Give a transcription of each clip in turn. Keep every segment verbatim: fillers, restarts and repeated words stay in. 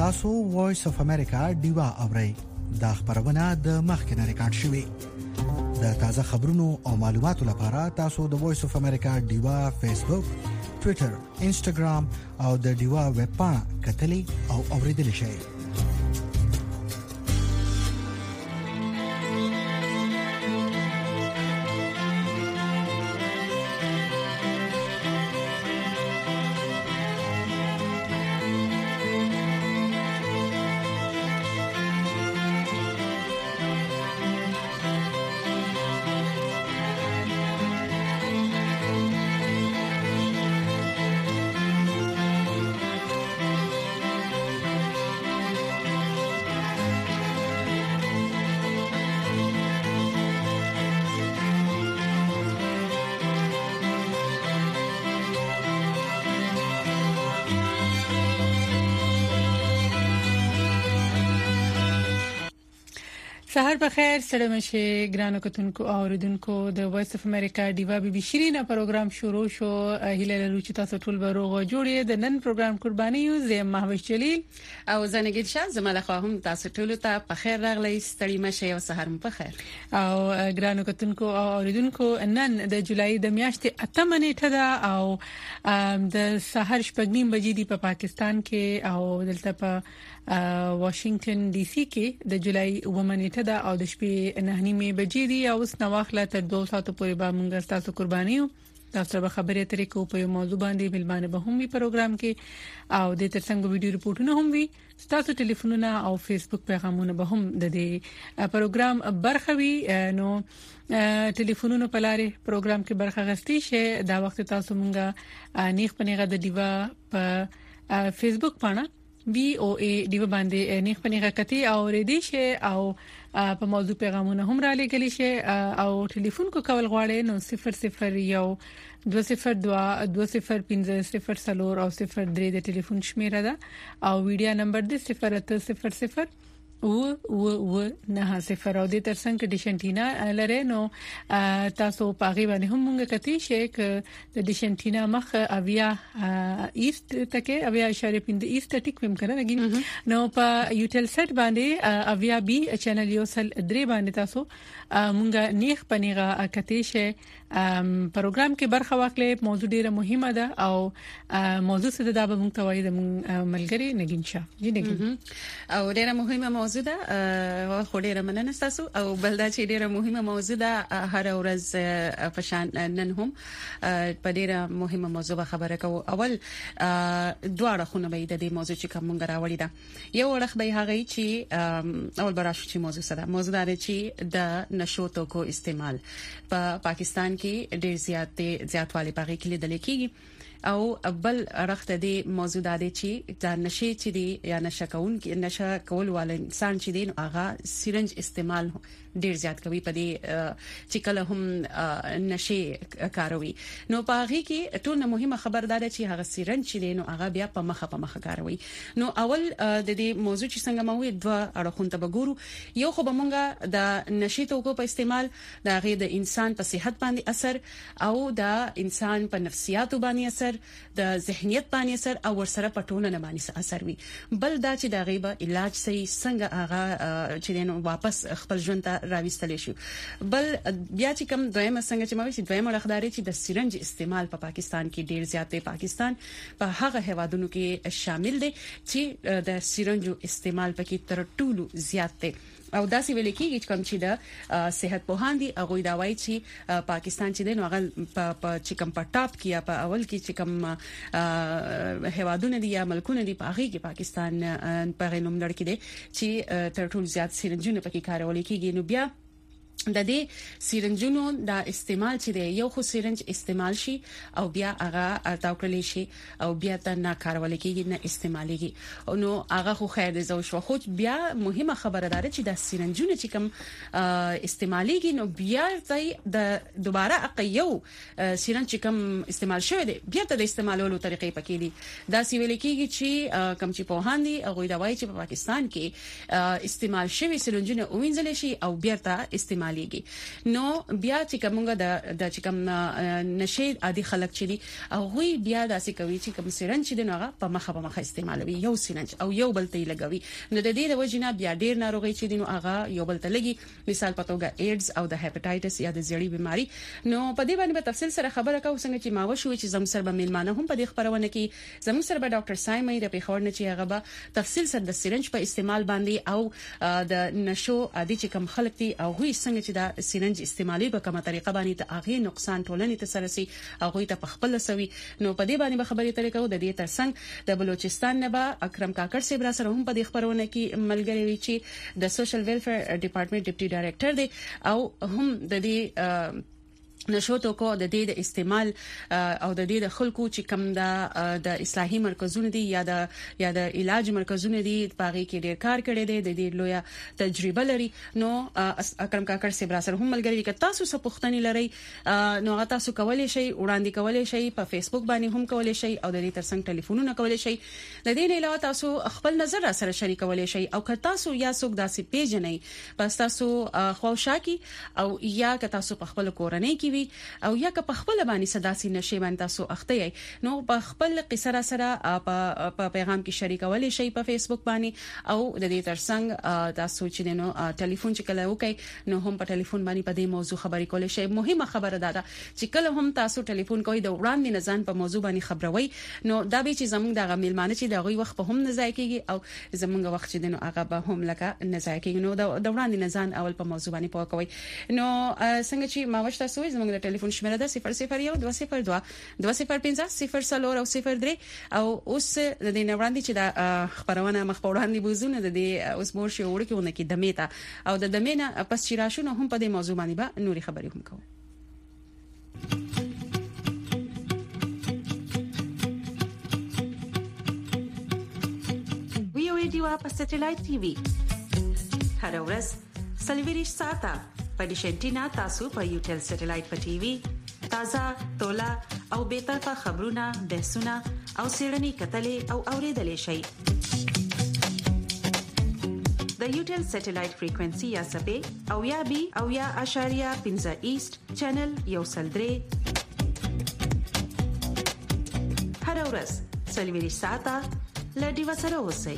تاسو وایس اف امریکا دیوا اورئ دا خبرونه د مخکنه ریکارډ شوی د تازه خبرونو او معلوماتو لپاره تاسو د وایس اف امریکا دیوا فیسبوک، ټوئیټر، انسټاګرام او د دیوا ویب پاڼه کتلی او اوریدل شئ. سهار بخیر، سلام شه ګرانو کتونکو او اوریدونکو د وایس اف امریکا دیوا بي بي شيرینه پروګرام شروع شو. هیله لرو چې تاسو ټول به روغ او جوړ یې. د نن پروګرام قرباني یو زه محوش جلیل او زنګید شاه زماله خو هم تاسو ټول ته په خیر راغلی، ستړي مشه او سهار مو په خیر. او ګرانو کتونکو او اوریدونکو نن د جولای د میاشتې اتمه نیټه ده او د سهار شپږ نیم بجې دی په پا پاکستان کې او دلته په واشنگټن ډي سي کې د جولای اووه نیټه ده او د شپې نه نیمه بجې دی او اوس نو واخله تر دوه ساعتو پورې به موږ تاسو قربانیو تاسو به خبرې اترې کوو په موضوع باندې ملمانه به هم وي پروګرام کې او د ترڅنګ ویډیو ریپورتونه هم وي. تاسو ټلیفونونه او فیسبوک پیغامونه به هم د دې پروګرام برخه وي. نو ټلیفونونو په لارې پروګرام کې برخه غستې شي. دا وخت تاسو مونږه نیخ پنیغه د دیوا په فیسبوک باندې بي او اي دیو باندې نیخ پنیغه کتی او ریدي شي او په موضوع پیغامونه هم را لګلی شي او ټلیفون کو کول غواړي نو صفر صفر یو دوه صفر دوه دوه صفر پنځه صفر صفر او صفر درې د ټلیفون شمیره ده او ویډیو نمبر د صفر اته صفر صفر او او او نه صفر او د ترڅنګ ډیشنټینا لره نو تاسو پاغي باندې هم مونږ کتی شي ک د ډیشنټینا مخ اویا ایست تکه اویا اشاره پند ایست ټیک ویم کنه لګین نو په یوټل سیټ باندې اویا بي چینل یو سل درې باندې تاسو مونږ نیخ پنیغه کتی شي. پروګرام کې برخه واخلې. موضوع ډیره مهمه ده او موضوع څه ده به مونږ توای د ملګری نګین شاه جی نګین او ډیره مهمه موضوع ده خو ډیره مننه تاسو او بل دا چې ډیره مهمه موضوع ده هر ورځ په شان نن هم په ډیره مهمه موضوع خبره کوو. اول دواړه خونه به د دې موضوع چې کوم راوړی ده. یو ورخ به هغه چې اول براشو چې موضوع سره موضوع ده چې د نشو توکو استعمال په پاکستان کې ډیر زیات زیاتوالی پغې کې لیدل کېږي او بل رخته دی موضوع ده چې د نشي چې دی یا نشه کول کې نشه کول ول انسان چې دی هغه سیرنج استعمال ډیر زیات کوي په دې چې کله هم نشي کاروي نو پاغي کې ټول مهمه خبردار چې هغه سیرنج چې دی نو هغه بیا په مخه په مخه کاروي. نو اول د دې موضوع چې څنګه مو دوه اړخونه به ګورو. یو خو به مونږه د نشي توکو په استعمال د غي د انسان په صحت باندې اثر او د انسان په نفسیاتو باندې اثر د ذهنیت باندې اثر او ورسره په ټولنه باندې اثر وي. بل دا چې د غیبه علاج صحیح څنګه هغه چې نو واپس خپل ژوند ته راوستل شي. بل بیا چې کوم دویمه څنګه چې مې چې دویمه لخداري چې د سیرنج استعمال په پا پاکستان کې ډیر زیات دی. پاکستان په هغه هوادونو کې شامل دی چې د سیرنجو استعمال پکې تر ټولو زیات دی او داسې ویل کېږي چې کوم چې د صحت پوهان دي هغه دا وایي چې پاکستان چې د هغه په چې کوم په ټاپ کې یا په اول کې چې کوم هوادونه دي یا ملکونه دي په هغه کې پاکستان په غنوم لړ کې دي چې تر ټولو زیات سیرنجونه پکې کارول کېږي. نو بیا د دې سیرنجونو د استعمال چې دی یو خو سیرنج استعمال شي او بیا هغه تاوکل شي او بیا ته نه کارول کېږي نه استعمالېږي نو هغه خو خیر دی. زو شو خو بیا مهمه خبره ده چې د سیرنجونو چې کوم استعمالېږي نو بیا ځای د دوباره اقیو سیرنج چې کوم استعمال شوی دی بیا ته د استعمالولو طریقې پکې دي. دا سی ویل کېږي چې کوم چې په هاندي هغه دا وایي چې په پاکستان کې استعمال شوی سیرنجونه وینځل شي او بیا ته استعمال استعماليږي نو بیا چې کومه د د چې کوم نشي عادي خلک چي او وی بیا داسې کوي چې کوم سرنج چې دغه په مخه په مخه استعمالوي یو سرنج او یو بل ته لګوي نو د دې د وجنه بیا ډیر ناروغي چې دینو هغه یو بل ته لګي مثال پتوګه ایډز او د هپاتایټس یا د زړی بيماري نو په دې باندې په تفصیل سره خبره کوو څنګه چې ما وشو چې زموږ سره به میلمانه هم په دې خبرونه کې زموږ سره به ډاکټر سایمه د پیښور نه چې هغه به تفصیل سره د سرنج په استعمال باندې او د نشو عادي چې کوم خلک دي او هی څنګه چې دا سرنج استعمالي په کومه طریقه باندې ته هغه نقصان ټولنې ته سره سي هغه ته په خپل سوي نو په دې باندې خبرې ترې کوو د دې ترڅنګ د بلوچستان نه به اکرم کاکړ صاحب را سره هم په دې خبرونه کې ملګری وی چې د سوشل ویلفیر ډپارټمنټ ډیپټي ډایریکټر دی او هم د دې نشو تو کو د دې د استعمال او د دې د خلکو چې کم د د اصلاحي مرکزونو دي یا د یا د علاج مرکزونو دي پاغي کې ډیر کار کړي دي د دې لویا تجربه لري نو اکرم کاکړ صاحب را سره هم ملګری کې تاسو څه پوښتنې لري نو تاسو کولای شئ وړاندې کولای شئ په فیسبوک باندې هم کولای شئ او د دې ترڅنګ ټلیفونونه کولای شئ د دې نه علاوه تاسو خپل نظر را سره شریکولای شئ او که تاسو یا څوک داسې پیج نه پس تاسو خواوشاکي او یا که تاسو په خپل کورنۍ کې او یا که په خپل باندې صداسي نشي باندې تاسو اخته یې نو په خپل قصه سره په پیغام کې شریکولای شئ په فیسبوک باندې او د دې ترڅنګ تاسو چې نو ټلیفون چې کله وکي نو هم په ټلیفون باندې په دې موضوع خبرې کولای شئ مهمه خبره ده چې کله هم تاسو ټلیفون کوئ د وړاندې نزان په موضوع باندې خبروي نو دا به چې زموږ د میلمانه چې دغه وخت په هم نه ځای کېږي او زموږ وخت چې نو هغه به هم لکه نه ځای کېږي نو د وړاندې نزان اول په موضوع باندې پوه کوي نو څنګه چې ما وشته سوې زموږ د ټلیفون شمیره ده صفر صفر یو دوه صفر دوه دوه صفر پنځه صفر څلور او صفر درې او اوس د دې نوړاندې چې د خبرونه مخ په وړاندې بوزونه د دې اوس مور شي وړ کې ونه کې دمیتا او د دمینا پس چې راشو هم په دې موضوع باندې به نوري خبرې هم کوو وی او ډیوا په سټلایټ ټي وي هر ورځ سلویریش ساته په ډیشنټینا تاسو په یوټل سټلایټ په ټي وي تازه تولا او به طرفه خبرونه بحثونه او سیړنی کتلې او اوریدلې شي د یوټل سټلایټ فریکوئنسي یا سبې او یا بي او یا اشاریه پنځه ایست چینل یو سلدري هر ورځ سلویریش ساته لډي وسره اوسئ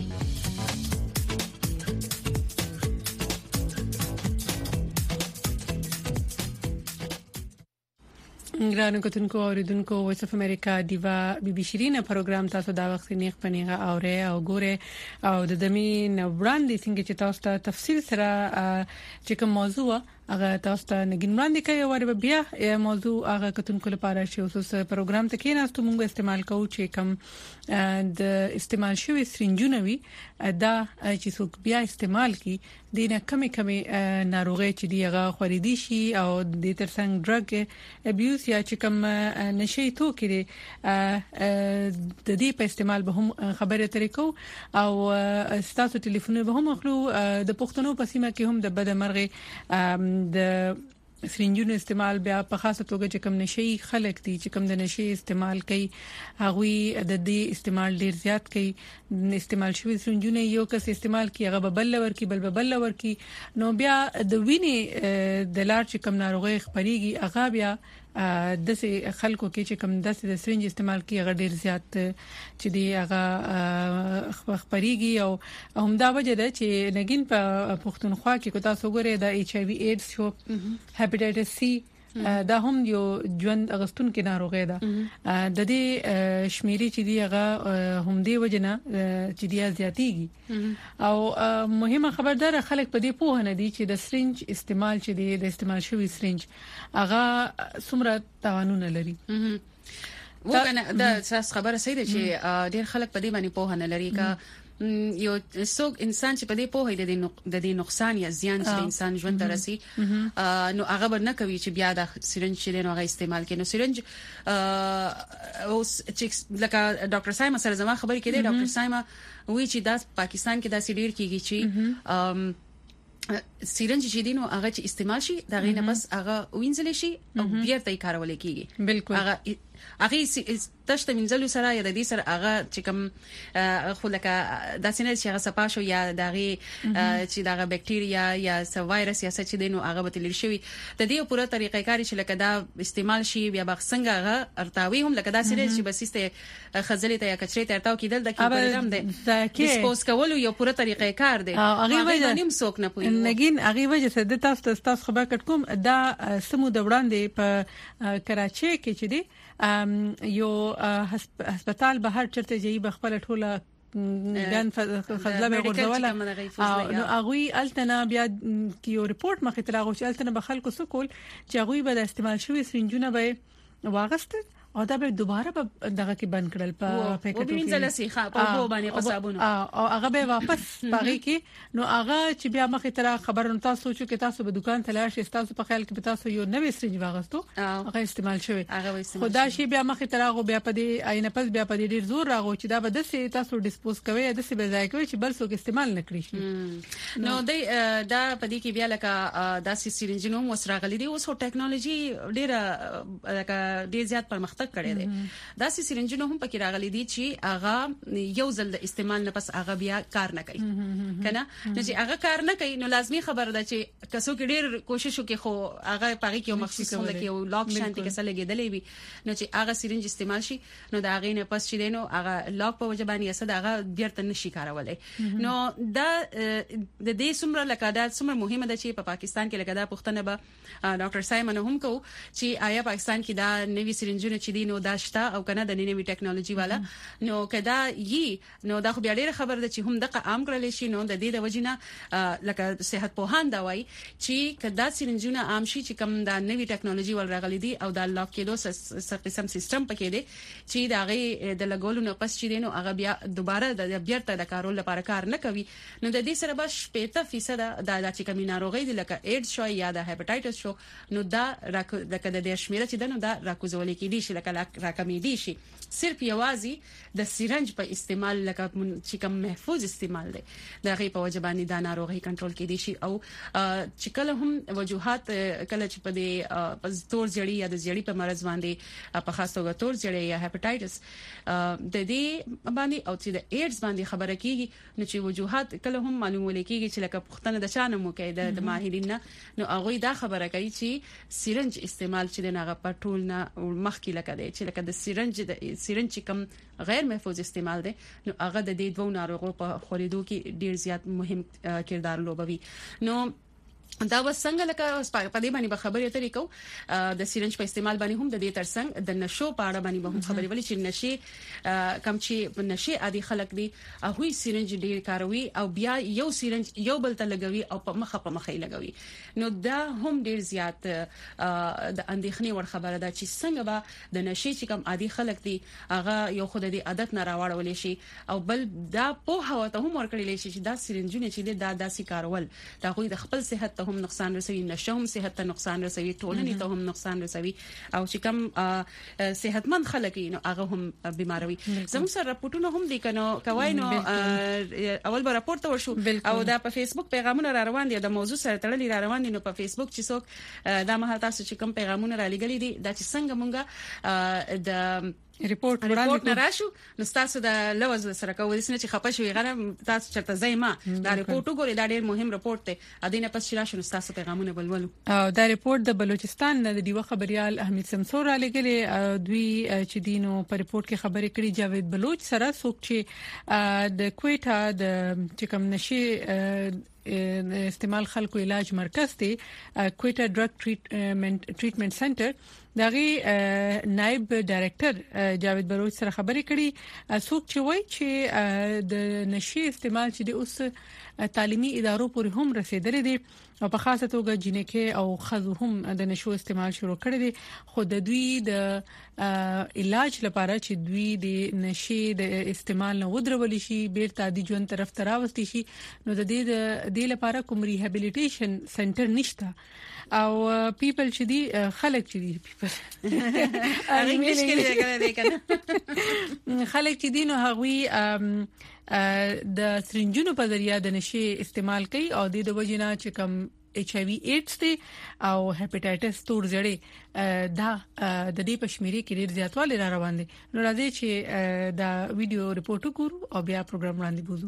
ګرانو کتونکو اوریدونکو وایس اف امریکا دیوا بي بي شيرين پروګرام تاسو دا وخت نیغ پنیغه اوره او ګوره او د دمین وړاندې څنګه چې تاسو ته تفصیل سره چې کوم موضوع هغه تاسو ته نګین وړاندې کوي او بیا موضوع هغه کتونکو لپاره شی اوس پروګرام ته کې ناستو موږ استعمال کوو چې کوم د استعمال شوی سرنجونه وي دا چې څوک بیا استعمال کی دینه کمی کمی ناروغي چې دی هغه خریدي شي او د ترڅنګ ډرګ ابیوز یا چې کوم نشي تو کړي د دې په استعمال به هم خبره طریقو او ستاسو ټلیفون به هم خلو د پښتنو په سیمه کې هم د بدمرغي د سرنجونو استعمال بیا په خاصه توګه چې کوم نشي خلک دي چې کوم د نشي استعمال کوي هغه د دې استعمال ډیر زیات کوي استعمال شوی سرنجونه یو کس استعمال کوي هغه بل ور کی بل بل ور کی نو بیا د وینې د لار چې کوم ناروغي خبريږي هغه بیا د سه خلکو کې چې کوم د سه سرنج استعمال کوي هغه ډیر زیات چې دی هغه خبريږي او همدا وجه ده چې نګین په پښتونخوا کې کو تاسو ګورئ د ایچ آی وی ایډز شو هپاتایټس سی دا هم یو ژوند اغستون کې ناروغي ده د دې شمیرې چې دی هغه هم دی وجنه چې دی زیاتېږي او مهمه خبردار خلک په دې پوه نه دي چې د سرنج استعمال چې دی د استعمال شوی سرنج هغه څومره تاوانونه لري وګنه دا څه خبره سي ده چې ډېر خلک په دې باندې پوه نه لري کا یو څوک انسان چې په دې پوهې د دې نقصان یا زیان چې انسان ژوند ترسي نو هغه به نه کوي چې بیا د سرنج چې نو هغه استعمال کړي نو سرنج او چې لکه ډاکټر سایما سره زما خبرې کړي ډاکټر سایما وی چې د پاکستان کې دا سړي کېږي چې سرنج چې دینو هغه چې استعمال شي دا غینه بس هغه وینځل شي او بیا ته کارول کېږي بالکل هغه هغه تشت منځلو سره یا د دې سره هغه چې کوم خو لکه د سینې چې هغه سپاشو یا دغه چې دغه بکټیریا یا س وایرس یا څه چې دینو هغه به تلل شي د دې پوره طریقې کاری چې لکه دا استعمال شي بیا بخښنګ هغه ارتاوي هم لکه دا سینې چې بسیسته خزلې ته یا کچري ته ارتاو کیدل د کیبرګم دی ډیسپوز کول یو پوره طریقې کار دی هغه وجه نیم څوک نه پوي نګین هغه وجه څه د تاسو تاسو خبر کټ کوم دا سمو د وړاندې په کراچي کې چې دی یو هسپتال بهر چرته جاي بخپل ټوله ګان خزله به ورزوله نو هغه التنا بیا کیو ریپورت مخې ته راغو چې التنا به خلکو سکول چې هغه به د استعمال شوی سرنجونه به واغست او دا به دوباره به دغه کې بند کړل په پکټو کې وینځل سي ښه په وو باندې په صابون او هغه به واپس پاره کې نو هغه چې بیا مخې ته خبرونه تاسو چې کې تاسو به دکان ته لاړ شئ تاسو په خیال کې تاسو یو نوې سرنج واغستو هغه استعمال شوی خدا شي بیا مخې ته راغو بیا په دې آینه پس بیا په دې ډیر زور راغو چې دا به د سي تاسو ډیسپوز کوي د سي به ځای کوي چې بل څوک استعمال نکړي شي نو دا په دې کې بیا لکه دا سرنجونو مسراغلي دي اوس ټیکنالوژي ډیره لکه ډیر زیات پرمختګ کړی دی دا سرنجونه هم پکې راغلي دي چې هغه یو ځل د استعمال نه پس هغه بیا کار نه کوي کنه نو چې هغه کار نه کوي نو لازمي خبر ده چې کسو کې ډیر کوشش وکړي خو هغه پاره کې یو مخصوص هم لکه یو لاک شانتي کې سره لګیدلې وي نو چې هغه سرنج استعمال شي نو دا هغه نه پس چې دینو هغه لاک په وجه باندې اسد هغه بیرته نشي کارولای نو دا د دې څومره لکه دا څومره مهمه ده چې په پاکستان کې لکه دا پښتنه به ډاکټر سایمن هم کو چې آیا پاکستان کې دا نوې سرنجونه چې دي نو دا شته او کنه د نوې ټیکنالوژي والا نو کدا یي نو دا خو بیا ډیره خبر ده چې هم دغه عام کړل شي نو د دې د وجنه لکه صحت پوهان دا وایي چې کدا سرنجونه عام شي چې کوم دا نوې ټیکنالوژي ول راغلي دي او دا لاک کېدو څه قسم سیستم پکې دی چې دا غي د لګولو نه پس چې دینو هغه بیا دوباره د بیرته د کارول لپاره کار نه کوي نو د دې سره به شپږ فیصد د چې کوم ناروغي د لکه ایډز شو یا د هپاتایټس شو نو دا لکه د دې شمیره چې دنو دا راکوزول کېدي شي لکه راکمې دي شي صرف یوازې د سرنج په استعمال لکه چې کوم محفوظ استعمال دی د غي په وجبانی د ناروغي کنټرول کېدي شي او چې کله هم وجوهات کله چې په دې په تور ځړی یا د ځړی په مرز باندې په خاص توګه تور ځړی یا هپاتایټس د دې باندې او چې د ایډز باندې خبره کیږي نو چې وجوهات کله هم معلومول کیږي چې لکه پښتنه د شانه مو کې د ماهرین نو هغه دا خبره کوي چې سرنج استعمال چې د هغه پټول نه مخکې لکه دی چې لکه د سرنج د سرنج کوم غیر محفوظ استعمال دی نو هغه د دې دوه ناروغو په خوريدو کې ډیر زیات مهم کردار لوبوي نو دا وسنګ لکه په دې باندې خبرې اترې کو د سرنج په استعمال باندې هم د دې ترڅنګ د نشو په اړه باندې هم خبرې ولې چې نشي کم چې نشي عادي خلک دي هغه سرنج ډیر کاروي او بیا یو سرنج یو بل ته لګوي او په مخه په مخه لګوي نو دا هم ډیر زیات د اندېښنې ور خبره ده چې څنګه به د نشي چې کم عادي خلک دي هغه یو خود دې عادت نه راوړول شي او بل دا په هوا ته هم ورکړل شي چې دا سرنجونه چې دا داسې کارول دا خو د خپل صحت هم نقصان رسوي نشهم صحت ته نقصان رسوي ټولنې ته هم نقصان رسوي او چې کوم صحتمند خلک نو هغه هم بیماروي زموږ سره راپورټونه هم دي کنه کوي نو اول به راپورټ ورشو او دا په فیسبوک پیغامونه را روان دي د موضوع سره تړلي را روان دي نو په فیسبوک چې څوک دا مهال تاسو چې کوم پیغامونه را لګلي دي دا چې څنګه مونږه د ریپورت ریپورت نه راشو نو تاسو د لوز سره کوو د سن چې خپه شوی غره تاسو چرته زایما دا ریپورت وګورئ دا ډیر مهم ریپورت دی ادینه پس چې راشو نو تاسو پیغامونه بلولو دا ریپورت د بلوچستان د دیوه خبريال احمد سمسور علی ګلی دوی چې دینو په ریپورت کې خبرې کړي جاوید بلوچ سره څوک چې د کویټا د چې کوم نشي استعمال خلکو علاج مرکز دی کویټا ډرګ ټریټمنټ ټریټمنټ سنټر دغه نائب ډایریکټر جاوید بلوچ سره خبرې کړي څوک چې وایي چې د نشي استعمال چې د اوس تعلیمي ادارو پورې هم رسیدلې دي او په خاصه توګه جنکه او خزو هم د نشو استعمال شروع کړی دي خو د دوی د علاج لپاره چې دوی د نشي د استعمال نه ودرول شي بیرته د ژوند طرف ته راوستي شي نو د دې د دې لپاره کوم ریهابیلیټیشن سنټر نشته او پیپل چې دي خلک چې دي پیپل انګلیش کې راغلي کنه خلک چې دي نو هغوی د سرنجونو په ذریعہ د نشي استعمال کوي او د وجینا چې کوم ایچ آی وی ایډز دی او هپاتایټس تور زړې دا د دې پښميري کې ډیر زیاتوالی را روان دي. نو راځي چې دا ویډیو ریپورت وکړو او بیا پروګرام وړاندې بوزو.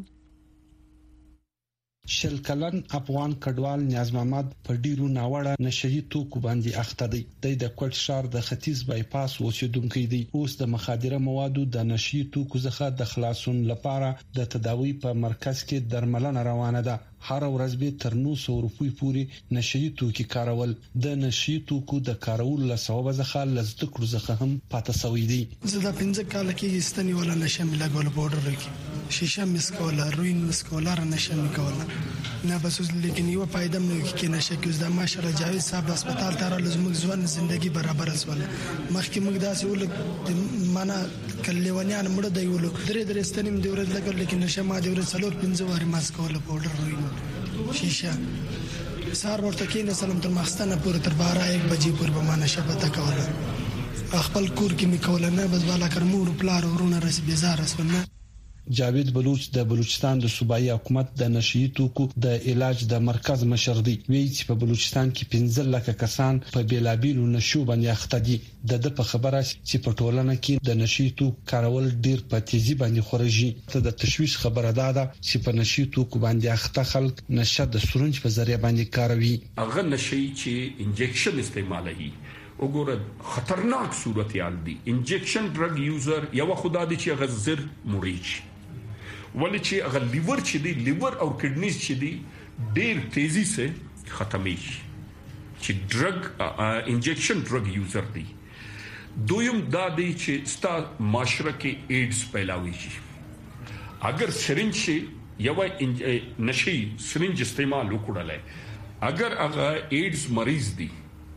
شل کلن افغان کډوال نیاز محمد په ډیرو ناوړه نشئی توکو باندې اخته دی. د کوټ شهر د ختیځ بایپاس اوسیدونکو دی. اوس د مخادره موادو د نشئی توکو څخه د خلاصون لپاره د تداوی په مرکز کې درملنه روانه ده. هر ورځ به تر نو سو روپۍ پورې نشئی توکي کارول. د نشئی توکو د کارول له سبب ځخه لزد کړو ځخه هم پاتې سوی دی. زه د پنځه کال کې استنی ولا نشم لګول بورډر کې شیشه مسکولا روین مسکولا نشم کوله نه بس لیکن یو پایدم نه کې نشه کې د ماشره جاوید صاحب هسپتال ته را لزم ځوان ژوندۍ برابر اسول مخکې موږ داسې ول معنا کلیوانیان مړ دی ول درې درې استنیم دی ورځ لګل لیکن نشه ما دی ورځ څلور پنځه واره مسکولا بورډر روین شیشه سار ورته کې نه سلام تر مخستانه پورې تر بارا یک بجې پورې به ما نشه پتا کوله خپل کور کې میکول نه بس بالا کرمور پلار ورونه رس بیزار اسونه. جاوید بلوچ د بلوچستان د صوبایي حکومت د نشئی توکو د علاج د مرکز مشر دی. وی چې په بلوچستان کې پنځه لک کسان په بیلابیلو نشو باندې اخته دي. د په خبره چې په ټولنه کې د نشئی توکو کارول ډیر په تیزی باندې خورجي. ته د تشویش خبره ده چې په نشئی توکو باندې اخته خلک نشه د سرنج په ذریعہ باندې کاروي. هغه نشئی چې انجکشن استعمالوي وګوره خطرناک صورتحال دي. انجکشن ډرګ یوزر یو خدای دې چې غزر مریض ولی چې هغه لیور چې دی لیور او کډنیز چې دی ډیر تیزی سره ختمي چې ډرګ انجکشن ډرګ یوزر دی. دویم دا دی چې ستا معاشره کې ایډز پیلاوي شي. اگر سرنج شي یو نشي سرنج استعمال وکړل اگر هغه ایډز مریض دی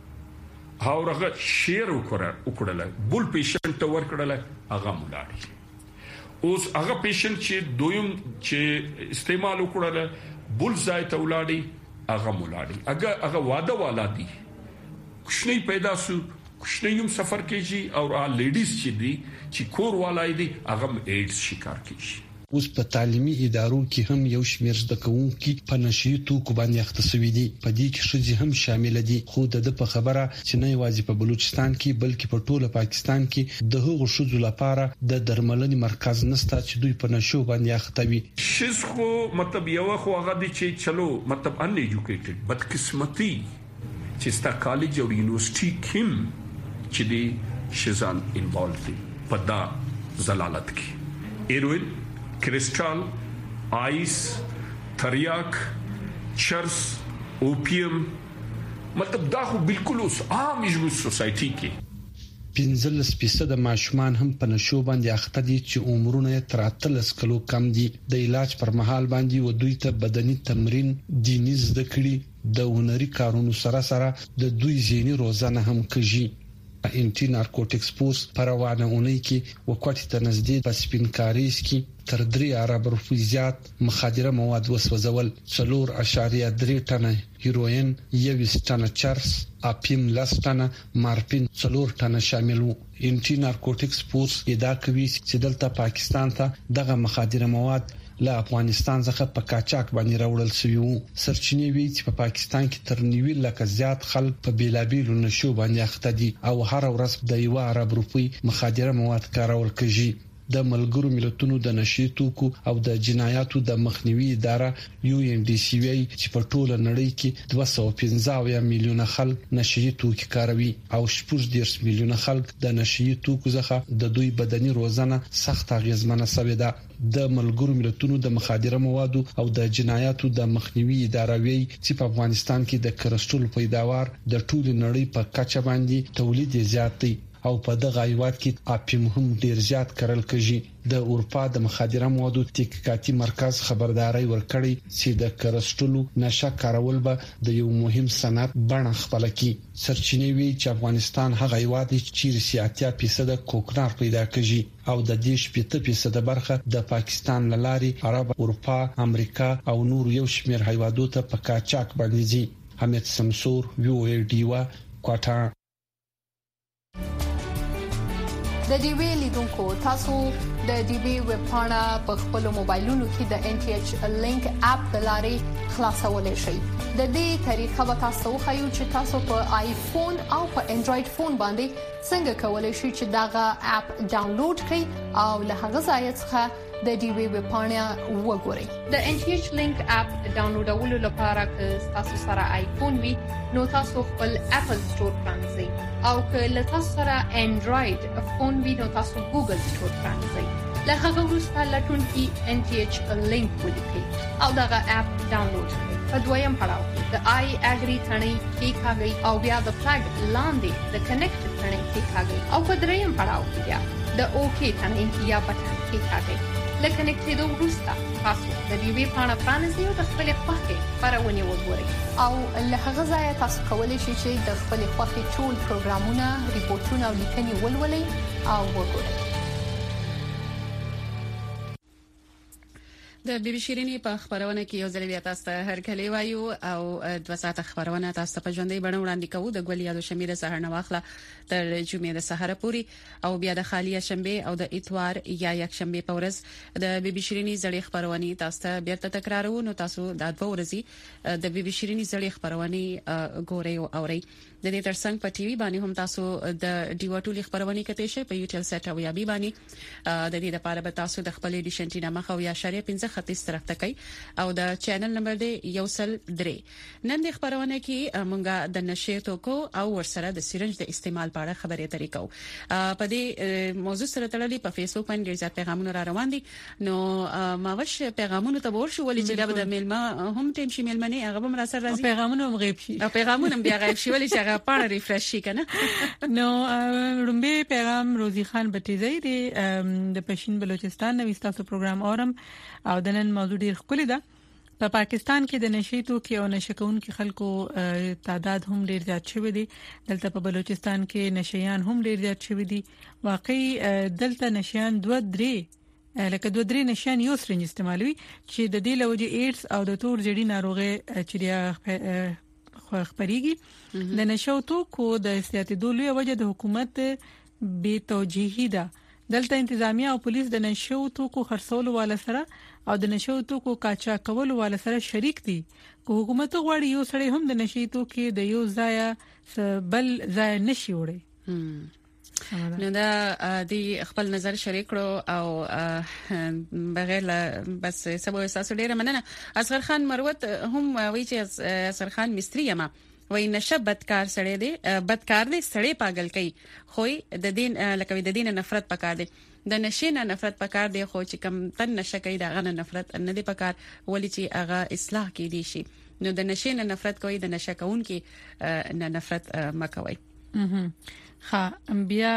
هاورغه شیر وکړل بل پیشنټ ور کړل هغه ملاړي. اوس هغه پیشنټ چې دویم چې استعمال وکړل بل ځای ته ولاړی هغه ملاړي. اگر هغه واده والا دي کوشنی پیدا سو کوشنی هم سفر کیږي او ا لیډیز چې دي چې کور والای دي هغه ایډز شکار کیږي. اوس په تعلیمي ادارو کې هم یو شمېر زده کوونکي په نشئی توکو باندې اخته شوي دي. په دې کې ښځې هم شامل دي. خو د په خبره چې نه یوازې په بلوچستان کې بلکې په ټوله پاکستان کې د هغو ښځو لپاره د درملنې مرکز نشته چې دوی په نشو باندې اخته وي. شیز خو مطلب یو خو هغه دي چې چلو مطلب ان ایجوکیټډ بدقسمتي چې ستا کالج او یونیورسيټي کې چې دي شزان انوالو دي په دا زلالت کې. هیروین کرسټال آیس تریاک چرس اوپیم مطلب دا خو بالکل اوس عام ژوند سوسايټي کې پنځلس فیصد ماشومان هم په نشو باندې اخته دي چې عمرونه تر اتلس کلو کم دي. د علاج پر مهال باندې و دوی ته بدني تمرین دیني زده کړي د هنري کارونو سره سره د دوی ذهني روزانه هم کوي. انټي نارکوټکس پوس پروانه اونۍ کې وکټ ته نزدې په سپینکاریز کې تر درې ارب روپۍ زیات مخدره مواد وسوځول. څلور اشاریه درې ټنه هیروین یویس ټنه چرس اپیم لس ټنه مارپین څلور ټنه شامل وو. انټي نارکوټکس پوس ادعا کوي چې دلته پاکستان ته دغه مخدره مواد له افغانستان څخه په کاچاک باندې راوړل شوی وو. سرچینې وی چې په پاکستان کې تر نیوي لکه زیات خلک په بیلابیلو نشو باندې اخته دي او هر ورځ د یو ارب روپۍ مخدره مواد کارول کوي. د ملګرو ملتونو د نشئی توکو او د جنایاتو د مخنیوي اداره یو ان ډي سی وی چې په ټوله نړۍ کې دوه سوه پنځه میلیونه خلک نشئی توکي کاروي او شپږ دېرش میلیونه خلک د نشئی توکو څخه د دوی بدني روزانه سخت اغیزمنه شوې ده. د ملګرو ملتونو د مخدره موادو او د جنایاتو د مخنیوي اداره وی چې په افغانستان کې د کرسټل پیداوار د ټوله نړۍ په کچه باندې تولید زیات دی او په دغه ایواد کې اپیم هم ډیر زیات کارل کوي. د اروپا د مخدره موادو تحقیقاتي مرکز خبرداري ورکړي چې د کرسټلو نشه کارول به د یو مهم صنعت بڼه خپل کړي. سرچینې وی چې افغانستان هغه ایواد چې سیاسي فیصد کوکنار پیدا کوي او د دې شپږ فیصد برخه د پاکستان لاري عرب اروپا امریکا او نور یو شمېر هیوادو ته په کاچاک باندې دي. حمید سمسور ویو ای ډیوا کوټا. د ډي وی لیدونکو تاسو د ډي وی ویب پاڼه په خپل موبایلونو کې د ان ټي ایچ لینک اپ د لارې خلاصولای شئ. د دې طریقه به تاسو خو چې تاسو په آیفون او په انډراید فون باندې څنګه کولای شئ چې داغه اپ ډاونلوډ کړئ او له هغه ځای څخه د ډي وی ویب پاڼه وګورئ. د ان ټي ایچ لینک اپ ډاونلوډولو لپاره که تاسو سره آیفون وي نو تاسو خپل اپل سٹور پرانځئ او که له تاسو سره انډراید فون وي نو تاسو ګوګل سٹور پرانځئ. له هغه وروسته لټون کې ان ټي ایچ لینک ولیکئ او دغه اپ ډاونلوډ کړئ. په دویم پړاو کې د آی اګری ثنې کې کاږئ او بیا د فلګ لاندې د کنیکټ ثنې کې کاږئ او په دریم پړاو کې بیا د اوکی ثنې یا بټن کې کاږئ. لکه نکټېدو وروسته تاسو د دې وی پاڼه پرانځئ او د خپل خوښې خبرونه وګورئ او له هغه ځای تاسو کولی شئ چې د خپل خوښې ټول پروګرامونه، ریپورتونه او لیکنې ولولئ او وګورئ. د بي بي شيريني په خبرونه کې یو ځل بیا تاسو ته هرکلی وایو او دوه ساعته خبرونه تاسو ته په ژوندۍ بڼه وړاندې کوو د ګولیا د شمیره سهار نه واخله تر جمعې د سهار پوري او بیا د خالیه شنبه او د اتوار یا یک شنبه په ورځ د بي بي شيريني زړې خبرونه تاسو ته بیرته تکرارو. نو تاسو د دوه ورځې د بي بي شيريني زړې خبرونه ګورئ او اورئ. د دې ترڅنګ په ټي وي باندې هم تاسو د ډیوټولي خبرونه کته شي په یوټیوب سټ او یا بي باندې د دې لپاره به تاسو د خپل ډیشن ټینه مخ او یا شریه پنځه ختیس طرف ته کوي او د چینل نمبر دی یوسل درې. نن د خبرونه کې مونږه د نشه توکو او ورسره د سیرنج د استعمال په اړه خبرې اترې کوو. په دې موضوع سره تړلې په فیسبوک باندې ډېر زیات پیغامونه را روان دي. نو ماوش پیغامونه ته ورشو ولې چې د میلمه هم ټیم شي میلمنه هغه هم را سره راځي پیغامونه هم غیب شي او پیغامونه هم بیا غیب شي ولې چې هغه پاڼه ریفرش شي کنه. نو رومبه پیغام روزي خان بټیزي دی د پښین بلوچستان نو تاسو پروګرام اورم او د نن موضوع ډیر خولي ده. په پا پاکستان کې د نشې توکي او نشکون کې خلکو تعداد هم ډیر زیات شوی دی. دلته په بلوچستان کې نشيان هم ډیر زیات شوی دي. واقعي دلته نشيان دوه درې لکه دوه درې نشيان یو سرنج استعمالوي چې د دې لوجه ایډز او د تور زړی ناروغي چې خبريږي. د نشو توکو د استعدادو لوی وجه د حکومت بے توجیهی ده. دلته انتظامیه او پولیس د نشو توکو خرڅولو والا سره او د نشو توکو کاچا کولو والا سره شریک دي. کو حکومت غواړي یو سړی هم د نشي توکي د یو ځای بل ځای نشي وړي. نو دا د خپل نظر شریک کړو او بغیر بس سبا تاسو ډیره مننه. اصغر خان مروت هم وایي چې اصغر خان مستری یم وای نشه بدکار سړی دی بدکار دی سړی پاگل کوي خو د دین لکه د دین نفرت پکار دی د نشه نه نفرت پکار دی خو چې کم تن نشه کوي دا غنه نفرت نه دی پکار ولی چې هغه اصلاح کې دی شي. نو د نشه نه نفرت کوي د نشه کون کې نه نفرت مکوي. ها بیا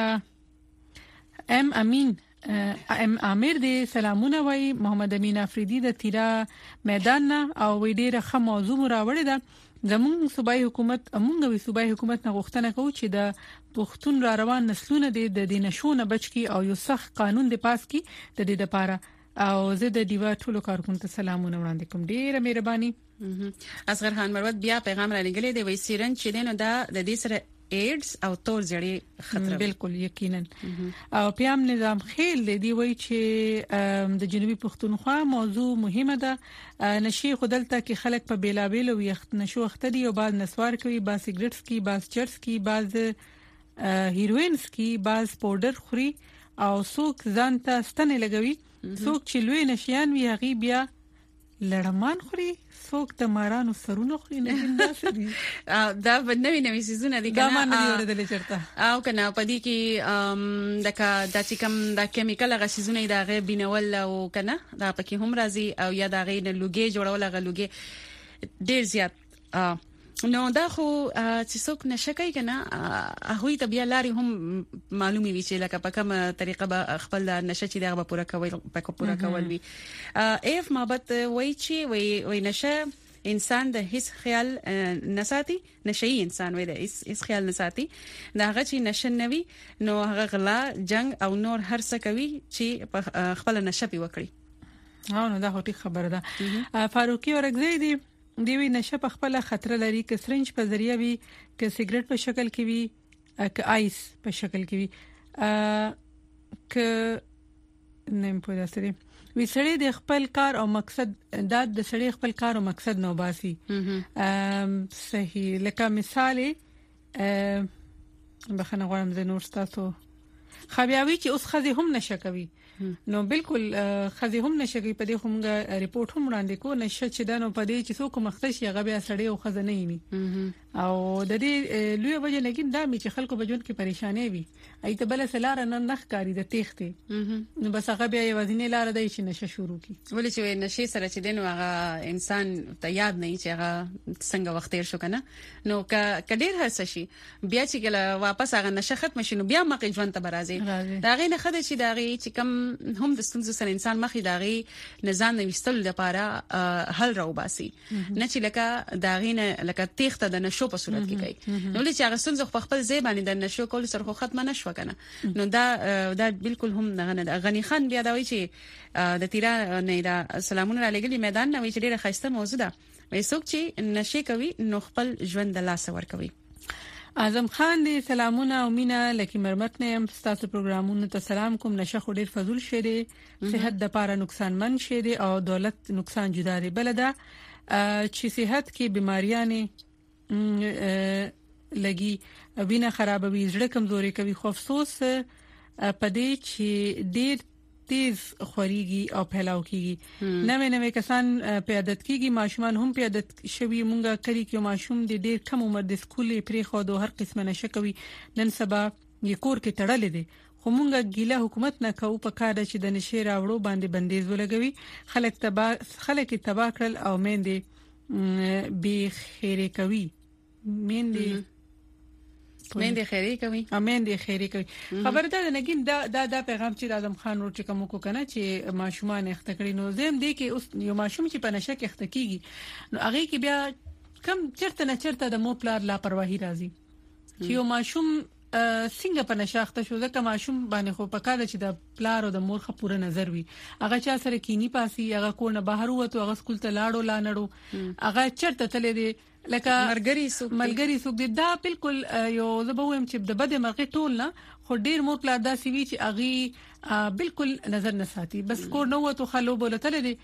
ام امین ام امیر دی سلامونه وای محمد امین افریدی د تیرا میدان او وی ډیره خه موضوع راوړی ده. زموږ صوبایي حکومت امونږ وی صوبایي حکومت نه غوښتنه کوي چې د پښتون را روان نسلونه د دې نشونه بچ کی او یو سخت قانون د پاس کی د دې لپاره او زه د دیوا ټولو کارکونکو ته سلامونه وړاندې کوم. ډیره مهرباني. اصغر خان مروت بیا پیغام را لګلې دی وای سیرن چې دینو دا د دې سره ایډز او تور زړی خطر بالکل یقینا او پیام نظام خیل دی وای چې د جنوبي پښتونخوا موضوع مهمه ده. نشي خودلته کې خلک په بیلابیل او یخت نشو اختدي او بعض نسوار کوي، بعض سیګریټس کوي، بعض چرس کوي، بعض هیروینز کوي، بعض پاوډر خوري او څوک ځان ته ستنه لګوي. څوک چې لوی نشيان وي هغه بیا لړمان خوري، څوک د مارانو سرونه خوري. نه انداسه دي دا نوې نوې سيزونه دي کنه دا باندې ورته چرته او کنه پدې کې دغه د چې کوم د کیمیکل غ سيزونه دا غي بینول او کنه دا پکې هم راځي او یا دا غي نه لوګي جوړول غ لوګي ډیر زیات. نو دا خو چې څوک نشکای کنه هغه ته بیا لاري هم معلومي وي چې لکه په کومه طریقه به خپل نشه چې دغه پوره کوي په پوره کول وي. اف محبت وای چې وای وای نشه انسان د هیڅ خیال نساتي، نشئی انسان وای د هیڅ خیال نساتي. دا هغه چې نشه نوي نو هغه غلا جنگ او نور هر څه کوي چې خپل نشه پی وکړي. ها نو دا هټي خبره ده. فاروقي اورګزی دی دی وی نشه په خپل خطر لري ک سرنج په ذریعہ وی ک سیګریټ په شکل کې وی ک آیس په شکل کې وی ک نه په داسره وی سړی د خپل کار او مقصد د د سړی خپل کار او مقصد نو باسي ام صحیح لکه مثال ا بخنه غواړم د نور تاسو خبيوي چې اوس خزي هم نشه کوي نو بالکل خزي هم نشه کوي په دې همغه ریپورت هم وړاندې کو نشه چې دانو په دې چې څوک مختشي هغه بیا سړی او خزنه نه او د دې لوی وجه لګین دا می چې خلکو بجون کې پریشانې وي ایته بل سلار نه نخ کاری د تیختې نو بس هغه بیا وزنه لار دی چې نشه شروع کی ولې چې نشه سره چې دین هغه انسان ته یاد نه چې هغه څنګه وخت تیر شو کنه نو ک کډیر هر څه شي بیا چې کله واپس هغه نشه ختم شنو بیا مخې ژوند ته برازي دا غي نه خده چې دا غي چې کم هم د ستونزو سره انسان مخې دا غي نزان نوستل لپاره حل راو باسي نه چې لکه دا غي نه لکه تیخته د نشو په صورت کې کوي نو لچې هغه ستونزو په خپل ځای باندې د نشو کول سره خو ختم نشو کنه نو دا دا بالکل هم نه غنی خان بیا دا وی چې د تیرا نه دا سلامونه را لګلی میدان نه وی چې ډیره خسته موضوع ده وې څوک چې نشه کوي نو خپل ژوند د لاس ور کوي اعظم خان دی سلامونه او مینا لکه مرمت نه هم تاسو پروګرامونو ته سلام کوم نشه خو ډیر فضول شه دي صحت د پاره نقصان من شه دي او دولت نقصان جدا دی بلدا چې صحت کې بیماریاں لګي وینه خرابوي زړه کمزوري کوي خو افسوس پدې چې ډیر تیز خوريږي او پھیلاو کیږي نوې نوې کسان په عادت کیږي ماشومان هم په عادت شوي مونږه کړی کې ماشوم د ډیر کم عمر د سکولې پرې خو د هر قسمه نشه کوي نن سبا یې کور کې تړلې دي خو مونږه ګیله حکومت نه کوو په کار چې د نشه راوړو باندې بندیز ولګوي خلک تبا خلک تبا کړل او مېندې به خیره کوي مېندې مېندې خیری کوي امېندې خیری کوي خبره ده نګین دا دا د پیغام چې اعظم خان ورته کوم کو کنه چې ماشومان اختکړي نو زم دي کې اوس یو ماشوم چې په نشه کې اختکیږي نو هغه کې بیا کم چرته نه چرته د مو پلار لاپرواهي راځي چې یو ماشوم څنګه په نشه اخته شو ځکه ماشوم باندې خو پکاره چې د پلار او د مور خپوره نظر وي هغه چا سره کینی پاسي هغه کو نه بهر وته هغه سکول ته لاړو لانړو هغه چرته تلې دي لکه مرګري سوق ملګری سوق دي دا بالکل یو زبوم چې د بده مرغه ټول نه خو ډیر مور پلار دا سی وی چې اغي بالکل نظر نه ساتي بس کو نو وته خلو بولتل دي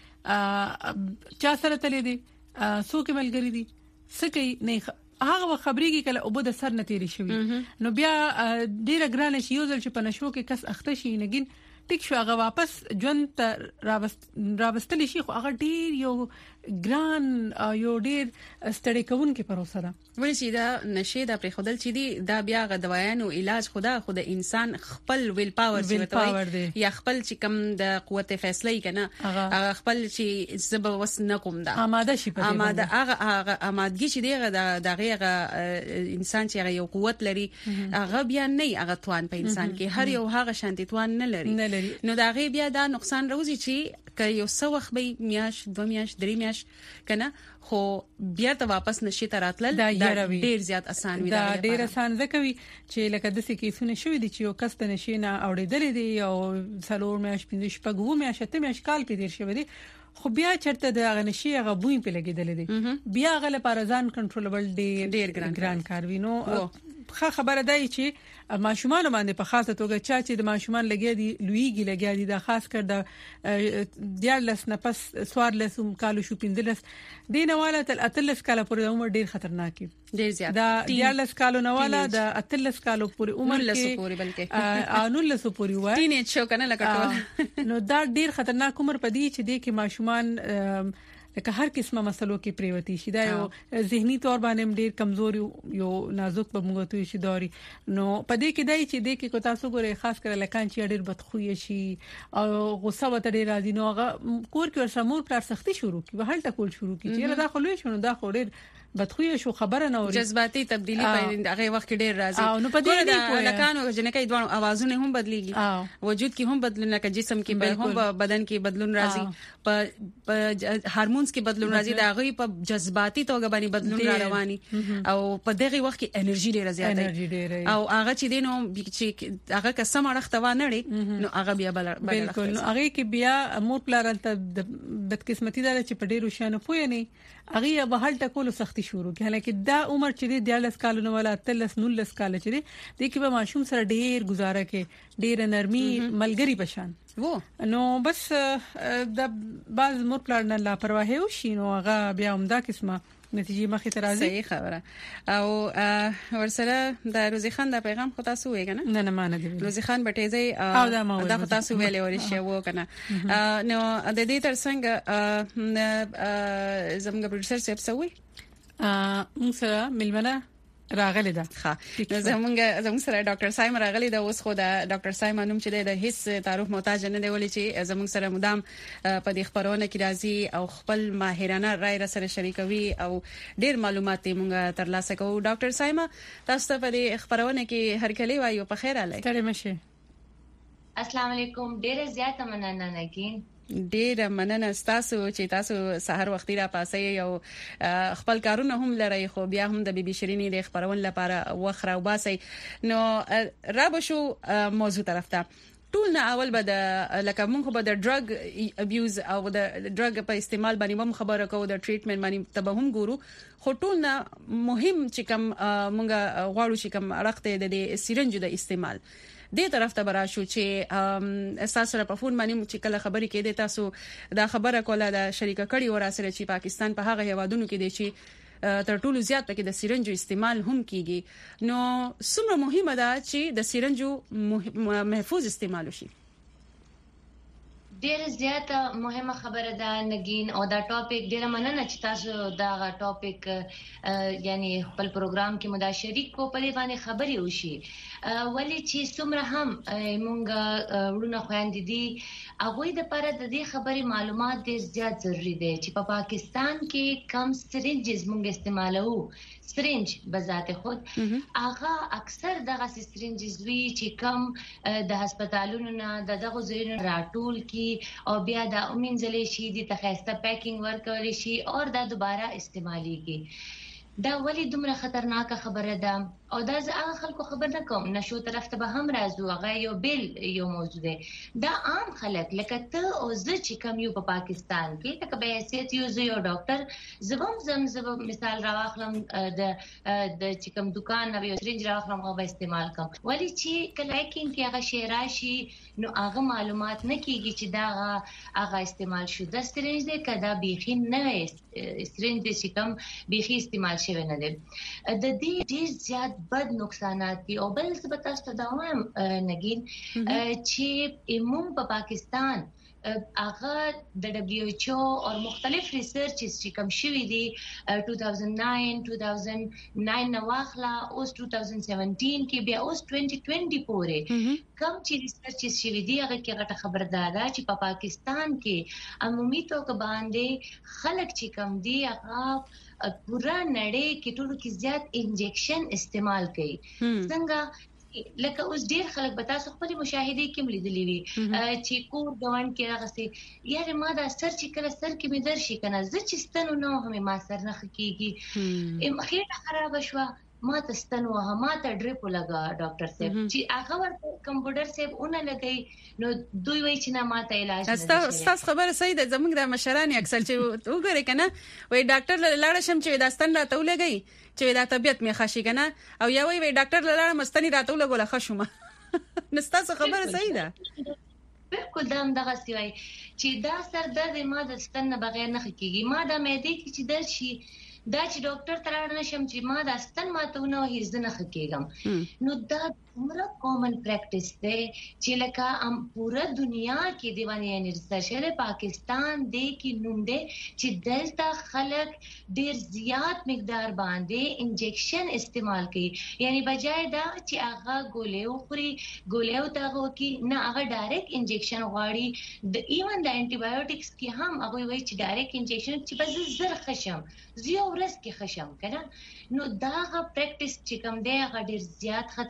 چا سره تل دي سوق ملګری دي سکی نه هغه خبرېږي کله او بده سر نه تیری شوی نو بیا ډیر ګران شي یو ځل چې په نشو کې کس اخته شي نګین ټیک شو هغه واپس ژوند ته راوستل شي خو هغه ډیر یو ګران یو ډیر ستړي کوونکی پروسه ده ولې چې دا نشه دا پر خودل چې دی دا بیا غ دوايانو علاج خدا خود انسان خپل ویل پاور چې یا خپل چې کم د قوت فیصله کنه هغه خپل چې زب وس نه کوم دا آماده شي په آماده هغه آمادګي چې دی د غیغه انسان چې یو قوت لري هغه بیا نه هغه توان په انسان کې هر یو هغه شانتي توان نه لري نو دا غي بیا دا نقصان راوځي چې که یو څو وخت به میاش دو میاش درې میاش کنه خو بیا ته واپس نشي تراتل دا ډیر زیات اسان وي دا ډیر اسان ځکه وي چې لکه د سې کیسونه شوې دي چې یو کس ته نشي نه اوریدل دي او څلور میاش پنځه شپږ و میاش ته میاش کال په دیر شوې دي خو بیا چرته د غنشي غبوین په لګیدل دي بیا غل پارزان کنټرولبل ډیر ډیر ګران کار وینو خه خبره دی چې ماشومان باندې په خاصه توګه چا چې د ماشومان لګیا دي لویږي لګیا دي د خاص کر د دیارلس نه پس سوار لسم کالو شو پندلس دینواله تل اتلس کاله پورې عمر ډیر خطرناک ډیر زیات دا دیارلس کالو نواله د اتلس کالو پورې عمر کې پورې بلکې انو لسو پورې وای ټینیج شو کنه لکه نو دا ډیر خطرناک عمر پدې چې د کې ماشومان لکه هر قسمه مسلو کې پریوتی شي دا یو ذهني تور باندې ډیر کمزوري یو نازک په موږ ته شي دوري نو پدې کې دای چې د کې کو تاسو ګوره خاص کر لکان چې ډیر بدخوې شي او غصه وته ډیر راځي نو هغه کور کې ورسمور پر سختي شروع کی وهل ټکول شروع کی چې دا خلوي شنو دا خو ډیر بدخوې شو خبره نه وري جذباتي تبدیلی په هغه وخت کې ډیر راځي او نو پدې کې لکانو جنکې دوه اوازونه هم بدليږي وجود کې هم بدلون لکه جسم کې به هم بدن کې بدلون راځي په هارمونز کې بدلون راځي دا غوي په جذباتي توګه باندې بدلون را رواني او په دغه وخت کې انرژي ډیره زیاته او هغه چې دینو چې هغه قسم اړخته و نه نو هغه بیا بل بالکل نو هغه کې بیا مور پلار ته د بدقسمتي دار چې په ډیرو شانه پوي نه هغه به حل ټکول سخت سختي شروع کی حالکه دا عمر چې د دیالس کالونو ولا تلس نولس کال چې د کې به ماشوم سره ډیر گزاره کې ډیر نرمي ملګری بشان وو نو بس د باز مور پلان نه لاپرواهي وشي نو هغه بیا همدا قسمه نتیجې مخې ته راځي. صحیح خبره. او ورسره د روزي خان د پیغام خو تاسو وې کنه؟ نه نه ما نه دی روزي خان بټېځي دا خو تاسو ویلې ورشي وو کنه. نو د دې ترڅنګ زموږ پروډوسر صاحب سوي ا موږ سره ملمنه راغلی دا ښه نو زمونږ زموږ سره ډاکټر سایم راغلی دا اوس خو دا ډاکټر سایم نوم چې د هیڅ تعارف محتاج نه دی ولې چې زموږ سره مدام په دې خبرونه کې راځي او خپل ماهرانه رائے را سره شریکوي او ډیر معلومات موږ ترلاسه کوو. ډاکټر سایم تاسو ته په دې خبرونه کې هر کله وایو په خیر علي. ستړي مشه. السلام علیکم. ډیره زیاته مننه نګین. ډیر مننه تاسو چې تاسو سحر وختي را پاسې او خپل کارونه هم لري خو بیا هم د بي بي شيرينې د خبرون لپاره وخره او باسي. نو را بشو موضوع طرف ته ټول نه اول به د لکه موږ به د ډرګ ابیوز او د ډرګ په استعمال باندې هم خبره کوو د ټریټمنټ باندې تبه هم ګورو خو ټول نه مهم چې کوم موږ غواړو چې کوم اړخته د سیرنج د استعمال دې طرف ته براشو چې اساس سره په فون باندې چې کله خبرې کې دي تاسو دا خبره کوله د شریکه کړي ور سره چې پاکستان په هغه هوادونو کې دي چې تر ټولو زیات پکې د سیرنجو استعمال هم کیږي. نو څومره مهمه ده چې د سیرنجو محفوظ استعمال وشي؟ ډیره زیاته مهمه خبره ده نګین او دا ټاپک ډیره مننه چې تاسو دا ټاپک یعنی خپل پروګرام کې مدا شریک کو په دې باندې خبري وشي ولی چې څومره هم مونږ ورونه خويندې دي هغه د لپاره د دې خبري معلومات ډیر زیات ضروری دي چې په پا پاکستان کې کم سرنجز مونږ استعمالو سرنج بذات خود هغه اکثر دغه سرنجز وی چې کم د هسپتالونو نه د دغه زینو راټول کی او بیا د امینځلې شي د تخیسته پیکینګ ورکول شي او دا دوباره استعمالي کی. دا ولی دومره خطرناکه خبره ده او دا زه هغه خلکو خبر نه کوم نشو طرف ته به هم راځو هغه یو بل یو موضوع ده. دا عام خلک لکه ته او زه چې کوم یو په پاکستان کې لکه به حیثیت یو زه یو ډاکټر زبم زم زبم مثال راوخلم د د چې کوم دکان نه یو سرنج راوخلم هغه استعمال کوم ولی چې کله کې کې هغه شی راشي نو هغه معلومات نه کیږي چې دا هغه استعمال شو د سرنج ده کدا بيخي نه سرنج چې کوم بيخي استعمال شوی نه ده. د دې ډیر زیات بد نقصانات دي او بل څه به تاسو ته دا وایم نګین چې موږ په پاکستان هغه د دبليو ایچ او او مختلف ریسرچز چې کوم شوي دي two thousand nine two thousand nine نو واخلا اوس two thousand seventeen کې بیا اوس twenty twenty پورې کوم چې ریسرچز شوي دي هغه کې غټه خبردار ده چې په پاکستان کې عمومي توګه باندې خلک چې کوم دي هغه پورا نړۍ کې ټولو کې زیات انجکشن استعمال کوي. څنګه لکه اوس ډیر خلک به تاسو خپل مشاهده کې ملیدلی وي چې کور دوان کې راغسي یاره ما دا سر چې کله سر کې مې درشي کنه زه چې ستنو نو هم ما سر نه خکېږي ام خېټه خراب شوه ما ته ستنو هم ما ته ډریپ لگا ډاکټر صاحب چې هغه ورته کمپیوټر صاحب اونې لګي نو دوی وایي چې نه ما ته علاج نه شي. تاسو خبره صحیح ده زموږ د مشران اکثر چې وګورئ کنه وای ډاکټر لاړ شم چې دا ستن راته ولګي چې دا طبيعت می خاشي کنه او یا وای ډاکټر لاړ مستنی راته ولګول خشومه نستاسو خبره صحیح ده بالکل دا هم دغه سوي چې دا سر درد ما د ستن بغیر نه کیږي ما د معدې کې چې درد شي دا چې ډاکټر تراړ نشم چې ما د ستن ماته نه هیڅ نه خکېږم نو دا عمره کامن پریکټیس ده چې لکه ام پورا دنیا کې دیوانی یعنی ریسرچر پاکستان دی کې نوم ده چې دلته خلک ډیر زیات مقدار باندې انجکشن استعمال کوي یعنی بجای دا چې هغه ګولې خوري ګولې تاغو کې نه هغه ډایرکټ انجکشن غواړي د ایون د انټي بایوټکس کې هم هغه وایي چې ډایرکټ انجکشن چې بس زر خشم زیو ورس کې خشم کنه نو دا غا پریکټیس چې کوم دی هغه ډیر زیات خطرناک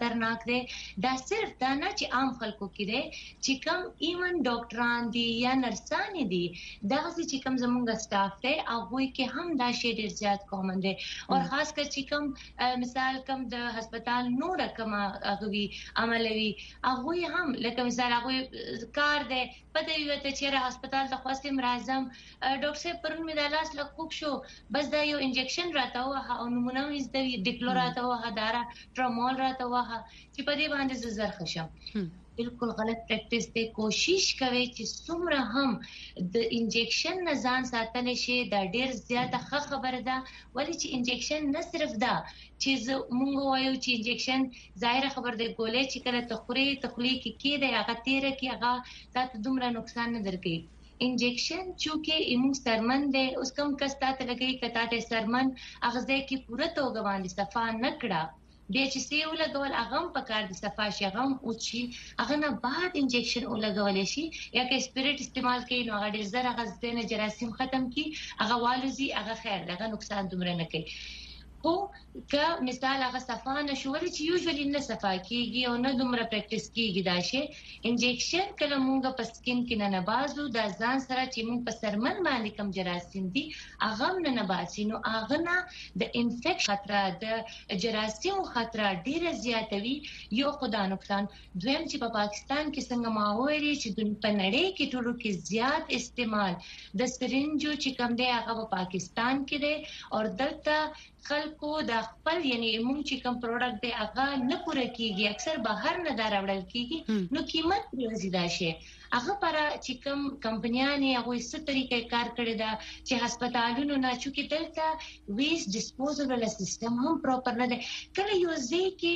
دی دا صرف دا نه چې عام خلکو کې دی چې کم ایون ډاکټران دي یا نرسان دي دا چې کم زموږ سټاف دی هغه کې هم دا شی ډیر زیات کومن دی او خاص کر چې کم مثال کم د هسپتال نور کم هغه عملوي هغه هم لکه مثال هغه کار دی پته یو ته چې را هسپتال ته خاصم راځم ډاکټر صاحب پرون مې د لاس له خوب شو بس دا یو انجکشن راته وه او نمونه مې د ډیکلو راته وه دارا ټرامول راته وه چې په دې باندې زر خشم بالکل غلط پریکټیس دی کوشش کوي چې څومره هم د انجکشن نه ځان ساتل شي دا ډیر زیاته ښه خبره ده ولی چې انجکشن نه صرف دا چې مونږ وایو چې انجکشن ظاهره خبر دی ګولې چې کله تخوري تخلی کې کېده هغه تیره کې هغه تاسو دومره نقصان نه درکې انجکشن چونکه ایمون سرمن دی اوس کوم کس تاسو لګي کته ته سرمن اغزه کې پوره توګه باندې صفا نکړه بیا چې سی ولګول هغه په کار د صفا شي هغه او چې هغه نه بعد انجکشن ولګول شي یا که سپیریټ استعمال کړي نو هغه ډیر زره غزه نه جراثیم ختم کی هغه والوزي هغه خیر دغه نقصان دومره نه کوي خو که مثال هغه صفا نشول چې یوزولي نه صفا کیږي او نه دومره پریکټیس کیږي دا شی انجکشن کله مونږ په سکین کې نه نبازو د ځان سره چې مونږ په سرمن باندې کم جراثیم دي هغه نه نباسي نو هغه نه د انفیکشن خطر د جراثیم خطر ډیر زیاتوي یو خدا نقصان دویم چې په پاکستان کې څنګه ماوي چې د پنړې کې ټولو کې زیات استعمال د سرنجو چې کم دی هغه په پاکستان کې دی او دلته خلکو د خپل یعنی موږ چې کوم پروډکټ دی هغه نه پوره کیږي اکثر بهر نه دراوړل کیږي نو قیمت یې زیاده شي هغه پر چې کوم کمپنیانه هغه ست طریقې کار کړی دا چې هسپتالونو نه چونکی دلته ویست ډیسپوزبل سیستم هم پراپر نه دی کله یو ځکه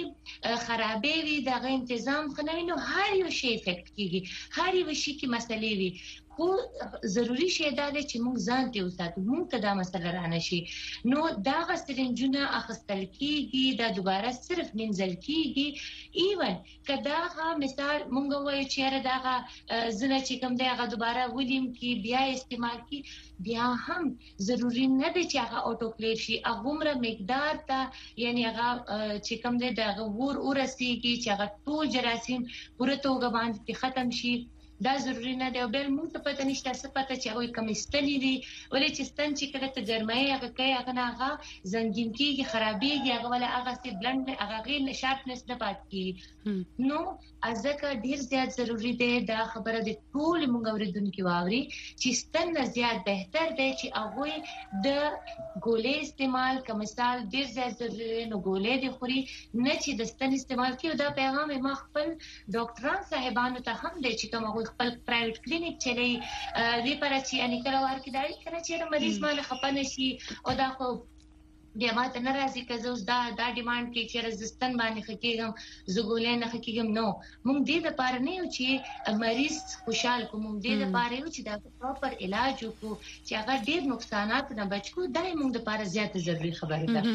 خرابې وي دغه تنظیم خنوي نو هر یو شی افیکټ کیږي هر یو شی کې مسلې وي خو ضروری شی دا دی چې موږ ځان ته وساتو موږ ته دا مسله رانه شي نو دا غسرنجونه اخستل کیږي دا دوباره صرف منځل کیږي ایون کدا مثال موږ وایو چې دا زنه چې کوم دی هغه دوباره ولیم کی بیا استعمال کی بیا هم ضروری نه دی چې هغه اټوکلیو شي هغه مقدار ته یعنی هغه چې کوم دی دا ور ورسیږي چې هغه ټول جراثیم پوره توګه باندې ختم شي دا ضروری نه دی او بل موږ ته پته نشته څه پته چې هغه کوم استلی دي ولې چې ستن چې کله ته ګرمای هغه کوي هغه نه هغه زنګین کیږي خرابېږي هغه ولا هغه سي بلند هغه غیر شارپنس نه پات کی نو ازکه ډیر زیات ضروری دی دا خبره د ټول موږ اوریدونکو واوري چې ستن نه زیات بهتر دی چې هغه د ګولې استعمال کوم مثال ډیر زیات ضروری نو ګولې دی خوري نه چې د ستن استعمال کیو دا پیغام ما خپل ډاکټران صاحبانو ته هم دی چې کوم خپل پرایویټ کلینیک چلی دې پر چې ان کله ورکې دا کله چې مریض مال خپنه شي او دا خو بیا ماته ناراضي کزه اوس دا دا ډیماند کې چې رزستان باندې خکېږم زګولې نه خکېږم نو موږ دې د پاره نه یو چې مریض خوشحال کوم دې د پاره یو چې دا پراپر علاج وکړو چې هغه ډېر نقصانات نه بچو دا موږ د پاره زیات ضروری خبره ده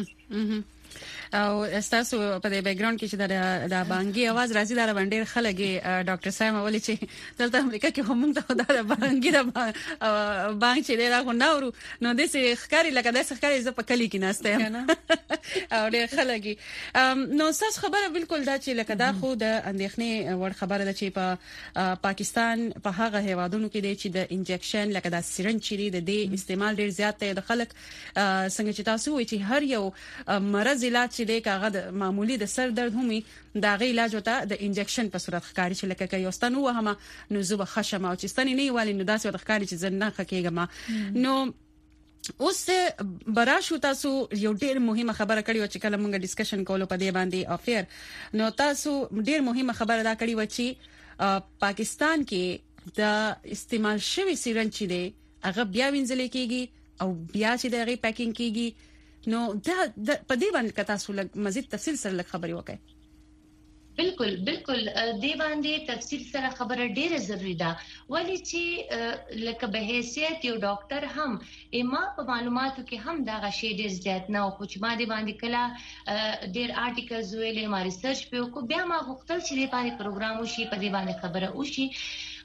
او استاسو په دې بیک ګراوند کې چې دا د بانګي आवाज راځي دا باندې خلګي ډاکټر صاحب ولې چې دلته امریکا کې هم ته دا بانګي دا بانګ چې دا خو نورو نو د سې ښکاری لکه د ښکاری ز په کلی کې ناشته او ډېر خلګي نو تاسو خبره بالکل دا چې لکه دا خو د اندېښنې ور خبره ده چې په پاکستان په هغه هیوادونو کې دی چې د انجکشن لکه د سرنج چې د دې استعمال ډېر زیات دی د خلک څنګه چې تاسو وایي چې هر یو مرز علاج چې د کاغذ معمولی د سر درد همي دا غي علاج وته د انجکشن په صورت ښکاری چې لکه کې یوستنو وهم نو زوب خشم او چې ستنی نه والی نو داسې وته ښکاری چې زنه خکېګم نو اوس براشو تاسو یو ډېر مهمه خبره کړې و چې کله موږ ډیسکشن کولو په دې باندې افیر نو تاسو ډېر مهمه خبره دا کړې و چې پاکستان کې د استعمال شوی سرنج چې دی هغه بیا وینځل کېږي او بیا چې دغه پیکینګ کېږي نو دا په دې باندې کتا سو لګ مزید تفصیل سره لګ خبري وکړي بالکل بالکل دی باندې تفصیل سره خبره ډیره ضروری ده ولی چې لکه به حیثیت یو ډاکټر هم اما په معلوماتو کې هم دا غشي ډیر زیات نه او چې ما دی باندې کله ډیر آرټیکلز ویلې ما ریسرچ په کو بیا ما غوښتل چې د پاره پروګرام وشي په دې باندې خبره وشي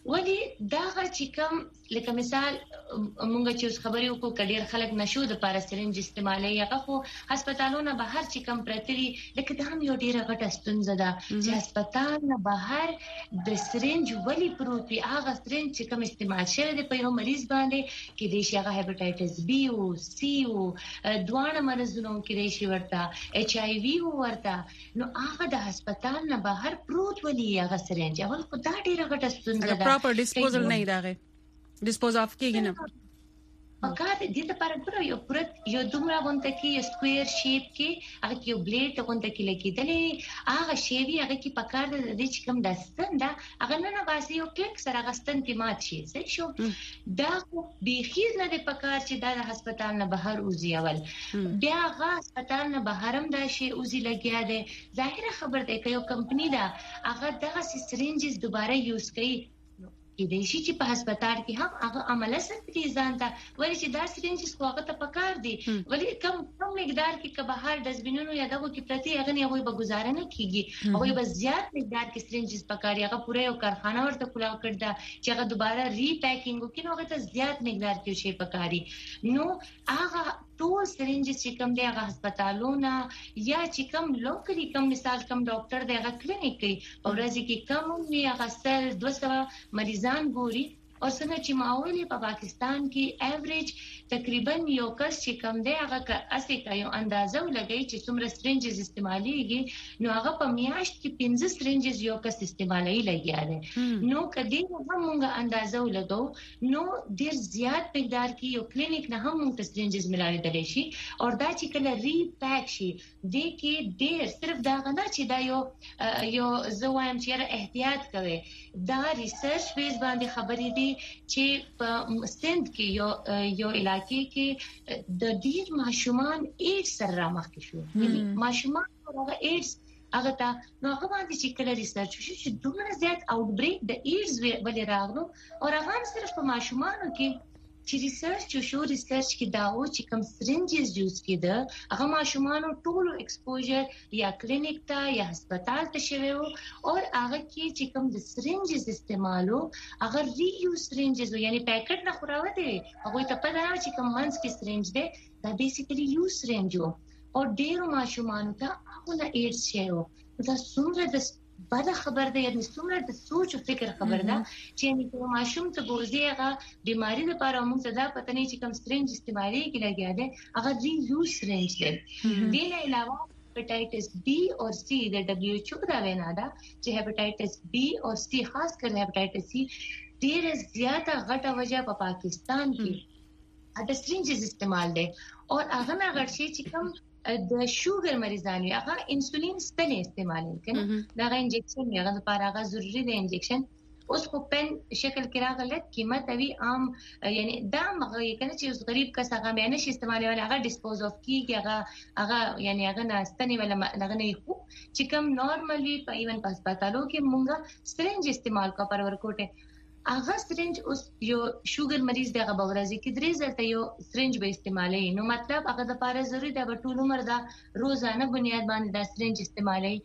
ولی دا چې کوم لکه مثال مونږ چې خبرې وکړو کډیر خلک نشو د پاره سرنج استعمالي هغه خو هسپتالونو بهر چې کوم پرتري لکه دا هم یو ډیره غټه ستونزه ده چې هسپتال نه بهر د سرنج ولی پروت وي هغه سرنج چې کوم استعمال شوی دی په یو مریض باندې کې د شي هغه هپاتایټس بي او سی او دوانه مرزونو کې د شي ورته ایچ آی وی ورته نو هغه د هسپتال نه بهر پروت ولی هغه سرنج اول خو دا ډیره غټه ستونزه ده پراپر ډیسپوزل نه دی ډیسپوز اف کېږي نه پکار دې د لپاره ګورو یو پرت یو دومره غونډه کې یو سکوير شیپ کې هغه یو بلیډ غونډه کې لګیدلې هغه شیوی هغه کې پکار دې چې کوم دستن دا هغه نه نه باسي یو کلیک سره غستن کې مات شي صحیح شو دا خو بيخیر نه د پکار چې د هسپتال نه بهر اوزي اول بیا هغه هسپتال نه بهرم دا شي اوزي لګیا دي ظاهره خبر ده چې یو کمپنی دا هغه دغه سرنجز دوباره یوز کوي کې د شي چې په هسپتال کې هم هغه عمله سره ځان ته ولې چې دا سرنجز خو هغه ته پکار دي ولې کم کم مقدار کې که بهر دزبینونو یا دغه کې پرتی هغه نه هغه به گزاره نه کیږي هغه به زیات مقدار کې سرنجز پکاري هغه پوره یو کارخانه ورته کولا کړدا چې هغه دوباره ری پیکینګ وکړي نو هغه ته زیات مقدار کې شي پکاري نو هغه ټول سرنجز چې کوم دی هغه هسپتالونه یا چې کوم لوکلی کوم مثال کوم ډاکټر دی هغه کلینیک کوي او ورځي کې کوم وی هغه سل دوه سوه مریضان ګوري او څنګه چې ماویلې په پاکستان کې ایوریج تقریبا یو کس چې کم دی هغه اسی کا یو اندازه ولګي چې څومره سرنجز استعماليږي نو هغه په میاشت کې پنځه سرنجز یو کس استعمالي لګیا دي نو کدی هم موږ اندازه ولګو نو ډیر زیات مقدار کې یو کلینیک نه هم موږ سرنجز ملایي دلی شي او دا چې کله ری پیک شي د کې ډیر صرف دا غنا چې دا یو یو زوایم چې احتیاط کوي دا ریسرچ بیس باندې خبرې دي چې په سند کې یو یو علاقې کې د ډیر ماشومان ایډز سره رامخ شو یعنی ماشومان هغه ایډز هغه ته نو هغه باندې چې کله ریسرچ وشي چې دومره زیات اوټ بریک د ایډز ولې راغلو او هغه صرف په ماشومانو کې چې ریسرچ شو ریسرچ کې دا و چې کوم سرنجز یوز کېده هغه ماشومانو ټول ایکسپوژر یا کلینیک ته یا هسپتال ته شوی و او هغه کې چې کوم د سرنجز استعمالو هغه ری یوز سرنجز یعنی پیکټ نه خوراوه دي هغه ته په دا چې کوم منس کې سرنج دی دا بیسیکلی یوز سرنج او ډیرو ماشومانو ته هغه ایډز شوی دا څومره د بده خبر ده یعنی څومره د سوچ او فکر خبر ده چې موږ ماشوم ته ګوزیغه بیماری لپاره موږ ته دا پته نه چې کوم سرنج استعمالي کې لګیا ده هغه ری یوز سرنج دی دین علاوه هپاتایټس بی او سی د دبليو ایچ او دا وینا ده چې هپاتایټس بی او سی خاص کر هپاتایټس سی ډیر زیاته غټه وجہ په پاکستان کې د سرنجز استعمال دی او هغه نه غړشي چې کوم د شوګر مریضانو هغه انسولین ستنه استعمال کوي دا غا انجکشن هغه لپاره هغه ضروری دی انجکشن اوس په پن شکل کې راغله قیمت وی عام یعنی دا مغه کنه چې غریب کس هغه معنی شي استعمالي ولا هغه ډیسپوز اف کیږي هغه هغه یعنی هغه ناستنی ولا هغه نه خو چې کوم نارملی په ایون په هسپتالو کې مونږه سرنج استعمال کا پر ورکوټه هغه سرنج اوس یو شوګر مریض دغه بورازي کې درې ځله یو سرنج به استعمالي نو مطلب هغه د لپاره ضروري دی په ټول عمر دا روزانه بنیاد باندې دا سرنج استعمالي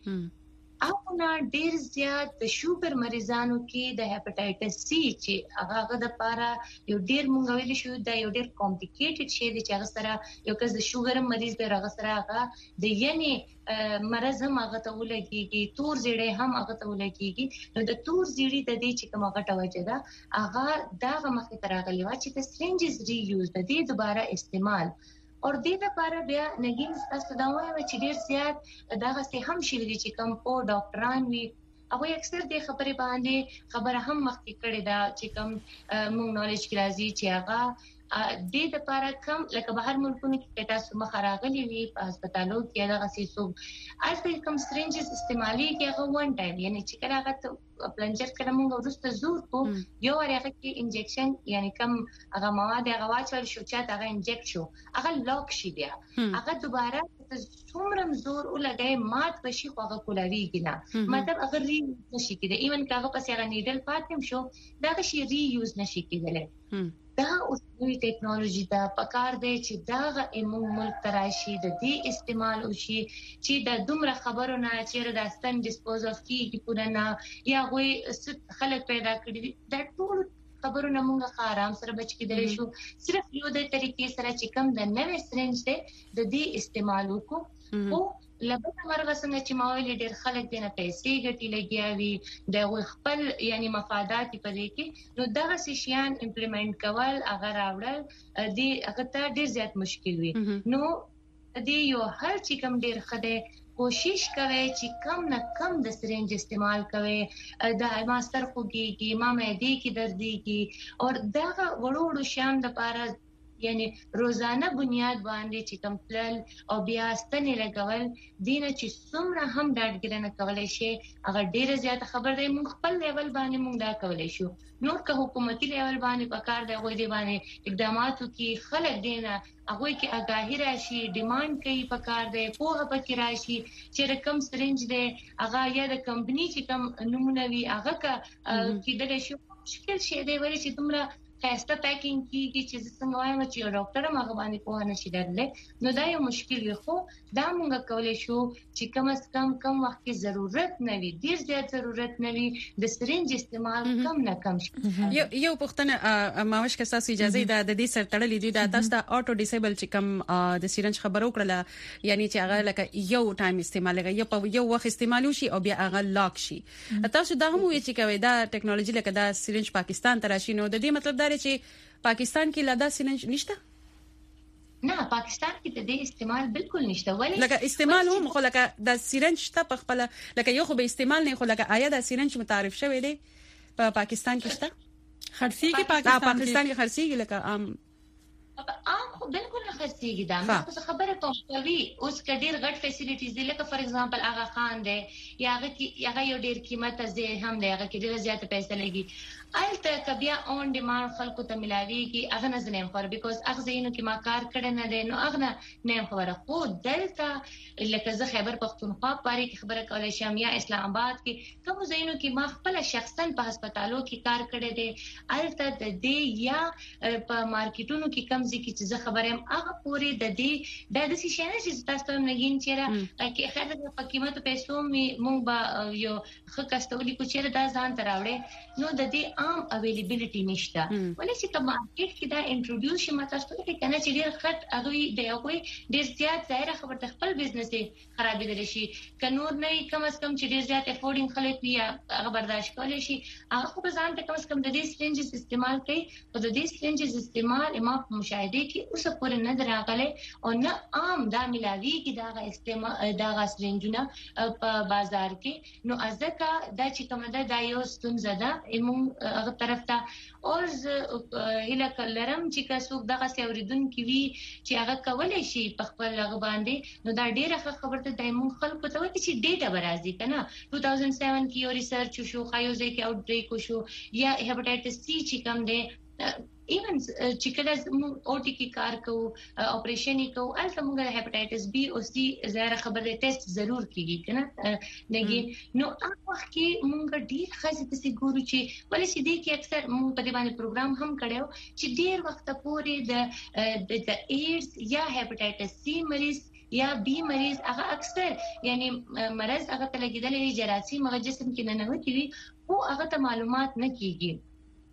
او نه ډیر زیات د شوګر مریضانو کې د هپاتایټس سی چې هغه د لپاره یو ډیر مونږ ویل شو دا یو ډیر کمپلیکیټډ شی دی چې هغه سره یو کس د شوګر مریض دی هغه سره هغه د یعنی مرز هم هغه ته ولګيږي تور زیړې هم هغه ته ولګيږي نو د تور زیړې د دې چې کومه غټه وجه ده هغه دا مخه تراغلی و چې د سرنجز ری یوز د دې دوباره استعمال اور دې لپاره بیا نګین تاسو دا وایي چې ډیر زیات دا غسه هم شي چې کوم په ډاکټران وي هغه اکثر دې خبرې باندې خبره هم مخکې کړې ده چې کوم موږ نالج کې راځي چې هغه دې لپاره کم لکه بهر ملکونو کې تاسو مخ راغلي وي په هسپتالو کې دا غسي سو اصل کوم سرنجز استعمالي کې هغه وان ټایم یعنی چې کله هغه پلنجر کله موږ ورسته زور کو یو هغه کې انجکشن یعنی کم هغه مواد هغه واچول شو چې هغه انجکټ شو هغه لاک شي بیا هغه دوباره څومره زور ولګي مات بشي خو هغه کولاویږي نه مطلب هغه ری نشي کېده ایون کاغه پس هغه نیډل پاتم شو دا شي ری یوز نشي کېدل دا اوس نوې ټیکنالوژي دا پکار دی چې دا ایمون ملک تراشي د دې استعمال وشي چې د دومره خبرونه چې د استن ډیسپوز اف کیږي پورنا یا غوي خلک پیدا کړي دا ټول خبرونه موږ آرام سره بچ کېدلی شو صرف یو د طریقې سره چې کم د نوې سرنج دی د دې استعمال وکړو او لبنه مرغه څنګه چې ماویل ډېر خلک دینه پیسې ګټي لګیاوي د خپل یعنی مفادات په دې کې نو دغه شیان امپلیمنٹ کول هغه راوړل دې هغه ته ډېر زیات مشکل وي نو دې یو هر چې کم ډېر خده کوشش کوي چې کم نه کم د سرنج استعمال کوي د ماستر خوږيږي ما مې دې کې درديږي او دغه وړو وړو شیان د پاره یعنی روزانه بنیاد باندې چې کم پلل او بیا ستنې لګول دینه چې څومره هم ډاډګرنه کولای شي هغه ډیره زیاته خبر دی موږ خپل لیول باندې موږ دا کولای شو نور که حکومتي لیول باندې پکار دی غوډي باندې اقداماتو کې خلک دینه هغه کې آگاهی راشي ډیماند کوي پکار دی په پکې راشي چې رقم سرنج دی هغه یا د کمپنی چې کم نمونه وي هغه کې د شي مشکل شي دی ورې چې تمره خاصه پیکینګ کیږي چې څنګه وایم چې ډاکټر هغه باندې په نشي درلې نو دا یو مشکل وي خو دا موږ کولای شو چې کم از کم کم وخت کې ضرورت نه وي ډیر زیات ضرورت نه وي د سرنج استعمال کم نه کم شي یو یو پښتنه ماوش که تاسو اجازه ده د دې سره تړلې دي دا تاسو د اټو ډیسیبل چې کم د سرنج خبرو کړله یعنی چې هغه لکه یو ټایم استعمال لګي یو یو وخت استعمال شي او بیا هغه لاک شي تاسو دا هم وی چې کوي دا ټیکنالوژي لکه دا سرنج پاکستان ته راشي نو د دې مطلب دا چې پاکستان کې لادا سرنج نشته نه پاکستان کې د دې استعمال بالکل نشته ولی لکه استعمال هم خو لکه د سرنج ته په خپل لکه یو خو به استعمال نه خو لکه آیا د سرنج متعارف شوی دی په پاکستان کې شته خرسي کې پاکستان پاکستان کې خرسي کې لکه عام عام خو بالکل نه خرسيږي دا مې خبره کوم کوي اوس کډیر غټ فیسیلیټیز دي لکه فار ایگزامپل هغه خان دی یا هغه کې هغه یو ډیر قیمت زه هم دی هغه کې ډیر زیات پیسې لګي الته کبیا اون ډیماند خلکو ته ملاويږي هغه نه زنه خبر بیکوز هغه زینو کې ما کار کړی نه دی نو هغه نه خبره خو دلته لکه زه خیبر پختونخوا پاره کې خبره کولای شم یا اسلام آباد کې کوم زینو کې ما خپل شخصا په هسپتالو کې کار کړی دی الته د دې یا په مارکیټونو کې کم ځکه چې زه خبرم هغه پوری د دې د دې شي چې تاسو ته نګین چیرې کې خاطر په قیمت پیسو مونږ به یو خکستولي کو چیرې دا ځان تراوړې نو د دې عام اویلیبিলিټی نشته ولې چې په مارکیټ کې دا انټروډیوس شي ماته څه کې کنه چې ډیر خط هغه دی هغه ډیر زیات ظاهر خبر د خپل بزنس خرابې دي شي کنور نه کم از کم چې ډیر زیات افورډینګ خلک وي هغه برداشت کولی شي هغه خو ځان ته کم از کم د دې سلنجز استعمال کوي او د دې سلنجز استعمال ما په مشاهده کې اوس پورې نه دراغله او نه عام دا ملاوي کې دا استعمال دا سلنجونه په بازار کې نو ازکه دا چې کومه دا یو ستونزه ده ایمون هغه طرف ته او هله کلرم چې کاسوک دغه سیوریدون کې وی چې هغه کولای شي په خپل هغه باندې نو دا ډیره خبره ده دایمون خلکو ته وایي چې ډیټا برازي کنه two thousand seven کې یو ریسرچ شو خایوزه کې آوټ بریک شو یا هپاټایټس سی چې کوم دی ایون چې کله او ټی کې کار کوو اپریشن یې کوو البته موږ د هپاټایټس بی او سی زیاده خبره ټیسټ ضرور کیږي کنه نګي نو هغه وخت کې موږ ډیر خاصه تاسو ګورو چې ولې چې دې کې اکثر موږ په دې باندې پروګرام هم کړو چې ډیر وخت پورې د د ایډز یا هپاټایټس سی مریض یا بی مریض هغه اکثر یعنی مرض هغه ته لګیدلې جراثیم هغه جسم کې نه نوتی وي او هغه ته معلومات نه کیږي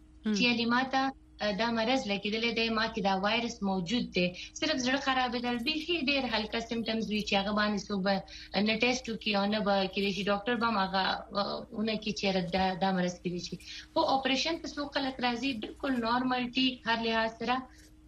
چې یعنی ماته دا مرض لګیدلې دی ما کې دا وایرس موجود دی صرف زړه خرابېدل به ډېر هلکا سیمټمز وی چې هغه باندې صوبه نه ټیسټ وکي او نه به کې شي ډاکټر به هغه اونې کې چیرې دا دا مرض کې شي او اپریشن په څو خلک راځي بالکل نارمالټي هر لحاظ سره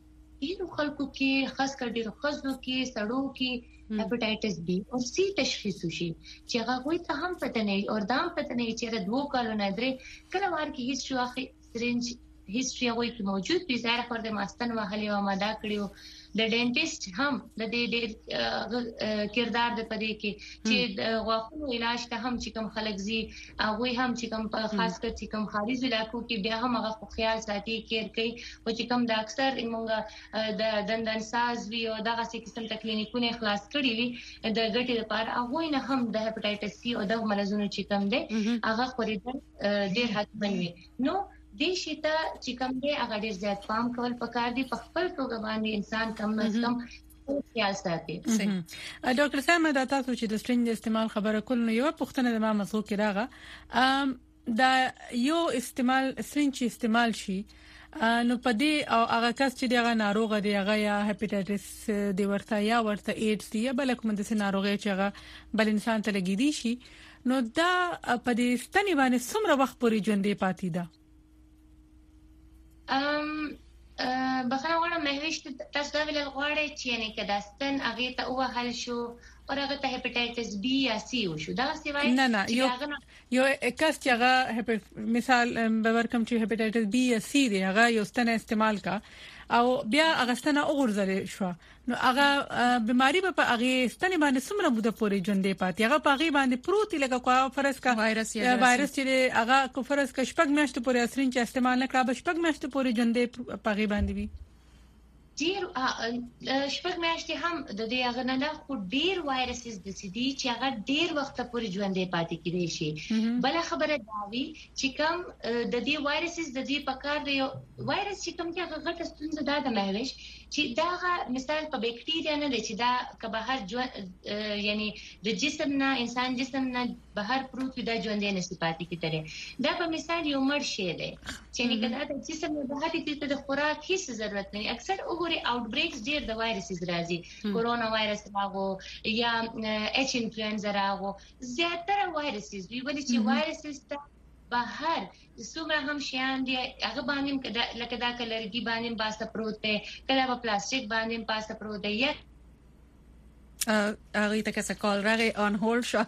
ډېر خلکو کې خاص کر ډېر خزو کې سړو کې هپاټایټس بی او سی تشخیص وشي چې هغه کوئی ته هم پته نه او دا هم پته نه چې د دوه کالو نه درې کله وار کې هیڅ واخی سرنج هیستوري هغه کې موجود دي ظاهر پر د ماستن وهلي او ماده کړیو د ډینټیست هم د دې ډېر کردار د پدې کې چې د غاښونو علاج ته هم چې کوم خلک زی هغه هم چې کوم په خاص کر چې کوم خارج علاقو کې بیا هم هغه خیال ساتي کېر کوي او چې کوم د اکثر موږ د دندان ساز وی او دغه څه قسم تکلینیکونه خلاص کړی وي د ګټې لپاره هغه نه هم د هپاټایټس سی او د مرزونو چې کوم دي هغه خوريدل ډېر حتمن وي نو دې شي ته چې کوم دی هغه ډیر زیات پام کول پکار دي په خپل توګه باندې انسان کم از کم خیال ساتي. ډاکټر صاحب دا تاسو چې د سټرنج استعمال خبره کول نو یو پوښتنه د ما مسو کې راغله دا یو استعمال سټرنج استعمال شي نو پدې او هغه کس چې دغه ناروغه دی هغه یا هپاتایټس دی ورته یا ورته ایډز دی بل کوم د ناروغي چې هغه بل انسان ته لګیدي شي نو دا پدې ستنی باندې څومره وخت پورې ژوندې پاتې ده؟ ام بخنه غواړم مهوش تاسو دا ویل غواړئ چې یعنی کدا ستن هغه ته او حل شو او هغه ته هپاتایټس بی یا سی شو دا سیوای نه نه یو یو کس چې هغه مثال به ورکم چې هپاتایټس بی یا سی دی هغه یو ستن استعمال کا او بیا هغه ستنه وګرځل شو نو هغه بیماری به په هغه ستنه باندې څومره موده پورې ژوندې پاتې هغه په هغه باندې پروتي لکه کوه فرض کا وایرس یا وایرس چې هغه کو فرض کا شپږ میاشتې پورې سرنج استعمال نه کړه به شپږ میاشتې پورې ژوندې په هغه باندې وي ډیر شپږ میاشتې هم د دې هغه نه نه خو ډیر وایرسز د سيدي چې هغه ډیر وخت پورې ژوندې پاتې کیدي شي بل خبره دا وی چې کوم د دې وایرسز د دې پکار دی وایرس چې کوم چې هغه غټ ستونزه ده د مهوش چې دا مثال په بکټیریا نه دی چې دا که بهر ژوند یعنی د جسم نه انسان جسم نه بهر پروت دا ژوندې نشي پاتې کیدره دا په مثال یو مړ شی دی چې نه کدا د جسم نه بهر کیته د خوراک هیڅ ضرورت نه اکثر آوټ بریکس ډیر د وایرسز راځي کورونا وایرس راغو یا اچ انفلوئنزا راغو زیاتره وایرسز وی ولې چې وایرسز ته بهر څومره هم شیان دي هغه باندې لکه دا کلرګي باندې پاسه پروت دی کله په پلاستیک باندې پاسه پروت دی یا هغه ته کسه کال راغی اون هولډ شو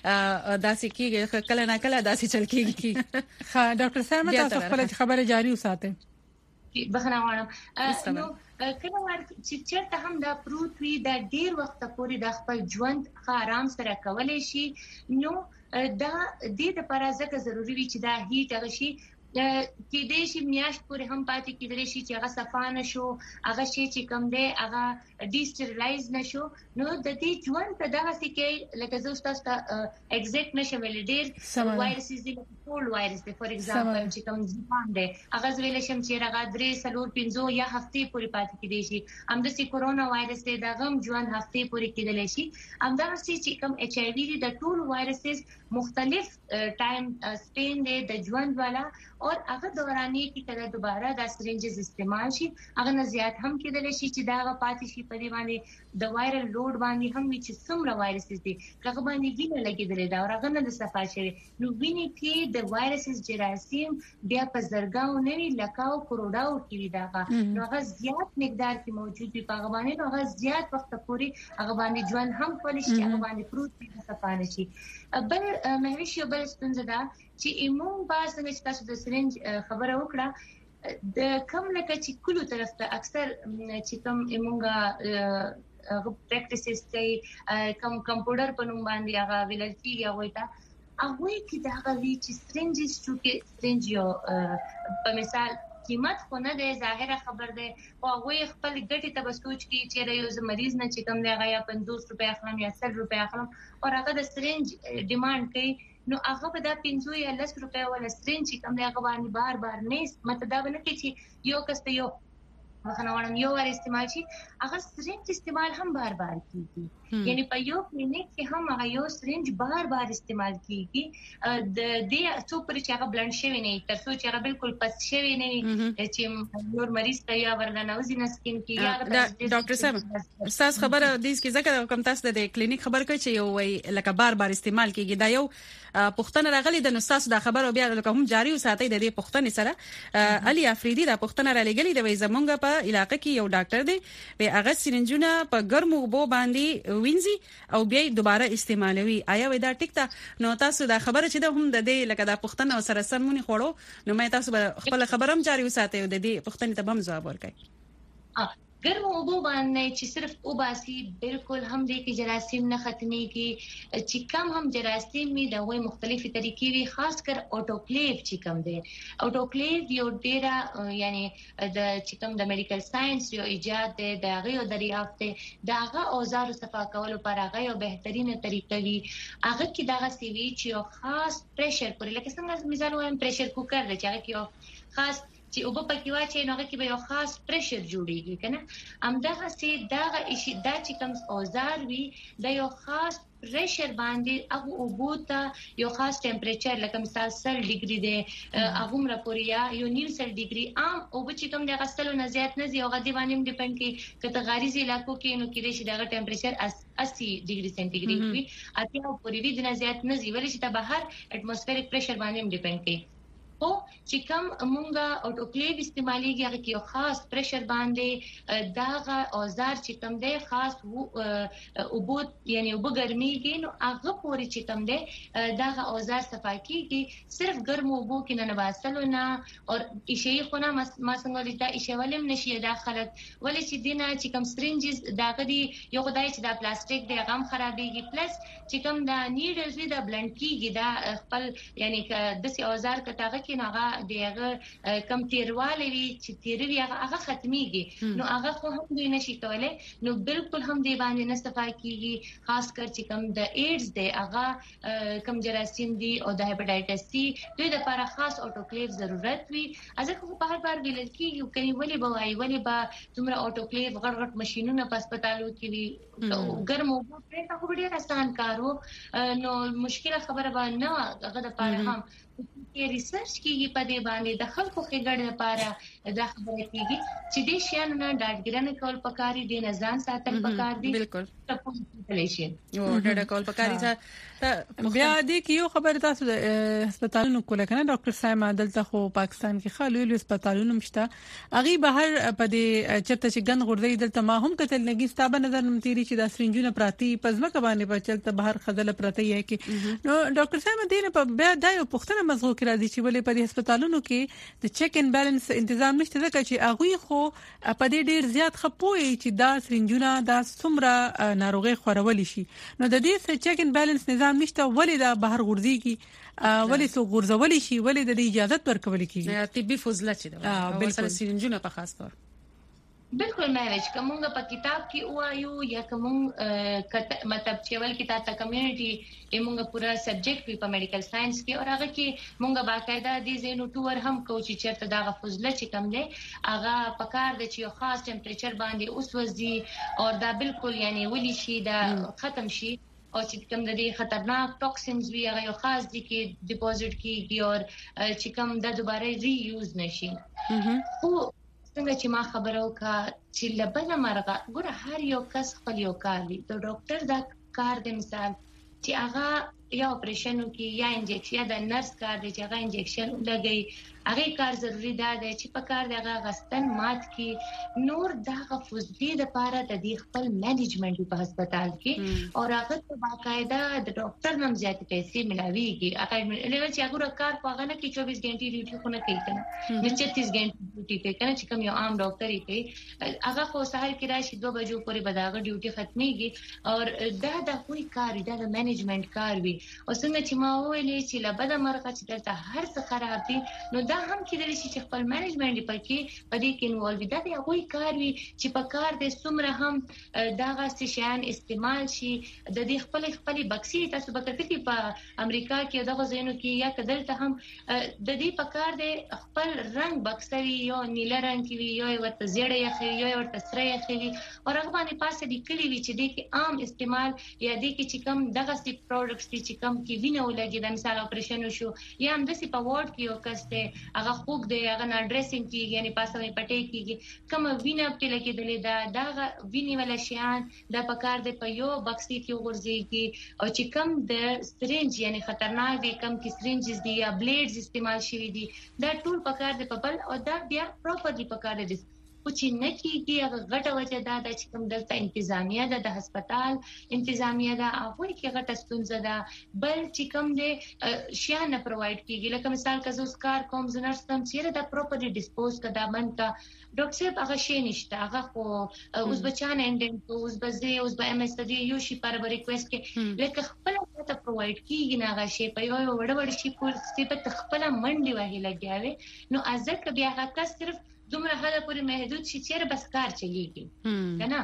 داسې کیږي کله نه کله داسې چل کیږي ها ډاکټر صاحب تاسو خپل خبره جاری وساتئ بخنه غواړم نو کله چې چېرته هم دا پروت وي دا ډیر وخت پورې د خپل ژوند آرام سره کولای شي نو دا د دې لپاره ځکه ضروری وي چې دا هیټ هغه شي کې دې شي میاشت پورې هم پاتې کېدلی شي چې هغه صفانه شو هغه شي چې کم دی هغه ډیسټرلایز نشو نو د دې ژوند په دغه څه کې لکه زه تاسو ته ایگزیکټ نشم ویل ډیر وایرسز دي لکه کول وایرس دی فور ایگزامپل چې کوم ځپان دی هغه ویل شم چې هغه درې سلور پنځو یا هفتې پورې پاتې کېدلی شي همداسې کورونا وایرس دی دا غم ژوند هفتې پورې کېدلی شي همداسې چې کوم ایچ آی وی دی د ټول وایرسز مختلف ټایم سپین دی د ژوند والا اور هغه دوراني کې کله دوباره د سرنجز استعمال شي هغه نه زیات هم کېدل شي چې دا غ پاتې شي په دی باندې د وایرل لوډ باندې هم چې څومره وایرسز دي هغه باندې وینه لګیدل دا او هغه نه د صفا شي نو ویني کې د وایرسز جراثیم بیا په زرګاو نه وی لکاو کروڑاو کې دا نو هغه زیات مقدار کې موجود دي په هغه باندې نو هغه زیات وخت پورې هغه باندې ژوند هم کولی شي هغه باندې پروت دي صفا نه شي بل مهوش یو بل ستونزه ده چې ایمون باز څنګه تاسو د سرنج خبره وکړه د کم لکه چې کلو طرف ته اکثر چې کم ایمونګه هغه پریکټیسز کوي کم کمپیوټر په نوم باندې هغه ویل کیږي هغه ته هغه کې دا هغه چې سرنجز چې سرنج یو په مثال قیمت خو نه دی ظاهره خبر دی او هغه خپل ګټه ته بسوچ کی چې یو مریض نه چې کم دی هغه یا پنځوس روپیا اخلم یا سل روپیا اخلم او هغه د سرنج ډیماند کوي نو هغه په دا پنځو یا لس روپیا ولا سرنج چې کم دی هغه باندې بار بار نه مته دا ونه کوي چې یو کس ته یو مخنوړم یو ور استعمال شي هغه سرنج استعمال هم بار بار کیږي یعنی په یو کلینیک کې هم هغه یو سرنج بار بار استعمال کیږي د دې څو پر چې هغه بلند شوی نه تر څو چې هغه بالکل پس شوی نه چې نور مریض ته یا ورننه وزن سکین کې یا ډاکټر صاحب تاسو خبره د دې کې ځکه کوم تاسو د کلینیک خبر کوي چې یو وای لکه بار بار استعمال کیږي دا یو پښتنه راغلي د نو تاسو دا خبره بیا لکه هم جاری وساتئ د دې پښتنې سره علي افریدي دا پښتنه را لګلې د وای زمونږ په علاقې کې یو ډاکټر دی وی هغه سرنجونه په ګرمو بو باندې وینځي او بیا دوباره استعمالوي آیا وای دا ټیک ته نو تاسو دا خبره چې د هم د دې لکه دا پښتنه سره سمونی خوړو نو مې تاسو خپل خبرم جاری وساتئ د دې پښتنې ته هم جواب ورکړئ ګرمو اوبو باندې چې صرف اوباسي بالکل هم دې کې جراثیم نه ختمي کې چې کم هم جراثیم می د وې مختلفي طریقې وي خاص کر اوټوکلیو چې کم دی اوټوکلیو یو ډیره یعنی د چې کم د میډیکل ساينس یو ایجاد دی د هغه دریافت دی د هغه اوزار صفا کولو پر هغه یو بهترینه طریقه وي هغه کې دغه سی وی چې یو خاص پریشر پر لکه څنګه مثال وایم پریشر کوکر دی چې هغه کې خاص چې اوبه پکې واچي نو هغه کې به یو خاص پریشر جوړیږي کنه همدغه سي دغه شي دا چې کوم اوزار وي د یو خاص پریشر باندې هغه اوبوتا یو خاص ټمپریچر لکه مثال سل ډیګري دی هغه مرپوریا یو نیو سل ډیګري عام او چې کوم د غسلو نه زیات نه زی او غدي باندې ډیپند کی کته غاریزي علاقو کې نو کې شي دغه ټمپریچر اسی ډیګري سنټیګریډ وي اته او پوری وی د نه زیات نه زی ولې چې د بهر اټموسفیریک پریشر باندې ډیپند کی او چې کوم مونږه اټوکلیو استعماليږي هغه کې یو خاص پریشر باندې داغه اوزار چې کوم دی خاص او بوت یعنی وب ګرميږي نو هغه پوری چې کوم دی داغه اوزار صفا کیږي صرف ګرم وبو کې نه نباسلو نه او شي خو نه ما څنګه لته شي ولم نشي داخله ولې چې دینه چې کوم سرنجز داغه دی یو خدای چې دا پلاستیک دی غم خرابېږي پلس چې کوم دا نیډلز وی دا بلند کیږي دا خپل یعنی د سي اوزار کتاغه هغه دغه کم تیرواله وی چې تیروي هغه ختميږي نو هغه خو هم دوی نشي کولای نو بالکل هم دی باندې نه صفا کیږي خاص کر چې کم د ایډز دی هغه کم جراثیم دی او د هپاتایټس سی دوی د لپاره خاص اټوکلیو ضرورت وي ځکه په هر بار ویل کیږي کني ولی به وای ولی به تمره اټوکلیو غړ غړ ماشينونه په هسپتالو کې وي ګرم او په هغه ډیر آسان کارو نو مشکله خبره به نه هغه د لپاره هم کې ریسرچ کیږي په دې باندې د خلکو خېګړې لپاره دا خبره کیږي چې دې شیانو نه ډاډګرنه کول پکاري دي نظام ساتل پکار دي بالکل پولیسي او ډاډه کول پکاري ته بیا دې کې یو خبره تاسو د هسپتالونو کوله کنه ډاکټر سایم دلته خو پاکستان کې خالو له هسپتالونو مشته اغي بهر په دې چرته چې ګن غردي دلته ما هم کتل لګي ستابه نظر نمتيري چې د سرنجونه پراتی پزما کبانه په چلته بهر خزل پراتی ہے کې نو ډاکټر سایم دې نه په بیا دا یو پښتنه مزغو کې راځي چې ولې په دې هسپتالونو کې د چیک ان بیلانس تنظیم نشته ځکه چې اغوی خو په دې ډیر زیات خپوي چې دا سرنجونه دا څومره ناروغي خورول شي نو د دې چیک ان بیلانس نظام نشته ولې دا بهر غورځيږي ولې سو غورځول شي ولې د اجازه ورکول کیږي طبي فضله چې دا بالکل سرنجونه په خاص طور بالکل مېوچ کومه په کتاب کې وایو یا کوم مطلب چې ول کتاب ته کمیونټي ایمونګه پورا سبجیکټ وی په میډیکل ساينس کې او هغه کې مونږه باقاعده دي زینو ټور هم کوچی چرته دا غفزله چې کم دی هغه پکار دي چې یو خاص ټمپریچر باندې اوس وځي او دا بالکل یعنی ولي شي دا ختم شي او چې کوم د دې خطرناک ټاکسینز وی هغه یو خاص دي کې ډیپوزټ کیږي او چې کوم د دوباره ری یوز نشي خو څنګه چې ما خبرو کا چې لبنه مرغه ګوره هر یو کس خپل یو کار دی د ډاکټر دا کار د مثال چې هغه یا اپریشن کوي یا انجکشن یا د نرس کار دی چې هغه انجکشن لګي هغه کار ضروری ده چې په کار دغه غستن مات کی نور دغه فزدي د پاره د دې خپل مینجمنت په هسپتال کې او هغه په باقاعده د ډاکټر نوم زیات پیسې ملاويږي هغه لوي چې هغه کار په هغه نه کې چوبیس غنټې ډیوټي خو نه کوي کنه نه چتیس غنټې ډیوټي کوي کنه چې کوم یو عام ډاکټر یې کوي هغه خو سهار کې راشي دوه بجو پورې بداغه ډیوټي ختميږي او دا د کوئی کار دی د مینجمنت کار وي او څنګه چې ما ویلې چې لبد مرغه چې دلته هر څه خراب دي نو دا هم کېدلی شي چې خپل مینجمنت پکې په دې کې انوالو دا دی هغه کار وي چې په کار د څومره هم داغه شیان استعمال شي د دې خپل خپل بکسي تاسو به کتلی په امریکا کې دغه ځینو کې یا کدلته هم د دې په کار د خپل رنگ بکسوي یو نیله رنگ کې وي یو ورته زیړې یخي یو ورته سره یخي وي او هغه باندې پاسه د کلی وي چې د کې عام استعمال یا د کې چې کم دغه سي پروډکټس چې کم کې وینه ولګي د مثال اپریشن وشو یا هم د سي په وارد کې یو کس ته هغه خوګ دی هغه نه ډریسینګ کیږي یعنی پاسه یې پټې کیږي کوم وینه په لګي دلې دا دا ویني ولا شیان د پکار د په یو بکسي کې ورځيږي او چې کم د سرنج یعنی خطرناک دي کم کې سرنجز دي یا بلیډز استعمال شوی دي دا ټول پکار د په بل او دا بیا پراپرلی پکار دي او چې نه کیږي هغه غټه وجه دا د چې کوم دلته انتظامیه ده د هسپتال انتظامیه ده هغه کې غټه ستونزه ده بل چې کوم دي شیان نه پرووايډ کیږي لکه مثال کزوس کار کوم زنر سم چیرې دا پراپرلی ډیسپوز کدا من کا ډاکټر صاحب هغه شی نشته هغه خو اوس بچانه انډنټ اوس بزه اوس به ام اس دي یو شي پر ریکوست کې لکه خپل ته پرووايډ کیږي نه هغه شی په یو وړ وړ شي پر ستې خپل منډي وهي لګیاوي نو ازک بیا هغه صرف دومره هغه پورې محدود شي چې بس کار چلیږي کنه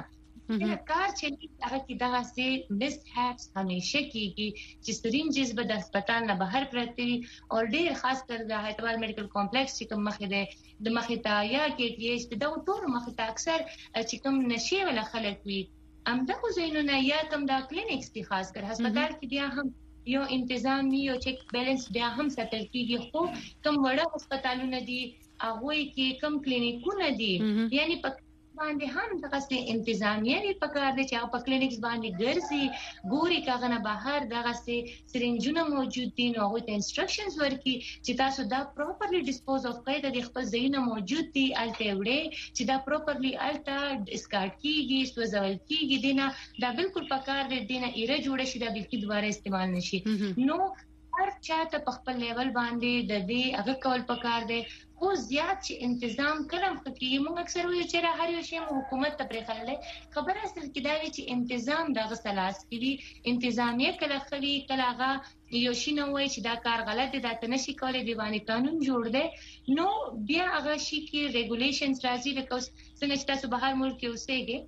دا کار چې هغه کې دغه سي مس هابس همیشه کیږي چې سرینجز به د هسپتال نه بهر پرته وي او ډېر خاص کر د هایتوال میډیکل کمپلیکس چې کوم مخې ده د مخې ته یا کې کې د ټول مخې ته اکثر چې کوم نشي ولا خلک وي ام دغه زینونه یا کوم د کلینیکس کې خاص کر هسپتال کې بیا هم یو انتظام یو چیک بیلانس بیا هم ساتل کیږي خو کوم وړه هسپتالونه دي هغه کې کوم کلینیکونه دي یعنی په باندې هم دغه سي انتظامیه لري په کار دي چې هغه په کلینیکس باندې ګرځي ګوري کاغه نه بهر دغه سي سرنجونه موجود دي نو هغه ته انسټرکشنز ورکي چې تاسو دا پراپرلی ډیسپوز اف کړئ د خپل ځایونه موجود دي الته وړي چې دا پراپرلی الته ډیسکارډ کیږي سوځول کیږي دینه دا بالکل په کار دي دینه ایره جوړه شي دا بالکل دوباره استعمال نشي نو هر چاته په خپل لیول باندې د دې هغه کول پکار دی خو زیات چې انتظام کلم کوي موږ اکثر وایو چې هر یو شی حکومت ته پرې خلل خبره اصل کې دا وی چې انتظام دغه سلاس کې انتظامیه کله خلی کله هغه یو شی نه وای چې دا کار غلط دی دا تنشي کولای دی باندې قانون جوړ دی نو بیا هغه شی کې ریګولیشنز راځي لکه څنګه چې تاسو بهر ملک کې اوسېږئ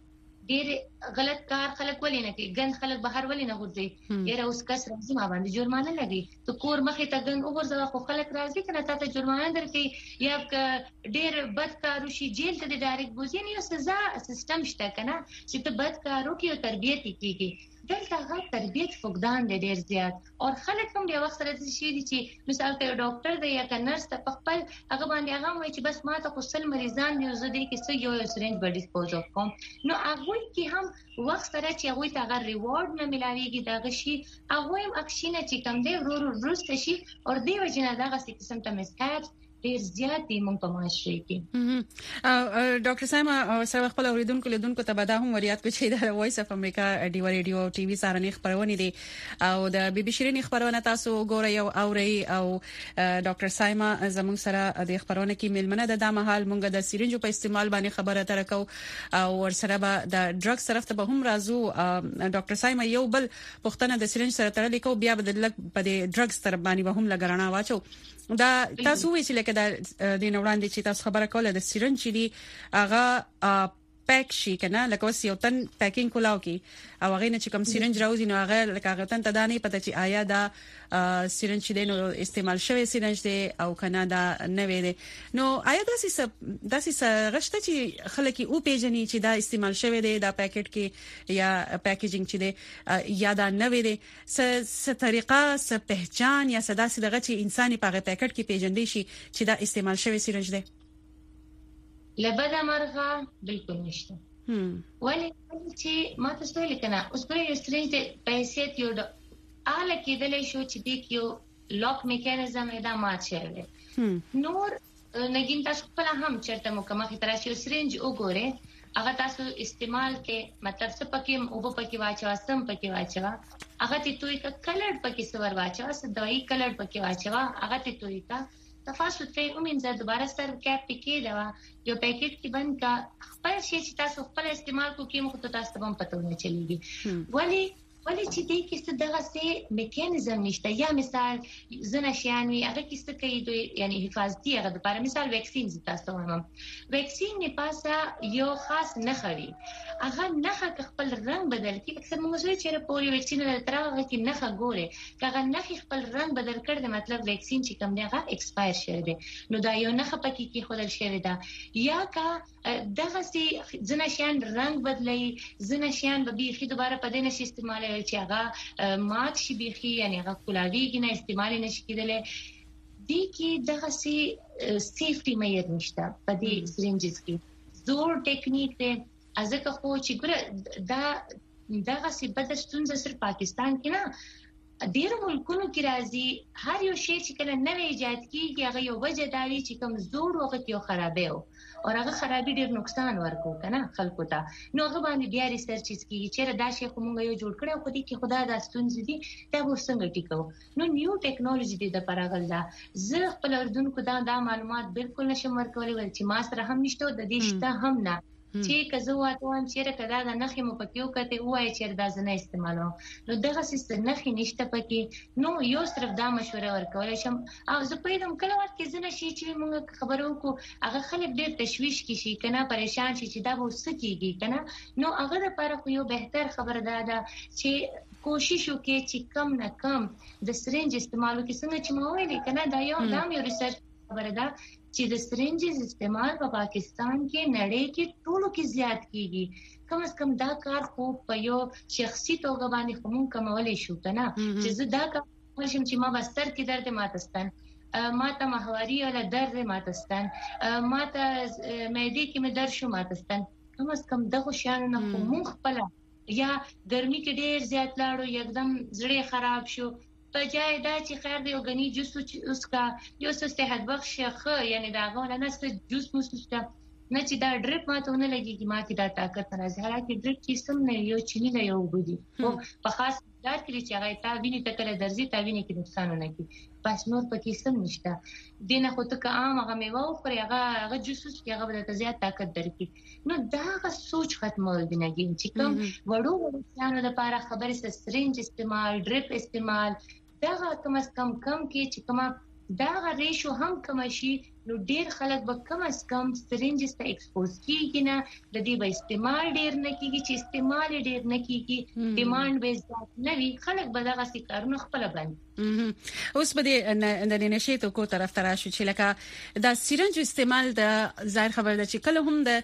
ډېر غلط کار خلک ولې نه کوي ګند خلک بهر ولې نه غورځي یاره اوس کس راځي ما باندې جرمانه لګي ته کور مخې ته ګند وګورځه خو خلک راځي کنه تاسو جرمانه درکې یا ډېر بد کار وشي جیل ته ډایرکټ بوزي نه یو سزا سیستم شته کنه چې ته بد کار وکړي او تربیت کیږي دلته هغه تربیت فقدان دی ډېر زیات او خلک هم بیا وخت راځي چې مثال ته ډاکټر دی یا نرس ته خپل هغه باندې هغه وایي چې بس ما ته خپل مریضان دی زه دې کې څه یو سرنج باندې ډیسپوز اف کوم نو هغه کې هم وخت سره چې هغه ته هغه ریوارډ نه ملاويږي دا غشي هغه هم اکشنه چې کم دی ورو ورو ورسته شي او دی وجنه دا غسي قسم ته مسحاب ډیر زیات دي موږ په معاشره کې ډاکټر سایما سره خپل اوریدونکو لیدونکو ته به دا هم وریاد کو چې د وایس اف امریکا ډیو ریډیو ټي وي سره خبرونه دي او د بي بي شيرين خبرونه تاسو ګورئ او اورئ او ډاکټر سایما زموږ سره د خبرونه کې ملمنه د دمحال موږ د سرنجو په استعمال باندې خبره ترکو او ورسره به د ډرګز طرف ته به هم راځو ډاکټر سایما یو بل پښتنه د سرنج سره تړلې کو بیا به د لګ په د ډرګز طرف باندې به هم لګرانه واچو دا تاسو وی چې لکه دا د نوړاندې چې تاسو خبره کوله د سرنج دی هغه پک شي کنه لکه وس یو تن پیکینګ کولاو کی او هغه نه چې کوم سرنج راوځي نو هغه لکه هغه تن ته دا نه پته چې آیا دا سرنج دی نو استعمال شوی سرنج دی او کنه دا نه وی دی نو آیا دا څه دا څه غشته چې خلک او پیژني چې دا استعمال شوی دی دا پیکټ کې یا پیکیجینګ چې دی یا دا نه وی دی څه طریقه څه پہچان یا صدا سي دغه چې انساني په پیکټ کې پیژندې شي چې دا استعمال شوی سرنج دی لبدا مرغه بالکل نشته هم ولی چې ما تاسو ته لیکنه اوس په یو سرنج د پیسې یو اله کېدلې شو چې د یو لاک میکانیزم دا مات شوی نور نګین تاسو په هم چرته مکمه تر شي سرنج وګوره هغه تاسو استعمال کې مطلب څه پکې او په کې واچو سم پکې واچو هغه ته توي کا کلر پکې سور واچو س دای کلر پکې واچو هغه ته توي کا تفاصیل ته اومین زه دوباره سر کېپ پکې دا یو پیکټ کې بند کا خپل شي چې تاسو خپل استعمال کو کې مخ ته تاسو هم پته نه چلیږي ولی ولی چې دې کې څه دغه سي میکانیزم نشته یا مثال زنه شیان وي هغه کې څه کوي دوی یعنی حفاظتي هغه لپاره مثال ویکسین تاسو وایم ویکسین نه پاسه یو خاص نه خري هغه نه خپل رنگ بدل کی اکثر موږ وایو چې پوری ویکسین تر هغه کې نه ګوره هغه نه خپل رنگ بدل کړ د مطلب ویکسین چې کوم دی هغه ایکسپایر شوی دی نو دا یو نه پکې کې خودل شوی دا یا کا دغه سي زنه شیان رنگ بدلای زنه شیان به بيخي دوباره په دې نشي استعمال چې هغه مات شي بيخي یعنی هغه کولاویږي نه استعمال نشي کېدل دي کې دغه سي سیفټي معیار نشته په دې سرنجز کې زور ټیکنیک دی ازکه خو چې ګره دا دغه سي بدستون زر پاکستان کې نه ډیر ملکونو کې راځي هر یو شی چې کله نوې ایجاد کیږي هغه یو وجه داري چې کوم زور وخت یو خرابې او او هغه خرابې ډیر نقصان ورکو کنه خلکو ته نو هغه باندې بیا ریسرچ کیږي چې دا شی کومه یو جوړ کړو خو دې کې خدا د ستونزې دي دا به څنګه ټیکو نو نیو ټیکنالوژي دې د پراغل دا زه خپل اردن کو دا د معلومات بالکل نشم ورکولای ول چې ما سره هم نشته د دې شته هم نه چې کزو واته چې کدا د نخې مو پکې وکته وای چې دا زنه استعمالو نو دغه سیستم نخې نشته پکې نو یو صرف دا مشوره ورکول شم او زه په دې کله وخت کې زنه شي چې موږ خبرو کو هغه خلک ډېر تشويش کې شي کنه پریشان شي چې دا به وسکیږي کنه نو هغه لپاره خو یو بهتر خبر ده چې کوشش وکړي چې کم نه کم د سرنج استعمالو کې څنګه چې مو ویلي کنه دا یو دا یو ریسرچ خبره ده چې د سرنج استعمال په پا پاکستان کې نړۍ کې ټولو کې زیات کیږي کم از کم دا کار خو په یو شخصي توګه باندې کوم کمولې شو کنه چې زه دا کوم چې ما بستر کې درد ماتستان ما ته ماهواري ولا درد ماتستان ما ته معدې کې مې درد شو ماتستان کم از کم دغه شان نه مونږ خپل یا ګرمي کې ډېر زیات لاړو یکدم زړه خراب شو په ځای دا چې خیر دی وګني جوس اوس کا یو څه صحت بخش خو یعنی دا غوړه نه څه جوس موسسته نه چې دا ډریپ ماته نه لګي ما کې دا طاقت راځي حالکه ډریپ چې سم نه یو چینی نه یو بودی او په خاص دا کې چې هغه تا ویني ته کله درځي تا ویني کې نقصان نه کوي پس نور پکې سم نشته دینه خو ته عام هغه میوه او خوري هغه هغه جوسوس کې هغه د زیات طاقت درکې نو دا غو سوچ ختمول دی نه چې کوم وړو وړو ځانو لپاره خبرې سره سرنج استعمال ډریپ استعمال دا کم از کم کم کې چې کما دا غ ریشو هم کم شي نو ډیر خلک به کم از کم سرنجز ته ایکسپوز کیږي نه د دې به استعمال ډیر نه کیږي چې استعمال ډیر نه کیږي ډیماند بیس نه وي خلک به دغه سکارونه خپل باندې اوس به د نشې ته کو طرف تر شو چې لکه دا سرنج استعمال د ظاهر خبر ده چې کله هم د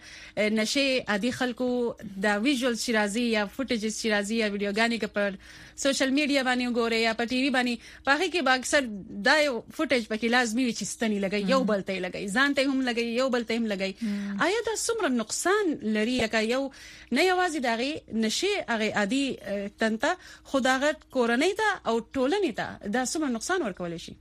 نشې عادي خلکو د ویژوال شرازي یا فوټیج شرازي یا ویډیوګانی کې پر سوشل میډیا باندې وګوري یا په ټي وي باندې په هغه کې به اکثر دا فوټیج پکې لازمي وي چې ستنی لګي یو بل لګي ځان ته هم لګي یو بل ته هم لګي آیا دا څومره نقصان لري لکه یو نه یوازې دغه نشي هغه عادي تنته خداغت کورنۍ ته او ټولنې ته دا څومره نقصان ورکول شي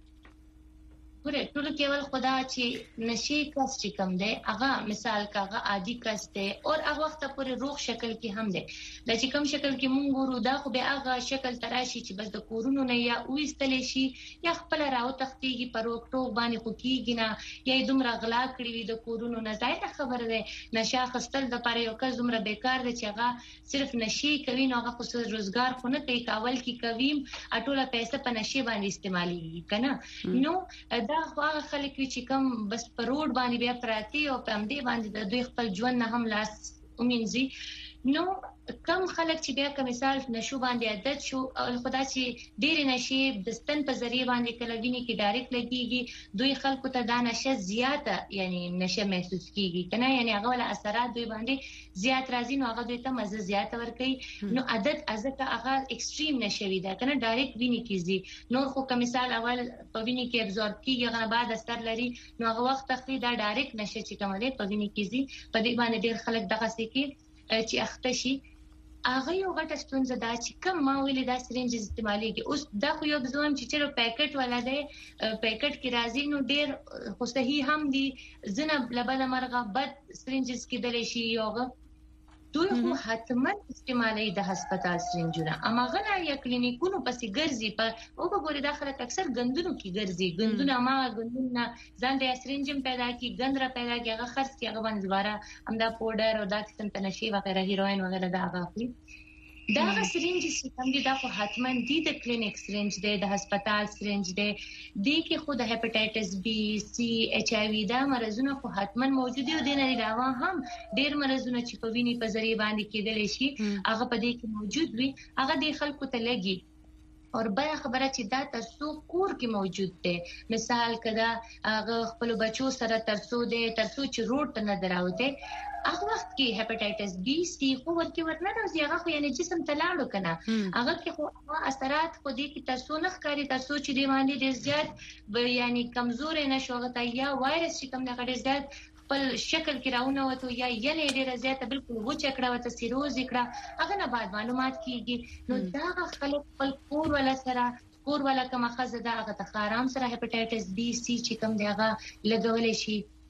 ګوره ټول کېول خدا چې نشي کس چې کم دی هغه مثال کاغه عادي کس دی او هغه وخت پورې روغ شکل کې هم دی د چې کم شکل کې مونږ ورو دا خو به هغه شکل تراشي چې بس د کورونو نه یا وېستل شي یا خپل راو تختيږي پر وکټو باندې خو کېږي نه یا دومره غلا کړی وي د کورونو نه ځای خبر ده نشه خستل د پاره یو کس دومره بیکار دی چې هغه صرف نشي کوي نو هغه خو روزګار خو نه کوي کاول کې کوي اټوله پیسې په نشي باندې استعمالي کنه نو دا هغه خلک چې کوم بس په روډ باندې بیا پراتی او په امدی باندې د دوی خپل ژوند نه هم لاس ومنځي نو کم خلک چې بیا کوم مثال نشو باندې عادت شو او خدا چې ډیر نشي د ستن په ذریعہ باندې کله ویني کې ډایرکټ لګيږي دوی خلکو ته دا نشه زیاته یعنی نشه محسوس کیږي کنه یعنی هغه ول اثرات دوی باندې زیات راځي نو هغه دوی ته مزه زیات ور کوي نو عادت ازته هغه ایکستریم نشوي دا کنه ډایرکټ ویني کیږي نور خو کوم مثال اول په ویني کې ابزورب کیږي هغه بعد اثر لري نو هغه وخت تخلي دا ډایرکټ نشه چې کومه په ویني کیږي په دې باندې ډیر خلک دغه سکی چې اخته شي هغه یو غټه ستونزه ده چې کوم ما ویلې دا سرنج استعماليږي اوس دا خو یو بزوم چې چیرې پاکټ ولا دی پاکټ کې راځي نو ډیر خو صحیح هم دي زنه لبل مرغه بد سرنجز کې دلې شي یوغه دوی خو حتما استعمالي د هسپتال سرنجونه اما غلا یا کلینیکونو پسې ګرځي په او په ګوري داخله اکثر غندونو کې ګرځي غندونه ما غندونه ځان د سرنجم پیدا کی غندره پیدا کی هغه خرڅ کی هغه باندې دواره همدا پاوډر او دا قسم تنشي وغیرہ هیروین وغیرہ دا هغه دا سرنج چې کوم دي دا خو حتما دي د کلینیک سرنج دی د هسپتال سرنج دی د کې خو د هپاتایټس بی سی ایچ آی وی دا مرزونه خو حتما موجود دي او د نه علاوه هم ډیر مرزونه چې په ویني په ذریعہ باندې کېدل شي هغه په دې کې موجود وي هغه د خلکو ته لګي اور بل خبره چې دا ترسو کور کې موجود دی مثال کدا هغه خپل بچو سره ترسو دی ترسو چې روډ ته نه دراوته هغه وخت کې هپاتایټس بی سی خو ورته ورنه راځي هغه خو یعنی جسم ته لاړو کنه هغه کې خو اثرات خو دې کې ترسو نه ښکاری ترسو چې دی باندې ډیر زیات یعنی کمزور نه شوغه یا وایرس چې کوم نه غړي زیات خپل شکل کې راونه وته یا یې ډیر زیات بالکل و چکړه وته سیروز کړه هغه نه بعد معلومات کیږي نو دا خلک خپل کور ولا سره کور ولا کوم خزه دا هغه ته خارام سره هپاتایټس بی سی چې کوم دی هغه لګولې شي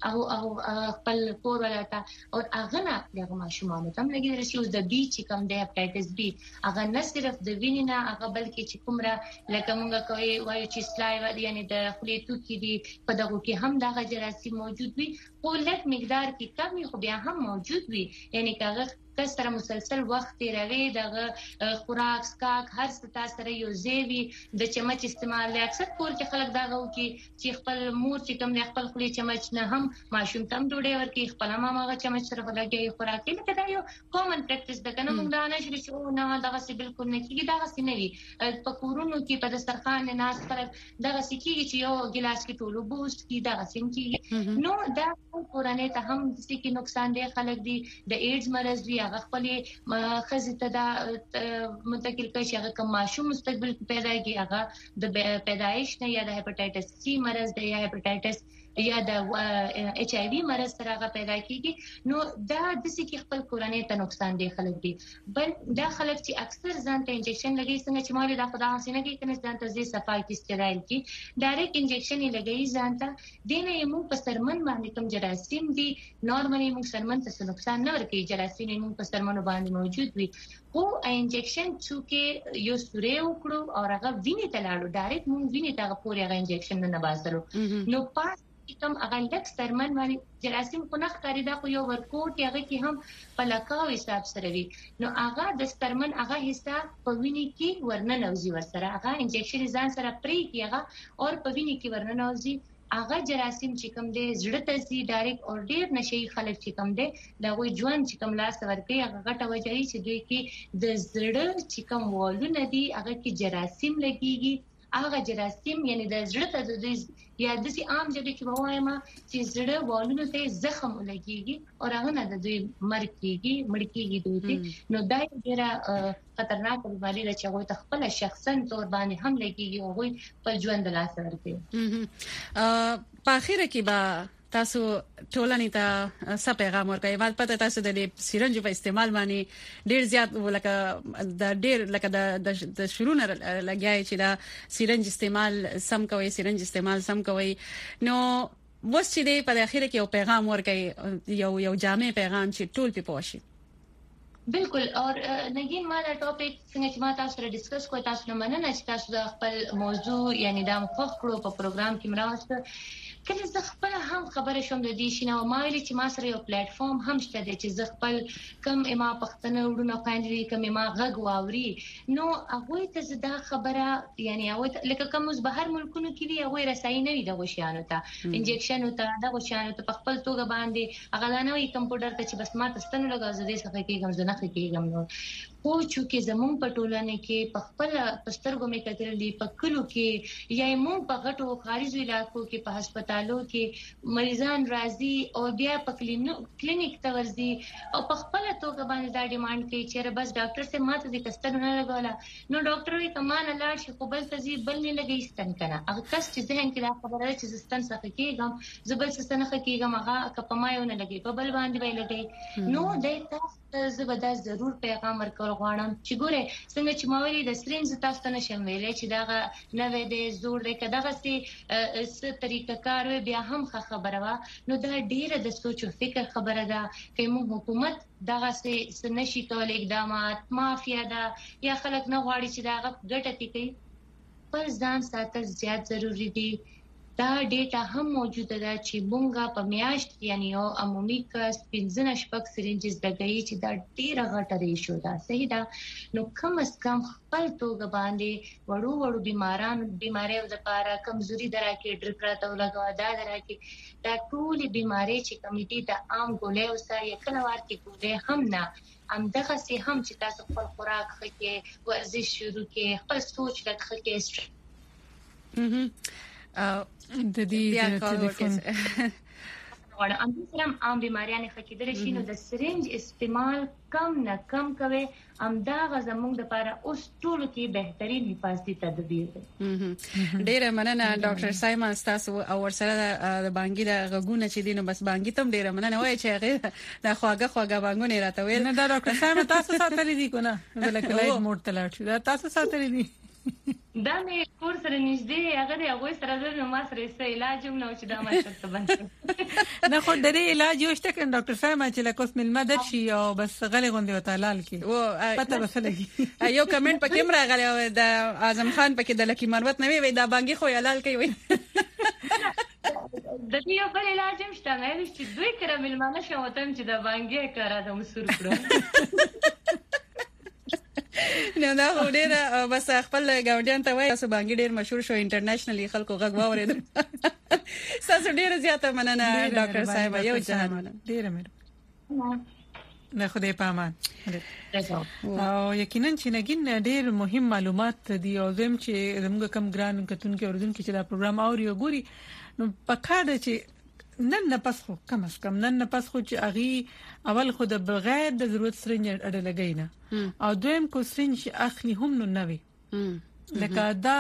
او او خپل کور ولاته او هغه نه دغه ماشومان ته لګي درشي او د بي چې کوم د هپاتایټس بي هغه نه صرف د وینې نه هغه بلکې چې کومره لکه مونږ کوي وایو چې سلایو یعنی د خولې توکي دي په دغه کې هم دغه جراثیم موجود وي خو لږ مقدار کې کم خو بیا هم موجود وي یعنی کاغه کس سره مسلسل وخت تیروي دغه خوراک سکاک هر څه سره یو زیوی د چمچ استعمال اکثر کور کې خلک دغه وکي چې خپل مور چې کوم خپل خولي چمچ نه هم ماشوم تم ډوډۍ ورکي خپل ماما چمچ سره لګي خوراک کې لکه دا یو کامن پریکټیس د کنه موږ دا نه شي چې نه دغه څه بالکل نه کیږي دغه څه نه وي په کورونو کې په دسترخوان نه ناس خلک دغه څه کیږي چې یو ګلاس کې ټولو بوست کی دغه څه کیږي نو دا کورانه ته هم د څه کې نقصان دی خلک دی د ایډز مرز دی هغه خپل خزي ته دا منتقل کوي چې هغه کوم ماشوم مستقبل پیدا کیږي هغه د پیدایش نه یا د هپاتایټس سی مرز دی یا هپاتایټس یا د ایچ آی وی مرز سره هغه پیدا کیږي نو دا د څه کې خپل کورانه ته نقصان دی خلک دی بل دا خلک چې اکثر ځان ته انجکشن لګي څنګه چې مالې دا خدا حسینه کې کنه ځان ته زی صفای کې استرایل کې ډایرکټ انجکشن یې لګي ځان ته دینه یې موږ په سرمن باندې کوم جراثیم دي نورمالي موږ سرمن ته نقصان نه ورکوي جراثیم موږ په سرمنو باندې موجود وي خو انجکشن چې یو سورې وکړو او هغه ویني ته لاړو ډایرکټ موږ ویني ته پورې هغه انجکشن نه باسلو نو پاس کوم هغه لک سرمن باندې جراثیم خو نه ښکاري دا خو یو ورکوټ هغه کې هم په لکاو حساب سره وي نو هغه د سرمن هغه حصہ په ویني کې ورنه نوځي ورسره هغه انجکشن ځان سره پرې کیږي او په ویني کې ورنه نوځي هغه جراثیم چې کوم دی زړه ته سي ډایرکټ اور ډیر نشي خلک چې کوم دی دا وي ژوند چې کوم لاس ورکي هغه غټه وجري چې دوی کې د زړه چې کوم والونه دي هغه کې جراثیم لګيږي هغه جراثیم یعنی د زړه ته د یا د سي عام جدي کې وایم چې زړه والونو ته زخم لګيږي او هغه نه د دوی مرګ کیږي مړ کیږي دوی نو دا ډیره خطرناک بیماری ده چې هغه ته خپل شخصا تور باندې هم لګيږي او هغه په ژوند لاس ورکوي په اخر کې با تاسو ټولنې ته څه پیغام ورکوي مال پته تاسو د سیرنج په استعمال باندې ډیر زیات لکه د ډیر لکه د شروع نه لګیای چې دا سیرنج استعمال سم کوي سیرنج استعمال سم کوي نو وس چې د په اخر کې یو پیغام ورکوي یو یو جامع پیغام چې ټول په پوښي بالکل اور نگین ما دا ټاپک څنګه چې ما تاسو سره ډیسکس کوی تاسو نه مننه چې تاسو د خپل موضوع یعنی دا مخ کړو په پروګرام کې مرسته کله زه خپل هم خبره شوم د دې شنو ما ویلي چې ما سره یو پلیټ فارم هم شته چې زه خپل کم اما پښتنه وډونه خويندې کم اما غږ واوري نو هغه ته زدا خبره یعنی هغه لکه کوم اوس بهر ملکونو کې دی هغه رسای نه وي د غوښیانو ته انجکشن ته د غوښیانو ته په خپل توګه باندې هغه نه وي کمپیوټر ته چې بس ما تستنه لګا زده څه کېږم زه نه کېږم نو خو چې زمون په ټولنه کې په خپل پسترګو مې کتل دي په کلو کې یا مون په غټو خارجي علاقو کې په هسپتالو کې مریضان راځي او بیا په کلینیک ته ورځي او په خپل توګه باندې دا ډیماند کوي چې بس ډاکټر سره ماته د کستر نه لګولا نو ډاکټر وی کمانه لاړ شي خو بل تزي بل نه لګي ستن کنه هغه کس چې ذهن کې دا خبره ده چې ستن څه کېږم زبل څه نه کېږم هغه کپمایو نه لګي په بل باندې وی لګي نو د تاسو زبدا ضرور پیغام ورکول غواړم چې ګوره څنګه چې ماوري د سرینز تاسو ته نشم ویلې چې دا نه وې د زور د کداغه سي څه طریقه کار وي بیا هم خبره وا نو دا ډیره د سوچ او فکر خبره ده چې موږ حکومت دغه څه نشي کولای اقدامات مافیا ده یا خلک نه غواړي چې داغه ګټه کوي پر ځان ساتل زیات ضروری دي دا ډیټا هم موجوده ده چې مونږه په میاشت یعنی او عمومي کس پنځه شپږ سرنجز لګي چې دا ډیره غټه ریشو ده صحیح ده نو کم از کم خپل توګه باندې وړو وړو بیمارانو بیماریو لپاره کمزوري دراکې ډرپ راته ولګا دا دراکې دا ټول بیماری چې کمیټي ته عام ګولې اوسه یا کله ورته ګولې هم نه ام دغه سي هم چې تاسو خپل خوراک خکې ورزش شروع کې خپل سوچ لکه خکې د دې ټلیفون وړ ام سره عام بیماریاں خکېدل شي نو د سرنج استعمال کم نه کم کوي ام دا غزمونږ د لپاره اوس ټول کې بهترین حفاظتي تدبیر دی ډیره مننه ډاکټر سایمن تاسو او ورسره د بانګي د غوونه چې دینو بس بانګي تم ډیره مننه وای چې هغه د خواګه خواګه بانګونه راته ویل نه دا ډاکټر سایمن تاسو ساتلې دي کو نه بلکې لایټ موډ تلاړ شو دا تاسو ساتلې دي دا مې کور سره نږدې هغه دی هغه سره د ما سره سه علاج هم نو چې دا ما شته باندې نه خو د دې علاج یو شته کنه ډاکټر صاحب چې له کوس مل مدد شي او بس غلې غوندي وتعال کی و پته بسلګي یو کمنټ پکې مر غلې او د اعظم خان پکې د لکی مروت نه وي دا بانګي خو حلال کوي د دې یو بل علاج هم شته مې چې دوی کړه ملمانه شو وتم چې د بانګي کارا د مسور کړو نه دا وړه بس خپل گاونډیان ته وایي تاسو باندې ډیر مشهور شو انټرنیشنلی خلکو غږ واورید تاسو ډیر زیاته مننه ډاکټر صاحب یو جهان مننه ډیر مې نه خدای پامان او یقینا چې نګین ډیر مهم معلومات دي او زم چې زموږ کم ګران کتونکو اوردونکو چې دا پروګرام اوري او ګوري نو پکاره چې نن نه پس خو کم از کم نن نه پس خو چې اغي اول خو د بغیر د ضرورت سرنج اړه لګی نه او دویم کو سرنج اخلي هم نو نه وي لکه دا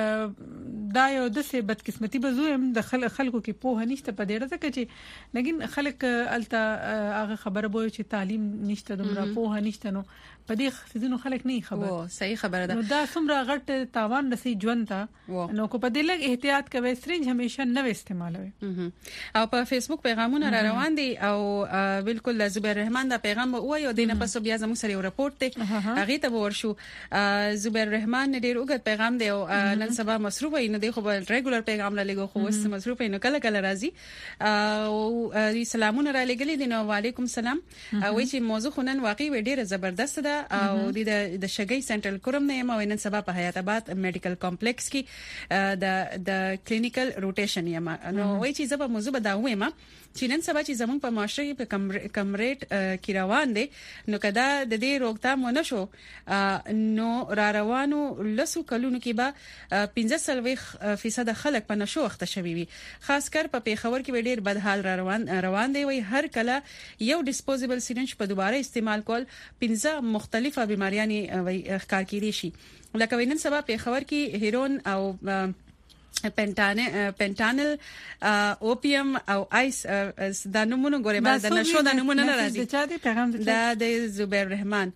دا یو د څه بدقسمتي بزویم د خلکو کې په هنيشته په ډیره ځکه چې لګین خلک الته هغه خبره بوي چې تعلیم نشته دومره په هنيشته نو په دې خزینو خلک نه خبر او صحیح خبره ده نو دا څومره غټ تاوان رسي ژوند ته نو کو په دې لګ احتیاط کوي سرنج همیشه نه استعمالوي او په فیسبوک پیغامونه را روان دي او بالکل زبیر رحمان دا پیغام وایو دینه پس بیا زموږ سره یو رپورت دی هغه ته ورشو زبیر رحمان ډیر وګت پیغام دی او نن سبا مصروف وي نو دی خو ریګولر پیغام را لګو خو وس مصروف نو کله کله راځي او سلامونه را لګلې دي نو وعلیکم السلام او چې موضوع خنن واقعي ډیره زبردست ده او د د شګي سنټرل کوم نه یم او نن سبا په حیات آباد میډیکل کمپلیکس کې د د کلینیکل روټیشن یم نو وایي چې زبر موضوع بداوې ما چې نن سبا چې زمونږ په معاشره په کم کم ریټ کې روان دي نو کدا د دې روغتیا مونږ شو نو را روانو لسو کلونو کې به پنځه سلوي فیصد خلک په نشو وخت شوي وي خاص کر په پیښور کې ډیر بد حال را روان روان دی وي هر کله یو ډیسپوزیبل سرنج په دوباره استعمال کول پنځه مختلفه بیماریاں وي ښکار کړي شي لکه وینن سبا پیښور کې هیرون او پنټانل پنټانل اوپیم او آیس د نمونه ګورې ما د نشو د نمونه نه راځي دا د زبیر رحمان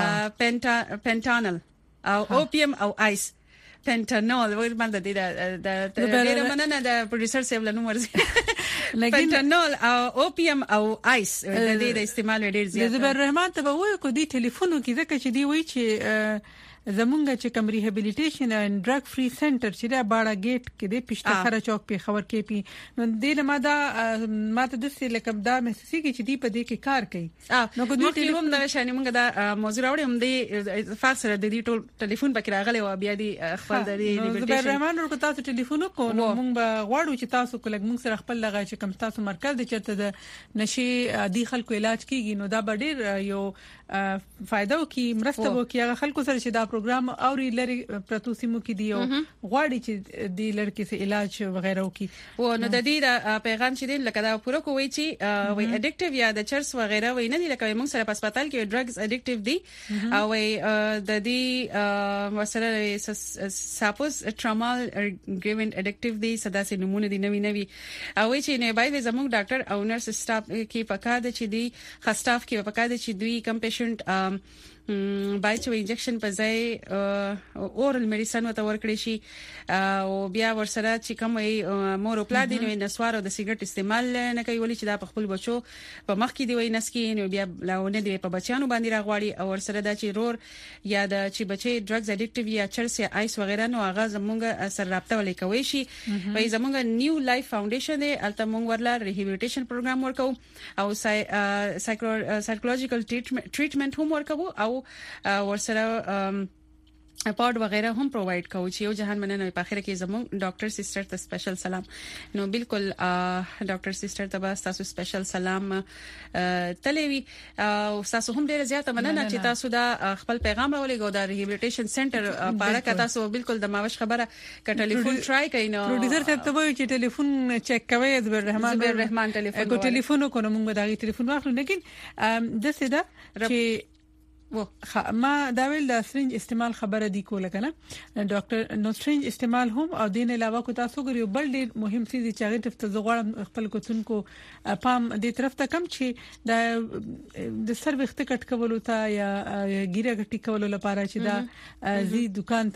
پنټانل او اوپیم او آیس پنټانول ور باندې د د ډیر مننه د پروډوسر سیب لنو ورزي پنټانول او اوپیم او آیس د دې د استعمال ډیر زیات زبیر رحمان ته وایي کو دی ټلیفون کې ځکه چې دی وایي چې زمونږ چې کوم ریهابیلیټیشن اند ډرګ فری سنټر چې دا باړه گیټ کې دی پښته خره چوک په خبر کې پی نو دې ما دا ماته د څه لکه دا محسوسي کې چې دی په دې کې کار کوي نو کو دوی ټلیفون دا شانې مونږ دا موضوع راوړم دی فاکس سره د دې ټلیفون پکې راغلی او بیا دی خپل د ریهابیلیټیشن زبیر رحمان ورته تاسو ټلیفون کو نو مونږ به غواړو چې تاسو کله مونږ سره خپل لغا چې کوم تاسو مرکز د چرته د نشي عادي خلکو علاج کیږي نو دا به ډیر یو فائدہ وکي مرسته وکي هغه خلکو سره چې دا پروګرام اوري لري پرتو سیمو کې دی او غواړي چې دی لړکې سه علاج وغیرہ وکي و نو د دې پیغام چې دی لکه دا پوره کوي چې وي اډیکټیو یا د چرس وغیرہ وي نه دی لکه موږ سره په هسپتال کې ډرګز اډیکټیو دي او د دې وسره ساپوس ټرامال ګریوین اډیکټیو دي صدا سي نمونه دي نوي نوي او چې نه باید زموږ ډاکټر او نرس سټاف کې پکا د چې دی خاص کې پکا د چې دوی کم پیشنټ باید چې انجکشن په ځای اورل میډیسن وته ورکړي شي او بیا ورسره چې کوم موروپلادین او نسوار او د سیګریټ استعمال نه کوي ولې چې دا په خپل بچو په مخ کې دی وای نسکی نو بیا لاونه دی په بچیانو باندې راغواړي او ورسره دا چې رور یا د چې بچي ډرګز اډیکټیو یا چرس یا آیس وغیرہ نو هغه زمونږ سره رابطه ولې کوي شي وای زمونږ نیو لایف فاونډیشن دی الته مونږ ورلا ریهابیلیټیشن پروګرام ورکو او سایکولوژیکل ټریټمنټ هم ورکو او ورسره پاډ وغیرہ هم پرووایډ کوي چې یو جهان مننه په اخر کې زموږ ډاکټر سسټر ته سپیشل سلام نو بالکل ډاکټر سسټر ته تاسو سپیشل سلام تلوي او تاسو هم ډیره زیاته مننه چې تاسو دا خپل پیغام راولېګو د ریهابیلیټیشن سنټر پاره کا تاسو بالکل د ماوش خبره ک ټلیفون ټرای کین نو پروډوسر ته ته وایي چې ټلیفون چک کوي زبیر رحمان زبیر رحمان ټلیفون کو ټلیفون کو نو موږ دا ټلیفون واخلو لیکن د څه دا چې و ما دا ویل د سرنج استعمال خبره دی کوله کنه ډاکټر نو سرنج استعمال هم او دین علاوه کو تاسو ګریو بل ډیر مهم څه چې هغه ته زغړم خپل کوتونکو پام دې طرف ته کم چې د د سر وخت کټ کولو ته یا ګیره کټ کولو لپاره چې دا زی دکان ته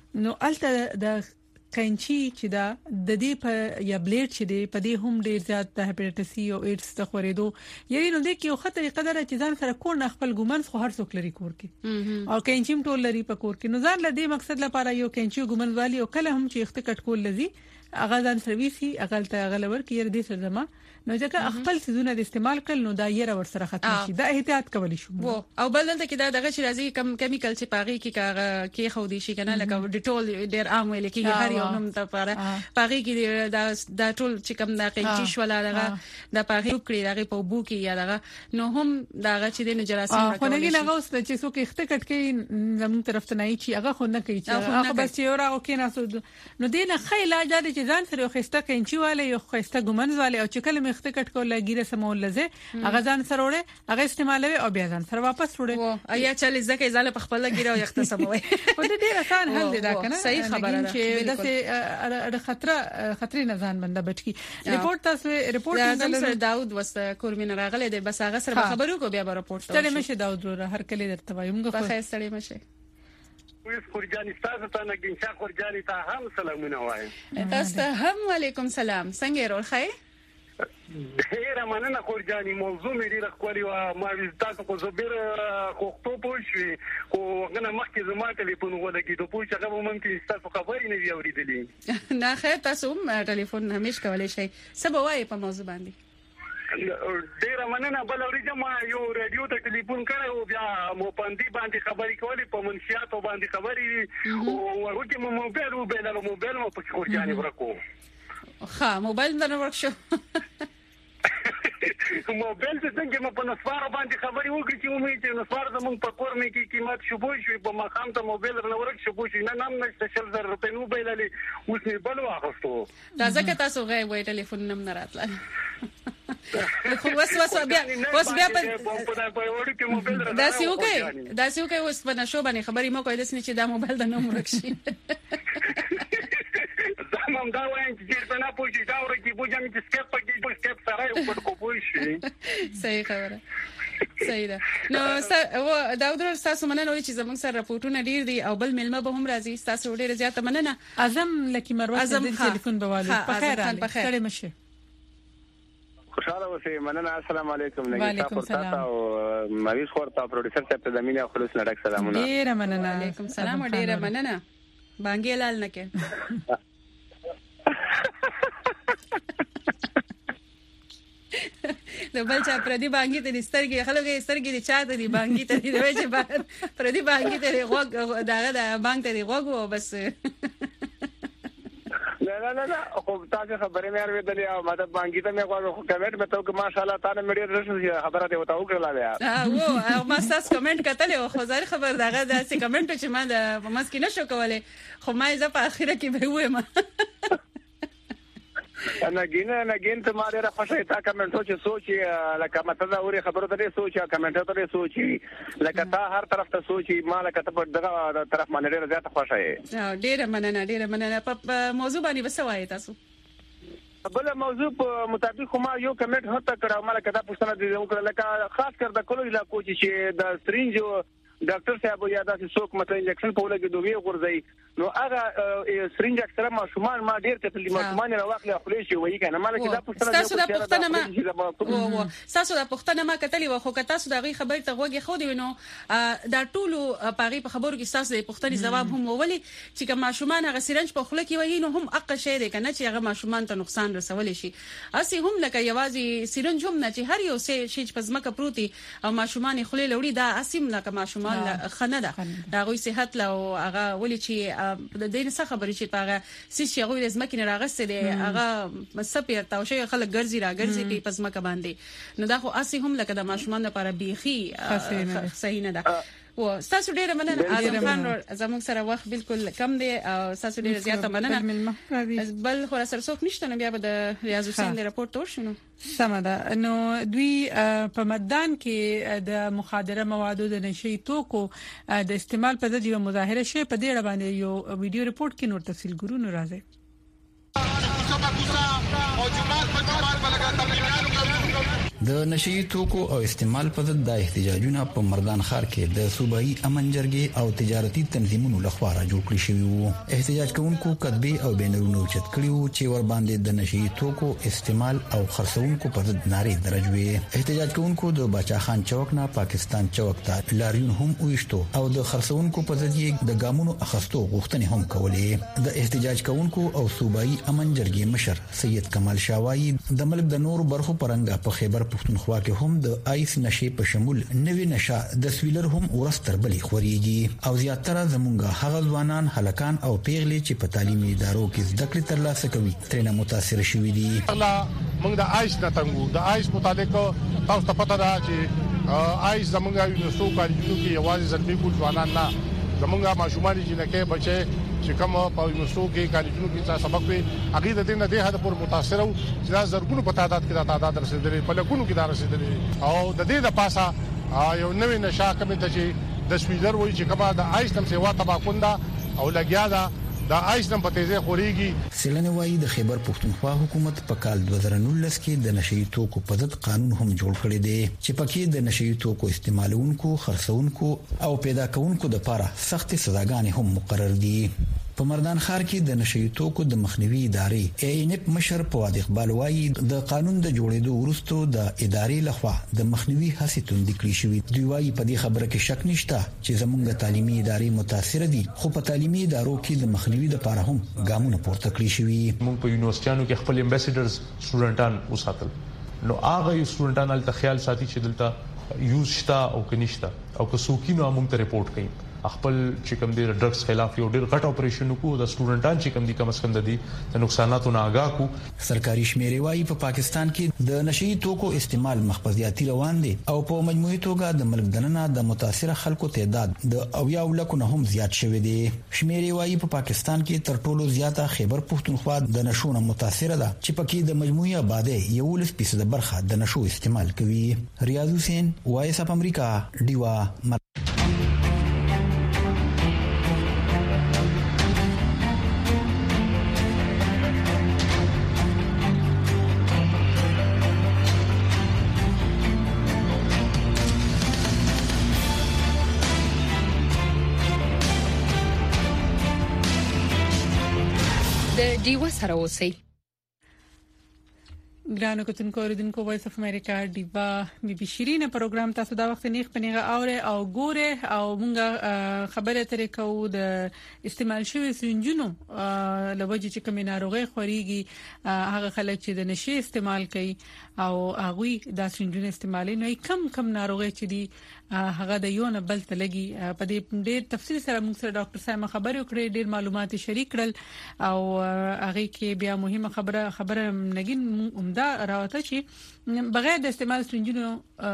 نو الته د کینچی چې دا د دې په یا بلیډ چې دی په دې هم ډیر زیات د هپاتایټس سی او ایډز د خورېدو یعنی نو د کې یو خطر قدر چې ځان سره کور نه خپل ګومن خو هر څوک لري کور کې او کینچیم ټول لري په کور کې نو ځان له دې مقصد لپاره یو کینچي ګومن والی او کله هم چې اخته کټ کول لذي اغه ځان سرویسي اغه ته غلور کې ير دې سره زما نو ځکه خپل سيزونه د استعمال کړل نو دا یې ور سره ختم شي دا احتیاط کولی شو او بل دلته کې دا دغه چې راځي کم کیمیکل چې پاغي کې کاغه کې خو دي شي کنه لکه ډیټول ډیر عام ویل کې هر یو نوم ته لپاره پاغي کې دا دا ټول چې کم دا قینچی شولا دغه د پاغي کړی دغه په بو کې یا دغه نو هم دغه چې د جراثیم راکول خو نه نه غوښته چې څوک اخته کټ کې زمون طرف ته نه چې هغه خو نه کوي چې هغه بس یو راو کې نه نو دینه خیلا د چې ځان سره خسته کینچی والے یو خسته ګمنز والے او چې کله مخته کټ کول ګیره سمول لزه هغه ځان سره وړي هغه استعمالوي او بیا ځان سره واپس وړي ایا چې لزه کې ځاله په خپل ګیره او یخته سموي او د دې آسان حل دی دا کنه صحیح خبره ده چې دغه خطر خطرې نه ځان بنده بچکی ریپورت تاسو ریپورت سره داود وسته کورمین راغله دی بس هغه سره خبرو کو بیا راپورټ ستړي مشه داود هر کله درته وایم غو په خیر ستړي مشه ویس خورجانی تاسو ته نه ګنشا خورجانی ته هم سلامونه وایم تاسو ته هم وعلیکم سلام څنګه ورو خیر ډیره مننه خورجانی موضوع مې ډیره خولي او ما ویل تاسو کو زبر خوختو پوښي او غنه مخکې زما ټلیفون ولګي ته پوښه هغه ممکن تاسو خبرې نه وی اوریدلې نه خیر تاسو هم ټلیفون همیش کولای شئ سبا وایي په موضوع باندې ډیره مننه بل اورېږم ما یو رادیو ته ټلیفون کړو او بیا مو باندې باندې خبرې کولې په منشيات باندې خبرې او ورته مو موبایل او بل موبایل مو په خورجانی ورکو ها موبایل نه ورکشو موبایل ته څنګه مې په نسوار باندې خبرې وکړې چې مې چې نسوار زموږ په کور مې کې قیمت شوبوي شو په مخام ته موبایل رنورک شوبوي شو نه نام نشته شل زر روپۍ موبایل لري اوس مې بل واغستو دا ځکه تاسو غي وای ټلیفون نم نه راتله خو وس وس بیا وس بیا په دا سیو کوي دا سیو کوي وس په نشو باندې خبرې مو کوي دسنه چې دا موبایل د نوم ورکشي مم دا وایم چې په نه پوښتې دا ورکی بوجم چې سکپ پکې په سکپ سره یو په کوی شي صحیح خبره صحیح ده نو و دا ودر تاسو مننه وي چې زموږ سره راپورټونه ډیر دي او بل ملمه به هم راځي تاسو ډیر زیاته مننه اعظم لکی مروه د ټلیفون بوالو په خیر سره مشه خوشاله اوسئ مننه السلام علیکم نګیتا پورتا او مریض خورتا پروډوسر صاحب ته زمينه خلوص نډک سلامونه ډیر مننه علیکم سلام ډیر مننه بانګي لال نکه د بل چا پردي بانګي ته سترګې خلګي سترګې دي چا ته دي بانګي ته دي وای چې پردي بانګي ته غوږ داغه د بانګ ته دي غوږ بس نه نه نه خو تاسو خبرې مې اوریدلې او ماته بانګي ته مې غواړم خو کمنټ مې ته که ماشاءالله تعالی مې ډېر رسو خبره ته وتاو کړل بیا ها او ما تاسو کمنټ کتل او خو ځای خبر داغه د څه کمنټ چې ما د په مس کې نشو کولای خو ما یې په اخیره کې به وایم انا ګینه انا ګین ته ما ډېر خوشاله تا کمنټو چې سوچي لکه مته دا اوري خبرو ته سوچي کمنټو ته سوچي لکه تا هر طرف ته سوچي ما لکه ته په دغه طرف باندې ډېر زیات خوشاله ډېر مننه ډېر مننه په موضوع باندې وسوای تاسو بل موضوع په مطابق ما یو کمنټ هته کړه ما لکه دا پوښتنه دي وکړه لکه خاص کر د کلو علاقو چې د سرینج ډاکټر صاحب یا د څوک مته انجکشن په لګي دوی غورځي نو هغه سرینج اکثره ماشومان ما ډیر کتل دي ماشومان راوخلي خپل شي وایي کنه مالک دا پوښتنه تاسو دا پوښتنه ما تاسو دا پوښتنه ما کتلی و خو که تاسو دا غي خبر ته وګي خو دی نو دا ټولو پاغي په خبرو کې تاسو د پوښتنې جواب هم وولي چې که ماشومان هغه سرینج په خله کې وایي نو هم اق شي دی کنه چې هغه ماشومان ته نقصان رسول شي اسی هم لکه یوازې سرینج هم نه چې هر یو شي چې پزماکه پروتي او ماشومان خله لوري دا اسیم لکه ماشومان خنه ده دا غوي صحت له هغه ولي چې د دې څخه خبرې چې هغه سیس یو د زمکه نه راغسته دي هغه سپیر تا شي خلک ګرځي را ګرځي په پزماکه باندې نو دا خو اسی هم لکه د ماشومان لپاره بيخي صحیح نه ده و تاسو ډیره مننه اعظم خان زموږ سره وخت بالکل کم دی او تاسو ډیره زیاته مننه بل خو سره څوک نشته نو بیا به د ریاض حسین د راپورټ ورشنو سمده نو دوی په مدان کې د مخدره موادو د نشي توکو د استعمال په ضد یو مظاهره شي په دې اړه باندې یو ویډیو راپورټ کې نور تفصیل ګورو نو راځي د نشي توکو او استعمال په ضد د احتجاجونو په مردان ښار کې د صوبایي امن جرګې او تجارتي تنظیمونو لخوا را جوړ کړی شوی وو. احتجاج کوونکو کتبي او بینرونو چت کړیو چې ور باندې د نشي توکو استعمال او خرڅونکو په ضد نارې درجوي. احتجاج کوونکو د باچا خان چوک نه پاکستان چوک ته لاریون هم وښتو او د خرڅونکو په ضد یې د ګامونو اخستو غوښتنې هم کولې. د احتجاج کوونکو او صوبایي امن جرګې مشر سید کمال شاوایی د ملک د نور برخو پرنګا په خیبر پښتونخوا کې هم د آیس نشي په شمول نوې نشه د سویلر هم ورستر بلې خوريږي او زیاتره زمونږ هغه ځوانان هلکان او پیغلې چې په تعلیمي ادارو کې زده کړې ترلاسه کوي ترنه متاثر شوي دي. موږ د آیس نه تنګو د آیس متعلق تاسو ته پته ده چې آیس زمونږ یونیورسيټو کالجونو کې یوازې زلمی ګل ځوانان نه زمونږ ماشومان جنکه بچي چې کوم په یونیورسيټو کې کالجونو کې سبق وي هغه د دې نه د هدا پر متاثر او چې دا زرګونو په تعداد کې دا تعداد رسیدلې په لکونو کې دا رسیدلې او د دې د پاسه یو نوې نشه کوم ته چې د سویلر وایي چې کما د آیس نم سیوا تباکوندا او لګیا دا د آیس نم په تیزه خوريږي. سیلنه وایي د خیبر پښتونخوا حکومت په کال دوه زره نولس کې د نشئی توکو په ضد قانون هم جوړ کړی دی چې پکې د نشئی توکو استعمالونکو خرڅونکو او پیدا کوونکو لپاره سخت سزاګانې هم مقرر دي. په مردان ښار کې د نشئی توکو د مخنیوي ادارې ای ان اف مشر فواد اقبال وایي د قانون د جوړېدو وروسته د ادارې لخوا د مخنیوي هڅې توندې کړې شوې. دوی وایي په دې خبره کې شک نشته چې زموږ تعلیمي ادارې متاثر دي خو په تعلیمي ادارو کې د مخنیوي لپاره هم ګامونه پورته کړی شوي. موږ په یونیورسيټانو کې خپل امبیسډرز سټوډنټان وساتل نو هغه سټوډنټان ال تخیل ساتي چې دلته یوز شتا او کنيشتا او که سوکینو موږ ته ریپورت کړي خپل چې کوم دي ډرګز خلاف یو ډیر غټ اپریشن کو د سټوډنټان چې کوم دي کم اس کم د دي د نقصاناتو نه آگاه کو. سرکاري شمیرې وايي په پاکستان کې د نشئی توکو استعمال مخفضیاتي روان دي او په مجموعي توګه د ملک دننه د متاثر خلکو تعداد د اویا ولکو نه هم زیات شوی دی. شمیرې وايي په پاکستان کې تر ټولو زیاته خیبر پښتونخوا د نشونه متاثر ده چې پکې د مجموعي آبادی یو لس فیصد برخه د نشو استعمال کوي. ریاض حسین وایس اپ امریکا دیوا. دیو سره اوسئ. ګرانو کتونکو اوریدونکو وایس اف امریکا دیوا بي بي شيرینه پروګرام تاسو دا وخت نیغ پنیغه اوره او ګوره او مونږه خبره ترې کوو د استعمال شوی سرنجونو لوجه چې کوم ناروغي خوريږي هغه خلک چې د نشي استعمال کوي او هغه د سرنجونو استعمالي نو کم کم ناروغي چې دي هغه د یو نه بل تلګي په دې ډېر تفصیل سره موږ سره ډاکټر صاحب خبرې وکړې ډېر معلومات شریک کړل او هغه کې بیا مهمه خبره خبره نګین عمده راوته چې بغیر د استعمال سرنجونو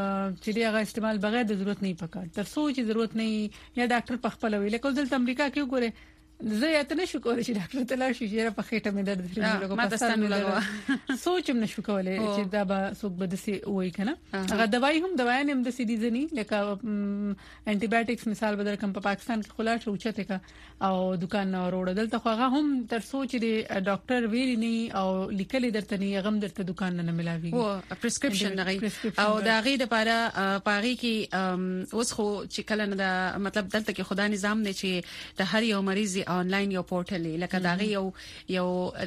چې هغه استعمال بغیر د ضرورت نه پکار تر څو چې ضرورت نه یا ډاکټر په خپل ویل کول د امریکا کې وګوره زه یا ته نشو کولای چې ډاکټر ته لاړ شي چې په خېټه مې درد درې لګو په ستانو لګو سوچ هم نشو کولای چې دا به څوک به دسي وای کنه هغه دوايي هم دوايي هم د سي دي ځنی لکه انټي بایوټکس مثال بدل کم په پاکستان کې خلاص اوچته کا او دکان نه وروړه دلته خو هغه هم تر سوچ دی ډاکټر ویلی نه او لیکلي درته نه غم درته دکان نه ملاوي او پرسکرپشن نه او دا غي د لپاره پاغي کې اوس خو چې کله نه مطلب دلته کې خدای نظام نه چې د هر یو مریض آنلاین یو پورټل لکه دا یو یو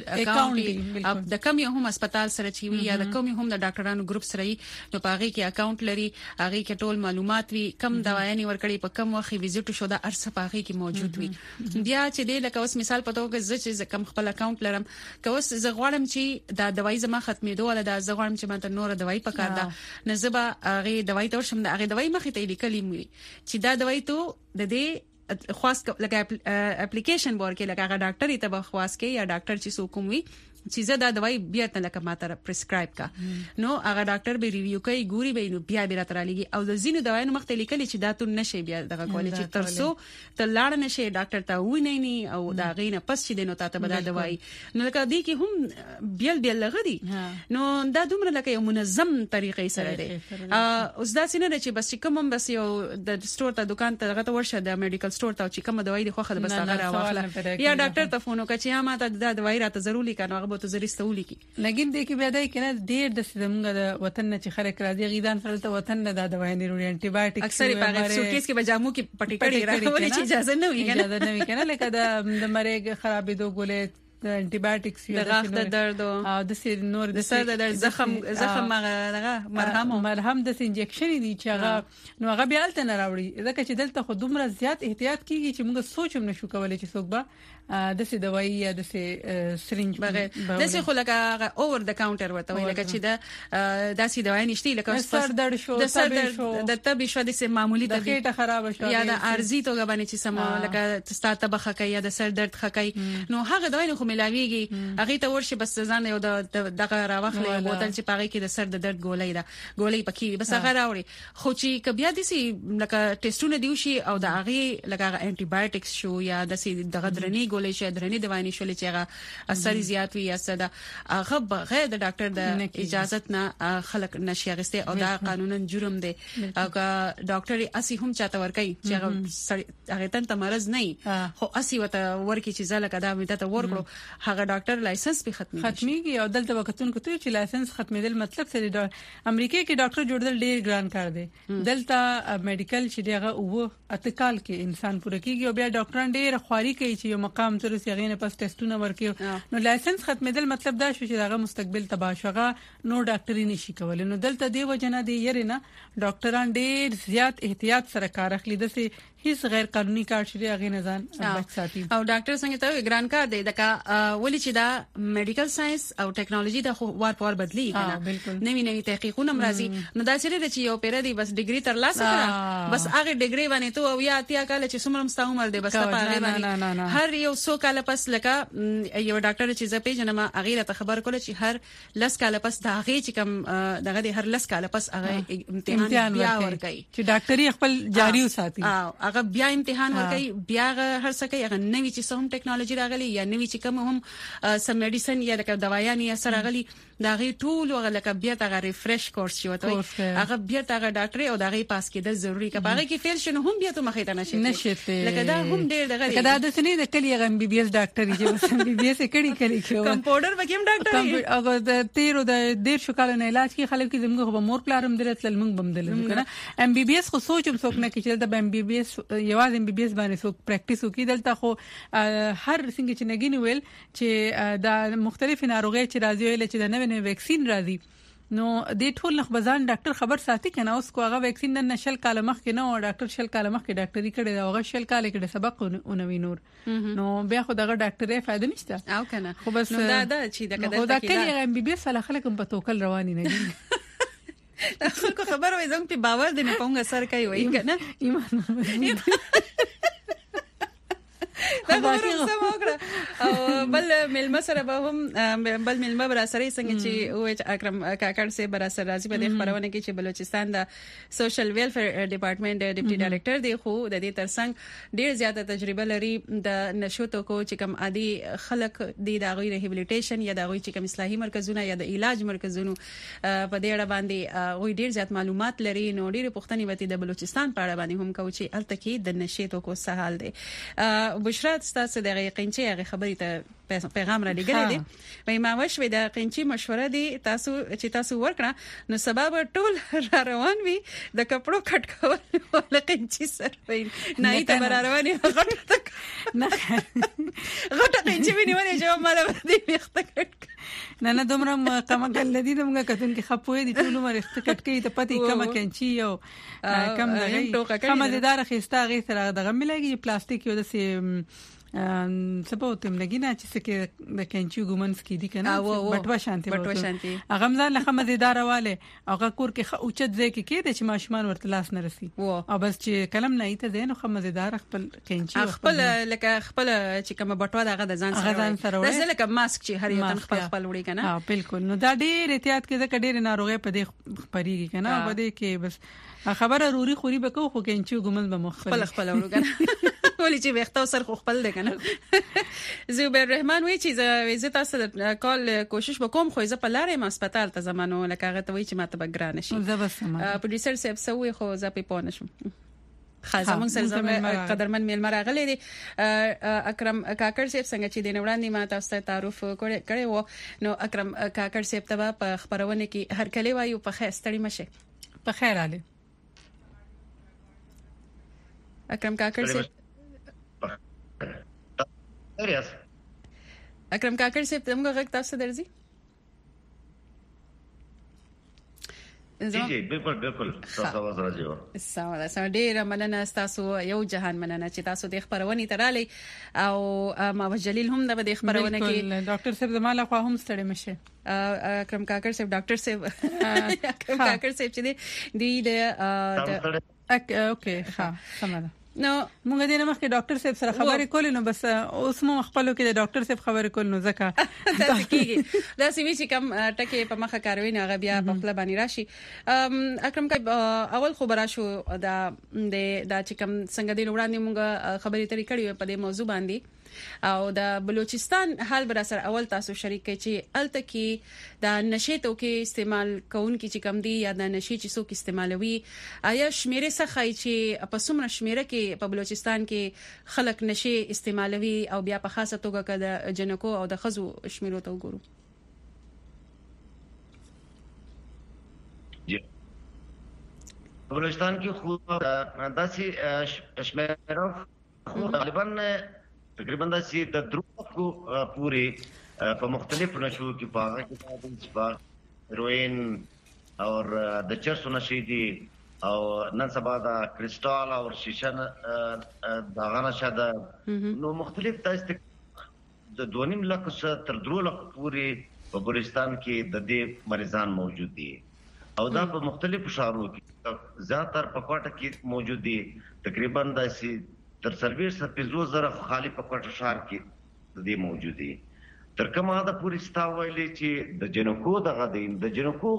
اکاونټ د کوم یو هم هسپتال سره چی وی یا د کوم هم د ډاکټرانو ګروپ سره نو پاغي کې اکاونټ لري هغه کې ټول معلومات وي کم دوايانې ورکړي په کم وخت ویزټ شو دا ارسه پاغي کې موجود وي. بیا چې دی لکه اوس مثال پتو کې چې کم خپل اکاونټ لرم که اوس زه غواړم چې دا دوايي زما ختمېدو ولا دا زه غواړم چې ماته نور دوايي پکار ده نه زبا هغه دوايي تور شم دا هغه دوايي مخې ته لیکلي وي چې دا دوايي ته د دې خاص لکه اپلیکیشن ورکې لکه هغه ډاکټر ته به خاص کې یا ډاکټر چې څوک وي چې زه دا دوايي بیا ته لکه ماته پرسکرایب کا نو هغه ډاکټر به ریویو کوي ګوري به نو بیا به تر لګي او د زینو دوايانو مخته لیکلي چې دا ته نشي بیا دغه کولای چې ترسو ته لاړ نشي ډاکټر ته و نه ني او دا غینه پس چې دینو ته به دا دوايي نو لکه دې کې هم بیل بیل لغدي نو دا دومره لکه یو منظم طریقې سره دی اوس دا څنګه چې بس کوم بس یو د سٹور ته دکان ته غته ورشه د میډیکل سٹور ته چې کوم دوايي د خوخه بس هغه راوخله یا ډاکټر ته فون وکړي چې ما ته دا دوايي راته ضروري کنه به تو زری استولي کی لګین دې کې بیا دای کنه ډېر د زمونږ د وطن نه چې خلک راځي غیدان فرلته وطن نه د دوايي نه وروړي انټي بایوټیک اکثر په سوکیس کې بجامو کې پټي کړي راولي چې اجازه نه وي کنه اجازه نه وي کنه لکه د مرګ خرابېدو ګولې د انټي بایوټکس یو د غاښ د درد او د سر نور د سر د درد زخم زخم هغه مرهم مرهم د انجکشن دي چې هغه نو هغه بیا الته نه راوړي ځکه چې دلته خو دومره زیات احتیاط کیږي چې موږ سوچ هم نشو کولای چې څوک به د سې دوايي یا د سې سرنج بغیر د سې خلک اوور د کاونټر وته وي لکه چې د داسې دوايي نشته لکه سر درد شو د سر درد د تبي شو د سې معمولی د خېټه خراب شو یا د ارزي توګه باندې چې سم لکه ستاته بخکه یا د سر درد خکې نو هغه دوايي خو ملاويږي هغه ته ورشي بس ځان یو د دغه راوخلې بوتل چې پاره کې د سر د درد ګولې ده ګولې پکې بس هغه راوړي خو چې کبیا دي سي لکه ټیسټونه دی شي او د هغه لکه انټي بایوټکس شو یا د سي دغه درنی ګولې شي درنی دوايي شولې چې هغه اثر زیات وي یا څه ده هغه بغیر د ډاکټر د اجازه نه خلک نشي غسته او دا قانونا جرم دی او ډاکټر اسی هم چاته ور کوي چې هغه هغه تن مرز نه خو اسی وته ورکی چې زله کدا مې ته ورکړو هغه ډاکټر لایسنس به ختمي ختميږي او دلته وختونکو ته چې لایسنس ختمېدل مطلب څه دی امریکا کې ډاکټر جوړدل ډیر ګران کار دی دلته میډیکل چې دغه او اتکال کې انسان پوره کیږي او بیا ډاکټران ډیر خواري کوي چې یو مقام تر څنګه نه پس ټیسټونه ورکړي نو لایسنس ختمېدل مطلب دا شو چې دغه مستقبل تباہ شوغه نو ډاکټري نشي کولای نو دلته دی وجنه دی یری نه ډاکټران ډیر زیات احتیاط سره کار اخلي د سي هیڅ غیر قانوني کار شری هغه نه ځان بچ ساتي او ډاکټر څنګه ته ګران کار دی دا ولې چې دا میډیکل ساينس او ټیکنالوژي د وار په وار بدلی کنه نوې نوې تحقیقونه مرضی نو دا چې چې یو پیر دی بس ډیګري تر لاسه کړه بس هغه ډیګري باندې ته او یا اتیا کال چې څومره مستا عمر دی بس په هغه باندې هر یو څو کال پس لکه یو ډاکټر چې زه پیژنم هغه ته خبر کول چې هر لس کال پس دا هغه چې کم دغه د هر لس کال پس هغه امتحان بیا ورکړي چې ډاکټري خپل جاری وساتي هغه بیا امتحان ورکړي بیا هر څه کوي هغه نوې چې سم ټیکنالوژي راغلي یا نوې چې کوم هم سم میډیسن یا لکه دوايان یا سره راغلي دا غي ټول هغه لکه بیا تا ریفریش کورس شي وته هغه بیا تا ډاکټري او دا غي پاس کېدل ضروری کبهغه کې فیل شنو هم بیا ته مخې ته نشي نشي لکه دا هم ډیر دغه لکه دا د سنې د کلی غم بي بي اس ډاکټري چې ام بي بي اس کړي کړي کیو کمپاوډر وکیم ډاکټر هغه د تیرو د ډیر شو کال نه علاج کې خلک زموږ په مور پلارم درتل موږ بمدل کنه ام بي بي اس خو سوچم څوک نه کې چې د ام بي بي اس یوازې ام بي بي اس باندې څوک پریکټیس وکړي دلته خو هر څنګه چې نګینی ویل چې د مختلف ناروغي چې راځي ویل چې د نوې نوې ویکسین راځي نو د ټول نه بزان ډاکټر خبر ساتي کنه اوس کو هغه ویکسین نه نشل کال مخ کې نو ډاکټر شل کال مخ کې ډاکټري کړي دا هغه شل کال کې سبق اونوي نور نو بیا خو دغه ډاکټري فائدہ نشته او کنه خو بس نو دا دا چې دغه دا کله ام بي بي اس سره خلک په توکل رواني نه دي خلکو خبر وای زنګ په باور دي نه پونګه سر کوي وای کنه ایمان دا خبره سم وکړه او بل ملما سره به هم بل ملما بر سره څنګه چې او اکرم کاکړ سه بر سره راځي په دې خبرونه کې چې بلوچستان د سوشل ویلفیر ډپارټمنټ ډیپټي ډایریکټر دی خو د دې ترڅنګ ډیر زیاته تجربه لري د نشو توکو چې کوم عادي خلک دی د غوي ریهابلیټیشن یا د غوي چې کوم اصلاحي مرکزونه یا د علاج مرکزونو په دې اړه باندې غوي ډیر زیات معلومات لري نو ډیر پښتني وتی د بلوچستان په اړه باندې هم کوي چې الته کې د نشي توکو سهال دی بشرات ستاسو د قینچي هغه خبرې ته پیغام را لګړې دي وای ما وشوي د قینچي مشوره دي تاسو چې تاسو ورکړه نو سبب ټول را روان وي د کپړو کټ کول ول قینچي سر وای نه ای ته را رواني غټه نه غټه قینچي ویني ولې چې ما له دې وخت کټ نه نه دومره کمکل لدی دومره کتون کې خپوي دي ټول عمر اخت کټ کې ته پتی کم کینچي یو کم دغه کم د دار خستا غي سره دغه ملګي پلاستیک یو د سي سپوتم لګینا چې سکه د کینچو ګومنس کې دي کنه بټوا شانتي بټوا شانتي هغه مزان له مزیدار واله هغه کور کې اوچت ځای کې کې د چې ماشومان ورته لاس نه رسی او بس چې کلم نه ایته دین خو مزیدار خپل کینچو خپل لکه خپل چې کوم بټوا دغه د ځان سره د لکه ماسک چې هر یو تن خپل خپل وړي کنه ها بالکل نو دا ډیر احتیاط کې ځکه ډیر ناروغي په دې خبريږي کنه په دې کې بس خبره روري خوري بکو خو کینچو ګومن به مخفل خپل ورو کنه ولې چې وخت سر خو خپل دی کنه زوبر رحمان وی چې زه تاسو د کال کوشش وکوم خو زه په لارې ما هسپتال ته زمانو لکه هغه ته وی چې ماته بګران شي زه بس ما پروډوسر صاحب سوې خو زه په پونه شم خاصه موږ سره قدرمن میلمه راغلي دي اکرم کاکړ صاحب څنګه چې د نوړاندې ما تاسو ته تعارف کړی وو نو اکرم کاکړ صاحب ته په خبرونه کې هر کله وایو په خیر ستړي مشه په خیر علي اکرم کاکړ صاحب اکرم کاکړ صاحب موږ غږ تاسو درځي جی جی بالکل بالکل تاسو आवाज راځي سلام سلام ډیر مننه تاسو یو جهان مننه چې تاسو د خبرونې تراله او ما وجلیل هم د خبرونه کې ډاکټر صاحب زماله خو هم ستړي مشه اکرم کاکړ صاحب ډاکټر صاحب اکرم کاکړ صاحب چې دی د اوکې ها سمه نو موږ دې نه مخکې ډاکټر صاحب سره خبرې کولې نو بس اوس مو خپلو کې د ډاکټر صاحب خبرې کول نو ځکه تاسو کېږي دا سیمې چې کوم ټکي په مخه کاروي نه غبیا په خپل باندې راشي اکرم کای اول خبره شو دا د دا چې کوم څنګه د وړاندې موږ خبرې ترې کړې په دې موضوع باندې او د بلوچستان حال بر سره اول تاسو شریک چې الته کې د نشې توکي استعمال کون کې چې کم دي یا د نشې چې څوک استعمالوي آیا شمیره څخه چې په څومره شمیره کې په بلوچستان کې خلک نشې استعمالوي او بیا په خاصه توګه کې د جنکو او د خزو شمیرو ته وګورو بلوچستان کې خو داسې شمیره خو غالبا تقریبا د سي د دروغو پوری په مختلفو نشو کې پاغه کې په هیروین او د چرسو نشي دي او نن سبا د کریسټال او شیشه د غنا شاده نو مختلف تاسو د دونیم لک تر درو لک پوری په بلوچستان کې د دې مریضان موجود دي او دا په مختلفو شهرونو کې زیاتره په کوټه کې موجود دي تقریبا د سي تر سرویس په زو زره خالی په کوټه شهر کې د دې موجود دي تر کومه دا پوری ستاویلې چې د جنکو دغه د جنکو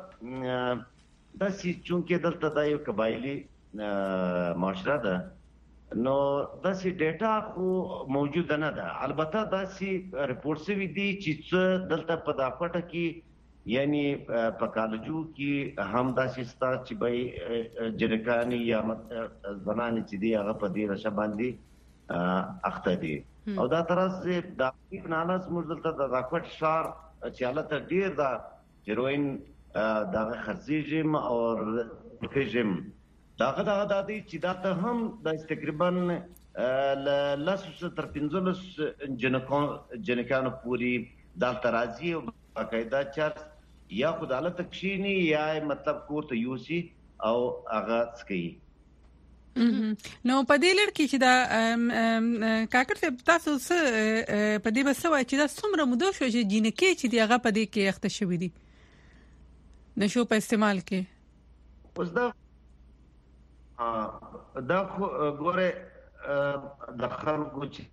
د سي چونکه دلته د یو قبایلی معاشره ده نو د سي ډیټا خو موجود نه ده البته د سي ریپورټ سوي دي چې دلته په دا کوټه کې یعنی په کالجو کې هم د سیستا چې به جنکانی یا زنانه چې دی هغه په دې رشه باندې اخته دي او دا ترڅ د ناناس مزلته د راکټ شار چې حالت ډیر دا هیروین دا خرسیجم او کېجم دا دا د دې چې دا ته هم د تقریبا لاسو تر پنځلس جنکان جنکانو پوری د ترازی او باقاعده چارت یا خداله تکشینی یا مطلب کوته یوسی او اغاز کوي نو په دې لړ کې چې دا کاکړ ته تاسو څه په دې بسوي چې دا څومره مودو شو چې جنکې چې دی هغه په دې کې اخته شوې دي نشو په استعمال کې اوس دا دا ګوره د خلکو چې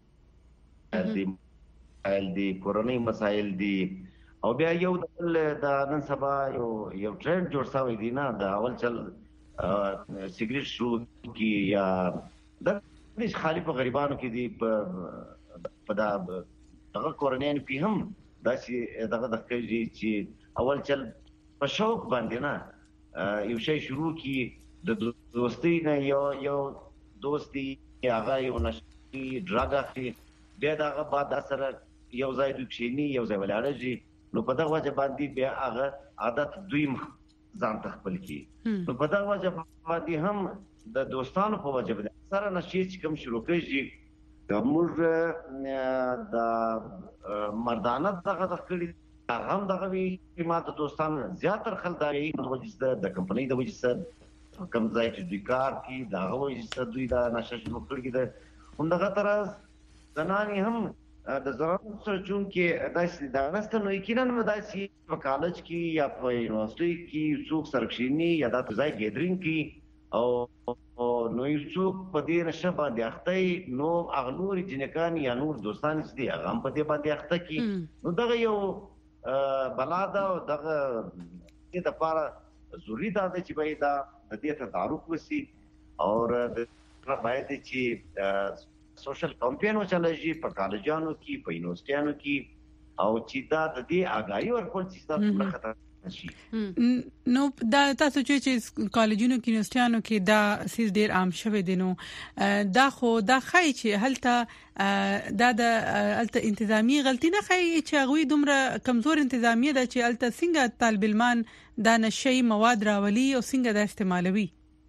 د کورونی مسائل دي او بیا یو د نن سبا یو یو ټرند جوړ شوی دی نه د اول چل سیګریټ شو کی یا د هیڅ خالی په غریبانو کې دی په دا دغه کورنین په هم دا چې دغه د کوي چې اول چل په شوق باندې نه یو شی شروع کی د دوستۍ نه یو یو دوستي هغه یو نشي ډراګ اخلي بیا دغه بعد اثر یو ځای د کښینی یو ځای ولاړږي نو په دغه وجه باندې بیا هغه عادت دوی ځان تخپل کی نو په دغه وجه باندې هم د دوستانو په وجه باندې سره نشي چې کوم شروع کړي موږ د مردانه دغه تخکړي هم دغه وی ما د دوستانو زیاتره خلداري د وجه د کمپنۍ د وجه سره کوم ځای چې دوی کار کوي دا وجه سره دوی دا نشه شروع کړي ده هم دغه تر زنانې هم د زنانو سره چون کې داسې دا نسته نو یقینا داسې په کالج کې یا په یونیورسيټي کې څوک سرکشيني یا د ځای ګیدرینګ کې او نو یو څوک په دې نشه باندې اخته نو اغنور جنکان یا نور دوستان دي هغه په دې باندې اخته کې نو دغه یو بلاده او دغه د لپاره ضروري ده چې باید د دې تدارک وسی او باید چې سوشل کمپاین وچلېږي په کالجانو کې په یونیورسيټیانو کې او چې دا د دې آگاهي ورکول چې تاسو خطر نو دا تاسو چې کالجونو کې یونیورسيټانو کې دا سیس ډیر عام شوه دي نو دا خو دا خای چې هلته دا د الته انتظامی غلطی نه خای چې غوي دومره کمزور انتظامی ده چې الته څنګه طالب علمان دا نشي مواد راولي او څنګه دا استعمالوي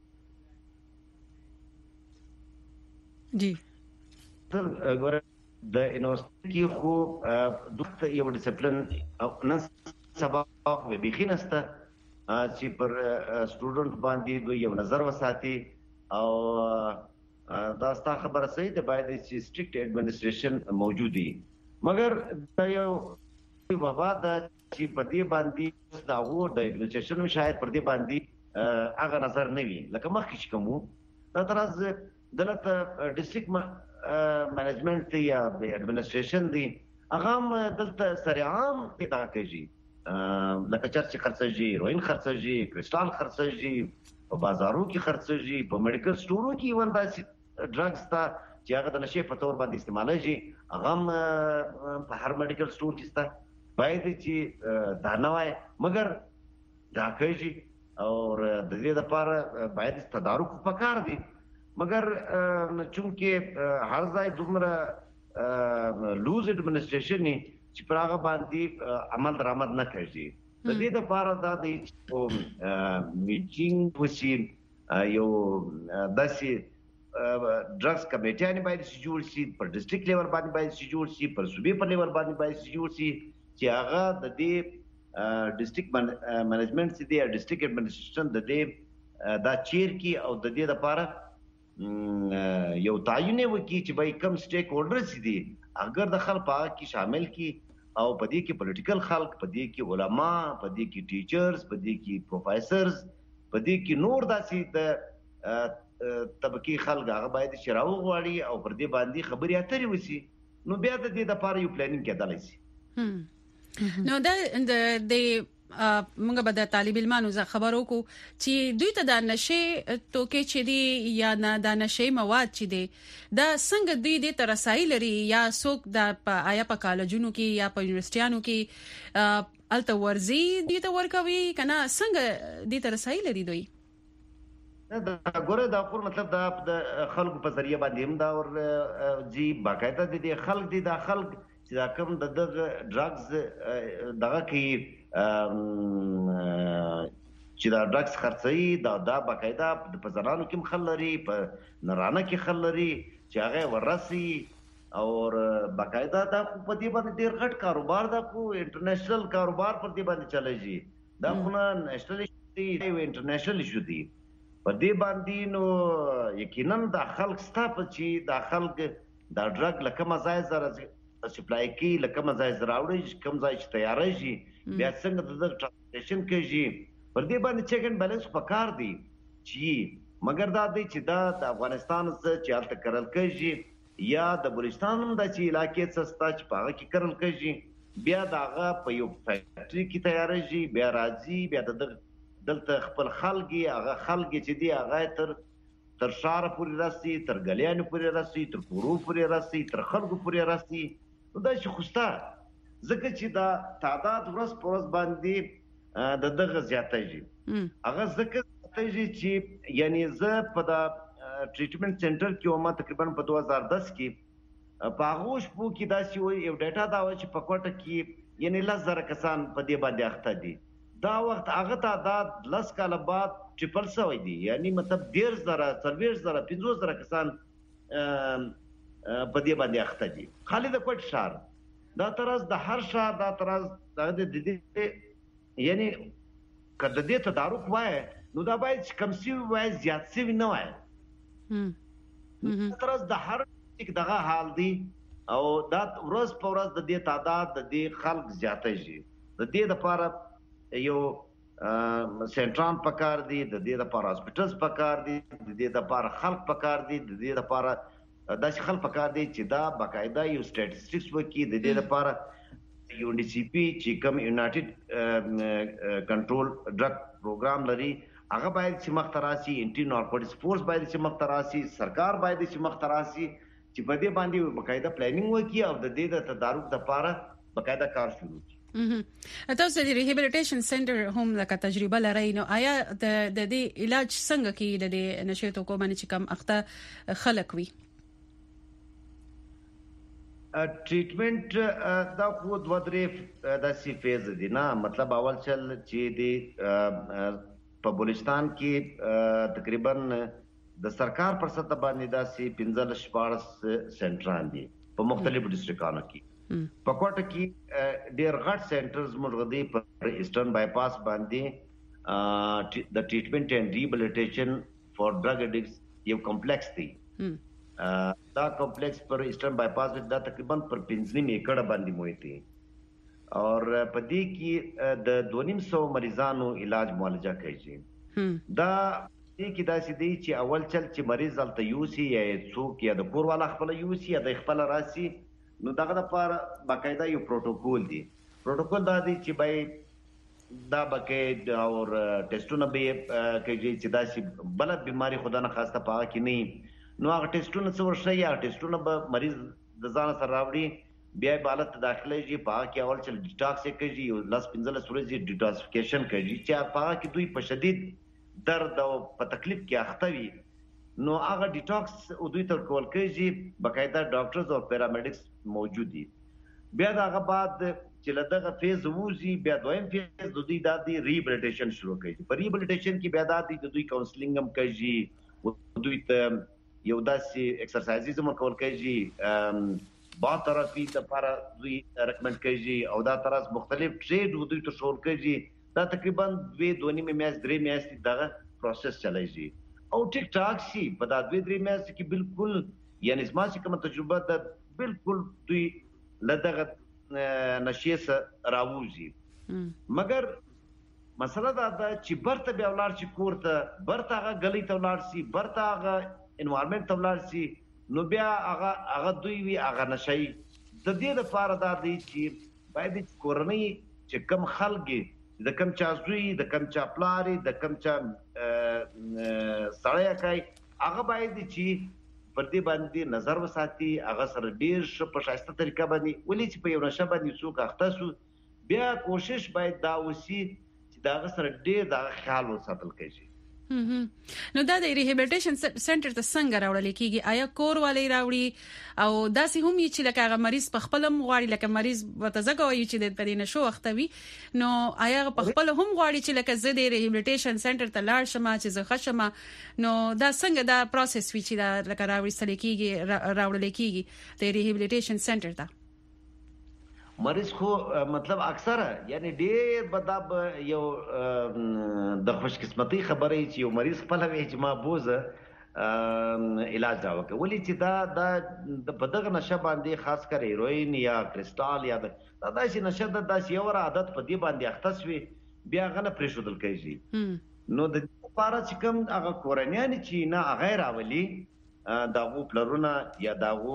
جی ګوره د یونیورسيټي کې خو دوه یو ډیسپلین نن سبا به بخینسته چې پر سټوډنټ باندې یو نظر وساتي او دا ستا خبره صحیح ده باید چې سټریکټ اډمنسټریشن موجود وي مګر دا یو وبا د چې په دې باندې دا وو د اډمنسټریشن شاید پر دې باندې هغه نظر نه وي لکه مخکې کوم دا تراز دلته ډیسټریکټ مانجمنت یا اډمنسټریشن دی هغه دلته سریعام پیدا کوي لکه چرچ خرڅېږي روین خرڅېږي کرسټال خرڅېږي په بازارو کې خرڅېږي په میډیکل سٹورو کې ون داسې ډرګز تا چې هغه د نشي په تور باندې استعمالېږي هغه په هر میډیکل سٹور کې ستا باید چې دا نه وای مګر دا کوي او د دې لپاره باید تدارک وکړ دي مګر چونکه هر ځای دومره لوز اډمنسټریشن چې پر هغه باندې عمل درآمد نه کوي د دې لپاره دا د میټینګ وسی یو داسې ډرګز کمیټه باید جوړ شي پر ډیسټریکټ لیول باندې باید جوړ شي پر صوبې په لیول باندې باید جوړ شي چې هغه د دې ډیسټریکټ مانجمنت سي دی ډیسټریکټ اډمنسټریشن د دې دا چیر کی او د دې لپاره یو تعین وکړي چې به کوم سټیک هولډرز دي اگر د خلک کې شامل کی او په دې کې پولیټیکل خلک په دې کې علما په دې کې ټیچرز په دې کې پروفیسرز په دې کې نور داسې د طبقه خلک هغه باید شراو غواړي او پر دې باندې خبري اترې وسی نو بیا د دې لپاره یو پلانینګ کېدلای شي نو دا د موږ به د طالب علمانو ز خبرو کو چې دوی ته د نشه توکي چې دی یا نه د نشه مواد چې دی دا څنګه دوی د ترسایل لري یا څوک د آیا په کالجونو کې یا په یونیورسيټانو کې الته ورزي دوی ته ورکوي کنه څنګه د ترسایل لري دوی دا ګوره دا خور مطلب دا د خلکو په ذریعہ باندې هم دا ور جی باقاعده د خلک دي د خلک چې دا کوم د ډرګز دغه کې چې دا ډرګز خرڅي دا دا باقاعده په بازارونو کې مخل لري په نرانه کې خل لري چې هغه ورسي او باقاعده دا په دې باندې ډیر غټ کاروبار دا کو انټرنیشنل کاروبار پر دې باندې چلایي دا خو نه نېشنل دی او انټرنیشنل شو دی په دې باندې نو یقینا د خلک ستاپ چې د خلک دا ډرګ لکه مزای زره سپلای کی لکه مزای زراوړي کوم ځای چې تیارې شي بیا څنګه د ټرانسپورټیشن کوي پر دې باندې چیک اینڈ بیلنس پکار دی چې مګر دا دی چې دا د افغانستان څخه چې الته کرل کوي یا د بلوچستان د چې علاقې څخه ستا چې پاغه کې کرل کوي بیا داغه په یو فیکټری کې تیارې شي بیا راځي بیا د دلته خپل خلګي هغه خلګي چې دی هغه تر تر شار پورې راسي تر غلیان پورې راسي تر کورو پورې راسي تر خلکو پورې راسي دا چې خوستا ځکه چې دا تعداد ورځ په ورځ باندې د دغه زیاتېږي هغه ځکه زیاتېږي چې یعنی زه په دا ټریټمنټ سنټر کې ومه تقریبا په دوه هزار دس کې په هغه شپو کې دا چې یو ډیټا دا و چې په کوټه کې یعنی لس زره کسان په دې باندې اخته دي دا وخت هغه تعداد لس کاله بعد ټریپل سوی دی یعنی مطلب ډیر زره څلور زره پنځوس زره کسان په دې باندې اخته دي خالي د کوټ شهر دا ترز د هر شهر دا ترز د دې یعنی کله دې تدارک وای نو دا باید کم سی وای زیات سی نه وای هم ترز د هر دغه حال دی او دا ورځ په ورځ د دې تعداد د دې خلک زیاتېږي د دې لپاره یو سنټرال پکار دي د دې لپاره هاسپټلز پکار دي د دې لپاره خلک پکار دي د دې لپاره دا چې خلک پکار دي چې دا باقاعده یو سټاتستیکس وکړي د دې لپاره یو ډي سي پی چې کوم یونایټډ کنټرول ډرګ پروګرام لري هغه باید چې مختراسي انټي نارکوټکس فورس باید چې مختراسي سرکار باید چې مختراسي چې په دې باندې باقاعده پلانینګ وکړي او د دې د تدارک لپاره باقاعده کار شروع کړي تاسو د ریهابلیټیشن سنټر هم لکه تجربه لرئ نو آیا د دې علاج څنګه کې د نشې توکو باندې چې کم اخته خلک وي ټریټمنټ دا خو د ودرې د سی فیز دي نه مطلب اول چل چې د په بلوچستان کې تقریبا د سرکار پر سطح باندې دا سی پنځه شپاړس سنټران دي په مختلفو ډیسټریکټونو کې په کوټه کې ډېر غټ سنټرز مرغدي پر ایسټرن بایپاس باندې د ټریټمنټ اینڈ ریهابلیټیشن فار ډرګ اډکټس یو کمپلیکس دی دا کمپلیکس پر ایسټرن بایپاس دا تقریبا پر پنځه ایکړه باندې موجود دی اور په دې کې د دوه نیم سو مریضانو علاج معالجه کوي دا دې کې دا سې دی چې اول چل چې مریض الته یوسي یا څوک یا د کور والا خپل یوسي یا د خپل راسي نو دغه لپاره باقاعده یو پروتوکول دی پروتوکول دا دی چې بای دا باقاعده اور ټیسټونه به کوي چې دا سې بل بیماری خدا نه خواسته پاکه کې نه نو هغه ټیسټونه څو ورشي یا ټیسټونه به مریض د ځان سره راوړي بیا به حالت داخله شي پاکه کې اول چل ډیټاکس کوي یو لاس پنځله سورې ډیټاسفیکیشن کوي چې پاکه کې دوی په شدید درد او په تکلیف کې اخته وي نو هغه ډیټاکس او دوی تر کول کوي باقاعده ډاکټرز او پیرامډکس موجود دي بیا دغه بعد چې لدغه فیز ووزي بیا دویم فیز د دوی د ریهابلیټیشن شروع کوي په ریهابلیټیشن کې بیا د دوی کاونسلینګ هم کوي دوی ته یو داسې ایکسرسایزز هم کول کوي با ترپی لپاره دوی ریکمند کوي او دا طرز مختلف ټریډ دوی ته شول کوي دا تقریبا دوه دوه نیمه میاشتې درې میاشتې دغه پروسس چلایي او ټیک ټاک شي په دا دوه درې میاشتې کې بالکل یعنی زما چې کومه تجربه ده بالکل دوی لدغه نشې سره راوځي مګر مسله دا ده چې برته بیا ولار چې کوړه برته هغه غلي ته ولار سي برته هغه انوایرنمنت ته ولار سي نو بیا هغه هغه دوی وی هغه نشي د دې لپاره دا دی چې باید کورنۍ چې کم خلګي د کم چا زوی د کم چا پلاری د کم چا سړی کوي هغه باید چې پر دې باندې نظر وساتي هغه سره ډیر ښه په شایسته طریقه باندې ولې چې په یو نشه باندې څوک اخته شو بیا کوشش باید دا وسی چې دا سره ډیر د خیال وساتل کېږي نو دا د ریهابلیټیشن سنټر ته څنګه راوړل کیږي آیا کور والی راوړي او داسې هم چې لکه هغه مریض په خپل هم غواړي لکه مریض وتزګوي چې د پدې نشو وختوي نو آیا په خپل هم غواړي چې لکه زه د ریهابلیټیشن سنټر ته لاړ شم چې زه خشم نو دا څنګه دا پروسس وی چې دا لکه راوړل کیږي راوړل کیږي د ریهابلیټیشن سنټر ته مریض خو مطلب اکثره یعنی ډېر بداب یو د خوش قسمتي خبره چې یو مریض خپل وی چې ما بوزه علاج دا وکړي ولې چې دا د بدغه نشه باندې خاص کر هیروین یا کریسټال یا دا داسې نشه د داسې یو عادت په دې باندې اختصوي بیا غنه پرېښودل کېږي نو د لپاره چې کوم هغه کورنیان چې نه هغه راولي داغو پلرونه یا داغو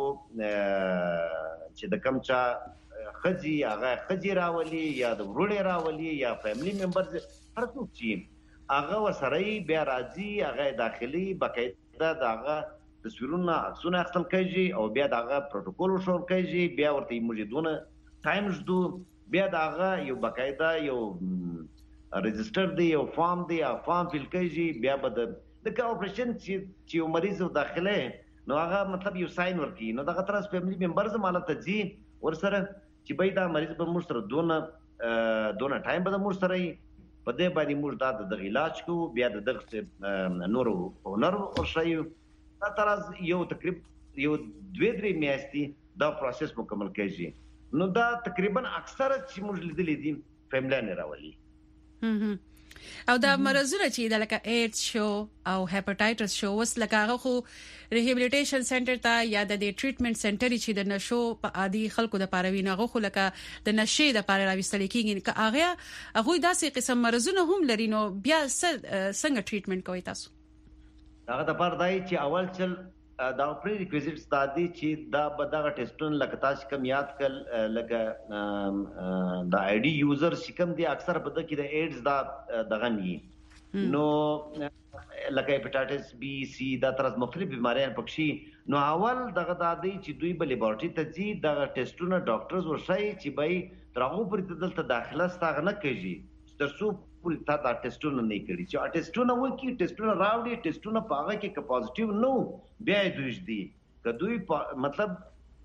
چې د کم چا خزي هغه خزي راولي یا د ورولې راولي یا فیملی ممبرز هر څوک چې هغه وسره بیا راځي هغه داخلي باقاعده دغه تصویرونه عکسونه اخلي کوي او بیا دغه پروتوکول شروع کوي بیا ورته موجودونه ټایم شدو بیا دغه یو باقاعده یو ريجستر دی یو فارم دی او فارم فیل کوي بیا بد د کاپریشن چې یو مریض داخله نو هغه مطلب یو ساين ورکی نو دغه ترس فیملی ممبرز مالته ځي ورسره چې بای دا مریض به موږ سره دونه دونه ټایم به موږ سره په دې باندې موږ دا د علاج کو بیا د دغه نورو هنر او شی دا ترز یو تقریبا یو دوه درې میاشتې دا پروسس مکمل کیږي نو دا تقریبا اکثره چې موږ لیدلې دي فیملی نه راولي او دا مرزونه چې د لکه ایډز شو او هپاتایټس شو وس لکه هغه خو ریهابلیټیشن سنټر ته یا د ټریټمنټ سنټر چې د نشو په عادي خلکو د پاره وینه غو خو لکه د نشې د پاره راوستل کیږي که هغه هغه داسې قسم مرزونه هم لري نو بیا څنګه ټریټمنټ کوي تاسو هغه د پاره دای چې اول چل دا پری ریکویزټ ستادي چې دا بدغه ټیسټون لکه تاسو کوم یاد کړ لکه دا آی ډي یوزر چې کوم دي اکثر په دغه کې د ایډز دا دغه ني نو لکه هپاتایټس بی سی دا تر مختلف بیماریان پکې نو اول دغه د دې چې دوی په لیبارټری ته ځي دغه ټیسټونه ډاکټرز ورشي چې بای ترغه پر دلته داخله ستغنه کوي ترڅو پوری تا دا ټیسټونه نه کړی چې ټیسټونه وکي ټیسټونه راوړي ټیسټونه پاغه کې ک پازیټیو نو بیا دوی دي کدوې مطلب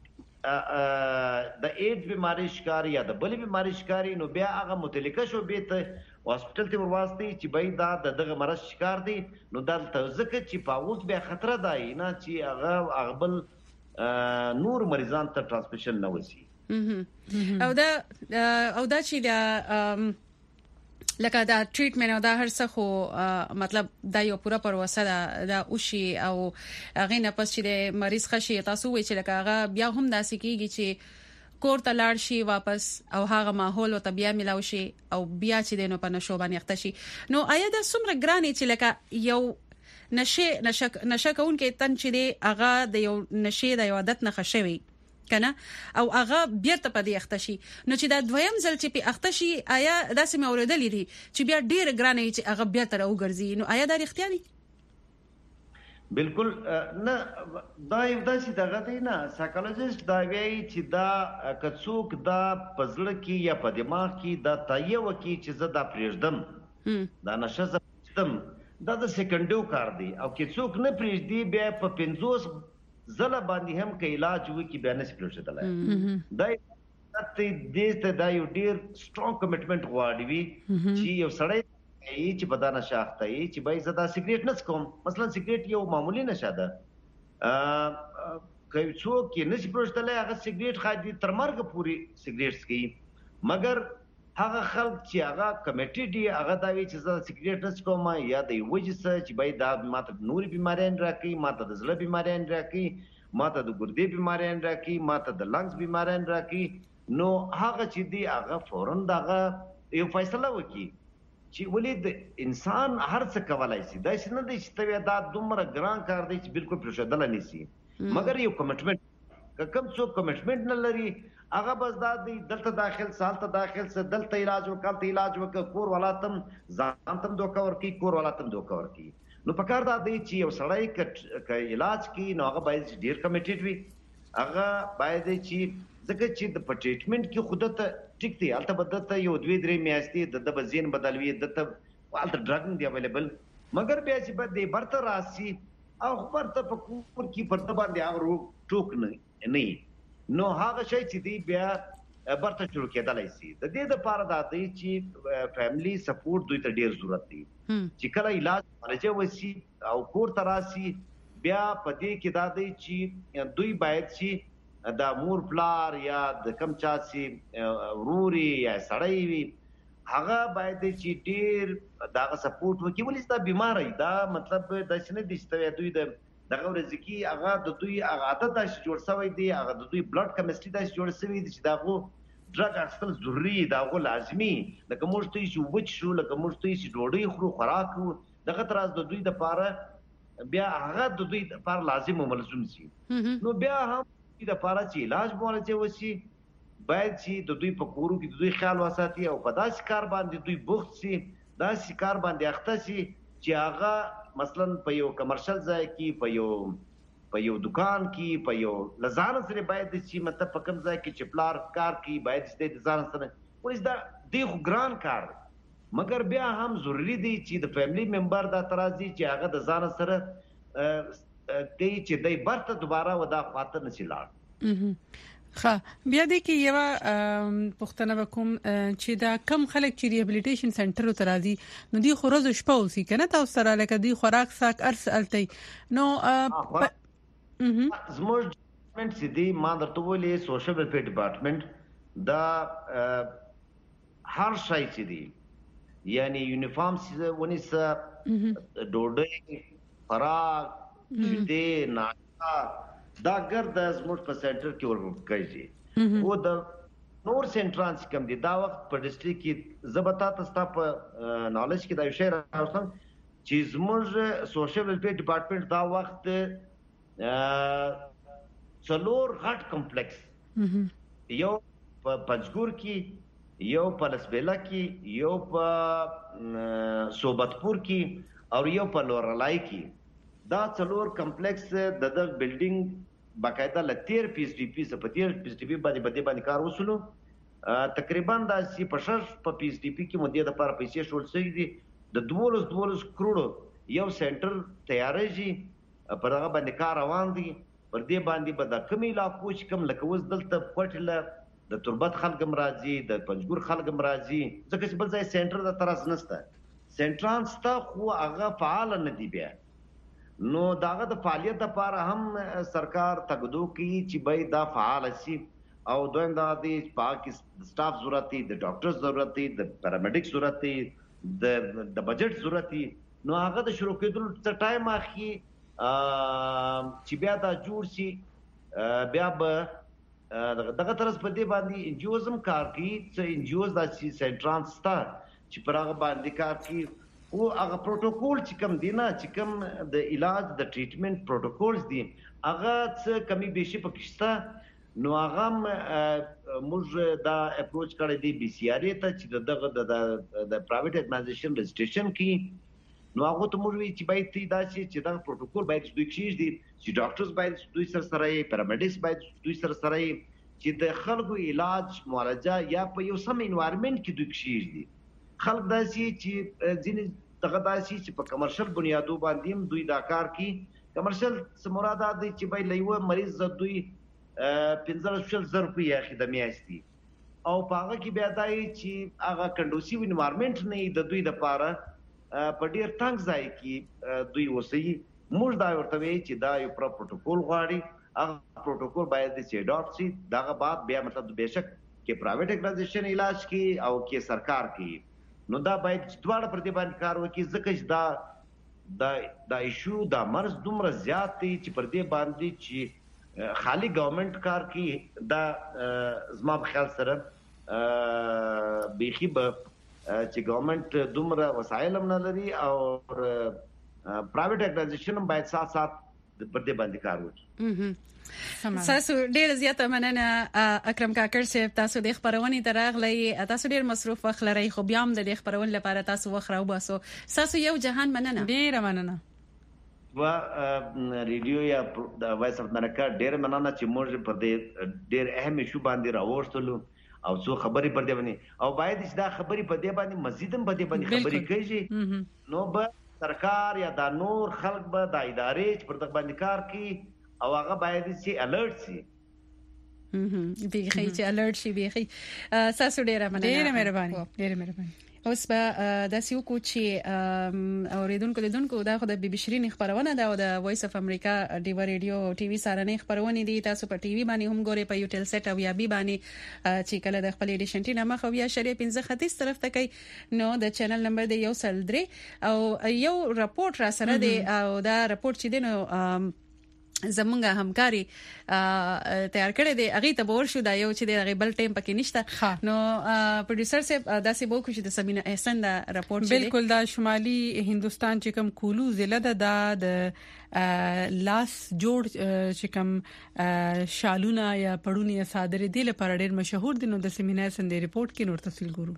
د ایډز بیماری شکار یا د بلې بیماری شکاري نو بیا هغه متعلقه شو به ته هسپټل ته ورواستي چې بای دا دغه مرض شکار دي نو دلته ځکه چې پاوز بیا خطر دی نه چې هغه اغبل نور مریضان ته ترانسمیشن نه وسی او دا او دا چې دا لکه دا ټریټمنټ او دا هر څه خو مطلب دا یو پوره پروسه ده دا اوشي او هغه نه پس چې د مریض خشي تاسو وی چې لکه هغه بیا هم داسې کیږي چې کور ته لاړ شي واپس او هغه ماحول او طبيعه ملاوي شي او بیا چې دینو په نشو باندې اخته شي نو آیا دا څومره ګراني چې لکه یو نشه نشه نشه کون کې تن چې دی هغه د یو نشه د یو عادت نه خښوي کنه او هغه بیرته په دې اخته شي نو چې دا دویم ځل چې په اخته شي آیا داسې مې اوریدلې دي چې بیا ډیر ګرانه چې هغه بیرته راوګرځي نو آیا دا اړتیا دي بالکل نه دا یو داسې دغه دی نه سایکولوژیست دا وایي چې دا کڅوک دا پزړه کې یا په دماغ کې دا تایه وکي چې زه دا پریږدم دا نشه زم دا د سکندو کار دی او کڅوک نه پریږدي بیا په پنځوس زله باندې هم کې علاج وکي بیا نه سپلوشته دلای دا ته دې ته دا یو ډیر سترونګ کمټمنټ غواړي چې یو سړی چې بدن شاخته ای چې بای زدا سیګریټ نه کوم مثلا سیګریټ یو معمولی نشه ده ا کوي څوک چې نشي پروشتله هغه سیګریټ خادي تر مرګ پوری سیګریټس کوي مګر هغه خلک چې هغه کمیټې دی هغه دا وی چې زدا سیګریټ نه کوم یا د وجه چې بای دا ماته نوري بیماریان راکې ماته د زړه بیماریان راکې ماته د ګردې بیماریان راکې ماته د لنګز بیماریان راکې نو هغه چې دی هغه فورن دغه یو فیصله وکړي چې ولې د انسان هر څه کولای شي دا څنګه د استوي دا دومره ګران کار دی چې بالکل پرشدل نه سي مګر یو کمټمنټ کوم څو کمټمنټ نه لري هغه بس دا دی دلته داخل سالته داخل څه دلته علاج وکړ ته علاج وکړ کور ولاتم ځان تم دوکا ورکی کور ولاتم دوکا ورکی نو پکار دا دی چې یو سړی ک علاج کی نو هغه باید ډیر کمیټډ وي هغه باید چې ځکه چې د ټریټمنټ کې خودته ټیک دی البته بدته یو دوی درې میاشتې د بزین بدلوي دته البته ډرګ دی اویلیبل مګر بیا چې بد دی برته راسي او برته په کور کې پرته باندې هغه ټوک نه نه نو هغه شی چې دی بیا برته شروع کېدلای شي د دې لپاره دا دی چې فیملی سپورټ دوی ته ډیر ضرورت دی چې کله علاج مرجه وسی او کور تراسي بیا په دې کې دا دی چې دوی باید چې دا مور پلار یا د کم چا سي وروري یا سړی وي هغه باید چې ډیر دا سپورټ وکړي ولې دا بیماری دا مطلب د شنه دي چې دوی د دغه ورځکی هغه د دوی هغه عادت داسې جوړ شوی دی هغه د دوی بلډ کیمستري داسې جوړ شوی دی چې داغه ډرګ اخیستل ضروري داغه لازمي لکه موږ ته چې وچ شو لکه موږ ته چې ډوډۍ خورو خوراک دغه تراز د دوی د پاره بیا هغه د دوی د پاره لازم او ملزم شي نو بیا هم د پاره چې علاج مولته وسی باید چې د دوی په کورو کې د دوی خیال وساتي او په داسې کار باندې دوی بوخت شي داسې کار باندې اخته شي چې هغه مثلا په یو کمرشل ځای کې په یو په یو دکان کې په یو لزان سره باید چې مطلب په کوم ځای کې چې پلار کار کوي باید چې د ځان سره ولې دا د ګران کار مګر بیا هم ضروری دی چې د فیملی ممبر دا ترازی چې هغه د ځان سره دی چې دای برته دوباره ودا خاطر نشي لاړ خا بیا د کې یو پښتنه وکوم چې دا کم خلک چې ریهابلیټیشن سنټر ته راځي نو دی خو روز شپه اوسې کنه تاسو سره لکه دی خوراک ساک ارس التي نو زموږ ډپارټمنټ سي دی ما درته ویلې سوشل ویلفیر ډپارټمنټ دا هر شای چې دی یعنی یونیفارم سي ونیس ډوډۍ خوراک شته ناشتا دا ګرد زموږ په سنټر کې ورکوي او د نور سنټرانس کوم دي دا وخت په ډسټریکټ کې زبتا تاسو په نالج کې دا یو شی راوستم چې زموږ سوشل ویلفیر ډپارټمنټ دا وخت څلور غټ کمپلیکس یو په پنځګور کې یو په لسبیلا کې یو په صوبتپور کې او یو په لورلای کې دا څلور کمپلیکس د د بلډینګ باقاعده لتیر پی اس ډي پی سپتیر پی اس ډي پی باندې باندې باندې کار وسلو تقریبا د سی پشش په پی اس ډي پی کې مودې د لپاره پیسې شول شي دي د دوولس دوولس کروڑ یو سنټر تیارېږي پر هغه باندې کار روان دي پر دې باندې به د کمی علاقو چې کوم لکه وز دلته پټله د تربت خلک مرাজি د پنځګور خلک مرাজি ځکه چې بل ځای سنټر د ترس نسته سنټرانس ته خو هغه فعال نه دی بیا نو داغه د فعالیت لپاره هم سرکار تګدو کوي چې به دا فعال شي او دویم دا د پاک سټاف ضرورت دی د ډاکټر ضرورت دی د پیرامیډیک ضرورت دی د د بجټ ضرورت دی نو هغه د شروع کېدل څه ټایم اخی چې بیا دا جوړ شي بیا به دغه طرز په دې باندې انجیوزم کار کوي چې انجیوز د سنټرانس ته چې پر هغه باندې کار کوي او هغه پروتوکول چې کوم دی نه چې کوم د علاج د ټریټمنټ پروتوکولز دي هغه څه کمی بیشي پکښته نو هغه موږ دا اپروچ کړی دی بي سي آر ته چې دغه د د پرایویټ اډمنسټریشن رجسټریشن کی نو هغه ته موږ وی چې باید تی دا چې دا پروتوکول باید دوی کېږي دي چې ډاکټرز باید دوی سره سره یې پیرامیډیکس باید دوی سره سره یې چې د خلکو علاج معالجه یا په یو سم انوایرنمنت کې دوی کېږي دي خلک داسې چې ځینې دغه داسې چې په کمرشل بنیادو باندې دوی دا کار کوي کمرشل څه مراد دی چې باید لیوه مریض دوی پنځه شل زر روپۍ اخی د میاشتې او په هغه کې بیا دای چې هغه کنډوسیو انوایرنمنت نه د دوی لپاره په ډیر تنګ ځای کې دوی اوسئ موږ دا ورته وی چې دا یو پروتوکول غواړي هغه پروتوکول باید د سی ډاټ سی دغه بعد بیا مطلب بهشک کې پرایویټ اګریزیشن علاج کې او کې سرکار کې نو دا باید دواړه پر دې باندې کار وکړي ځکه چې دا دا دا ایشو دا مرز دومره زیات دی چې پر دې باندې چې خالی ګورنمنت کار کوي دا زما په خیال سره بيخي به چې ګورنمنت دومره وسایل هم نه لري او پرایویټ اګریزیشن باید سات سات پر دې باندې کار وکړي تاسو ډیر زیاته مننه اکرم کاکړ صاحب تاسو د خبرونې ترغلې تاسو ډیر مصروف وخت لرئ خو بیا هم د خبرونې لپاره تاسو وخت راو باسو تاسو یو جهان مننه ډیر مننه وا ریډیو یا د وایس اف امریکا ډیر مننه چې موږ پر دې ډیر اهم شو باندې راوړتلو او څو خبرې پر دې باندې او باید چې دا خبرې په دې باندې مزیدم په دې باندې خبرې کوي نو به سرکار یا د نور خلک به د ادارې پر دغه باندې کار کوي او هغه باید چې الرټ شي هم بيخي چې الرټ شي بيخي تاسو ډیره مننه ډیره مهرباني ډیره مهرباني اوس به د سیو کو چې اوریدونکو لیدونکو دا خو د بي بي شيرين خبرونه دا او د وایس اف امریکا ډیو ریډیو او ټي وي سارنې خبرونه دي تاسو په ټي وي باندې هم ګورئ په یوټل سیټ او یا بي باندې چې کله د خپل ایډیشن ټی نامه خو یا شری پنځه ختیس طرف ته کوي نو د چینل نمبر دی یو سل درې او یو راپورټ را سره دی او دا راپورټ چې دی نو زمونږه همکاري تیار کړی دی هغه ته ور شو دا یو چې د غیبل ټیم پکې نشته نو پروډوسر صاحب داسې بو کوشش د سمینا احسان دا راپورټ دی بالکل دا شمالي هندستان چې کوم کولو ضلع ده د لاس جوړ چې کوم شالونه یا پړونی صادره دي لپاره ډیر مشهور دي نو د سمینا احسان د ریپورت کې نور تفصیل ګورو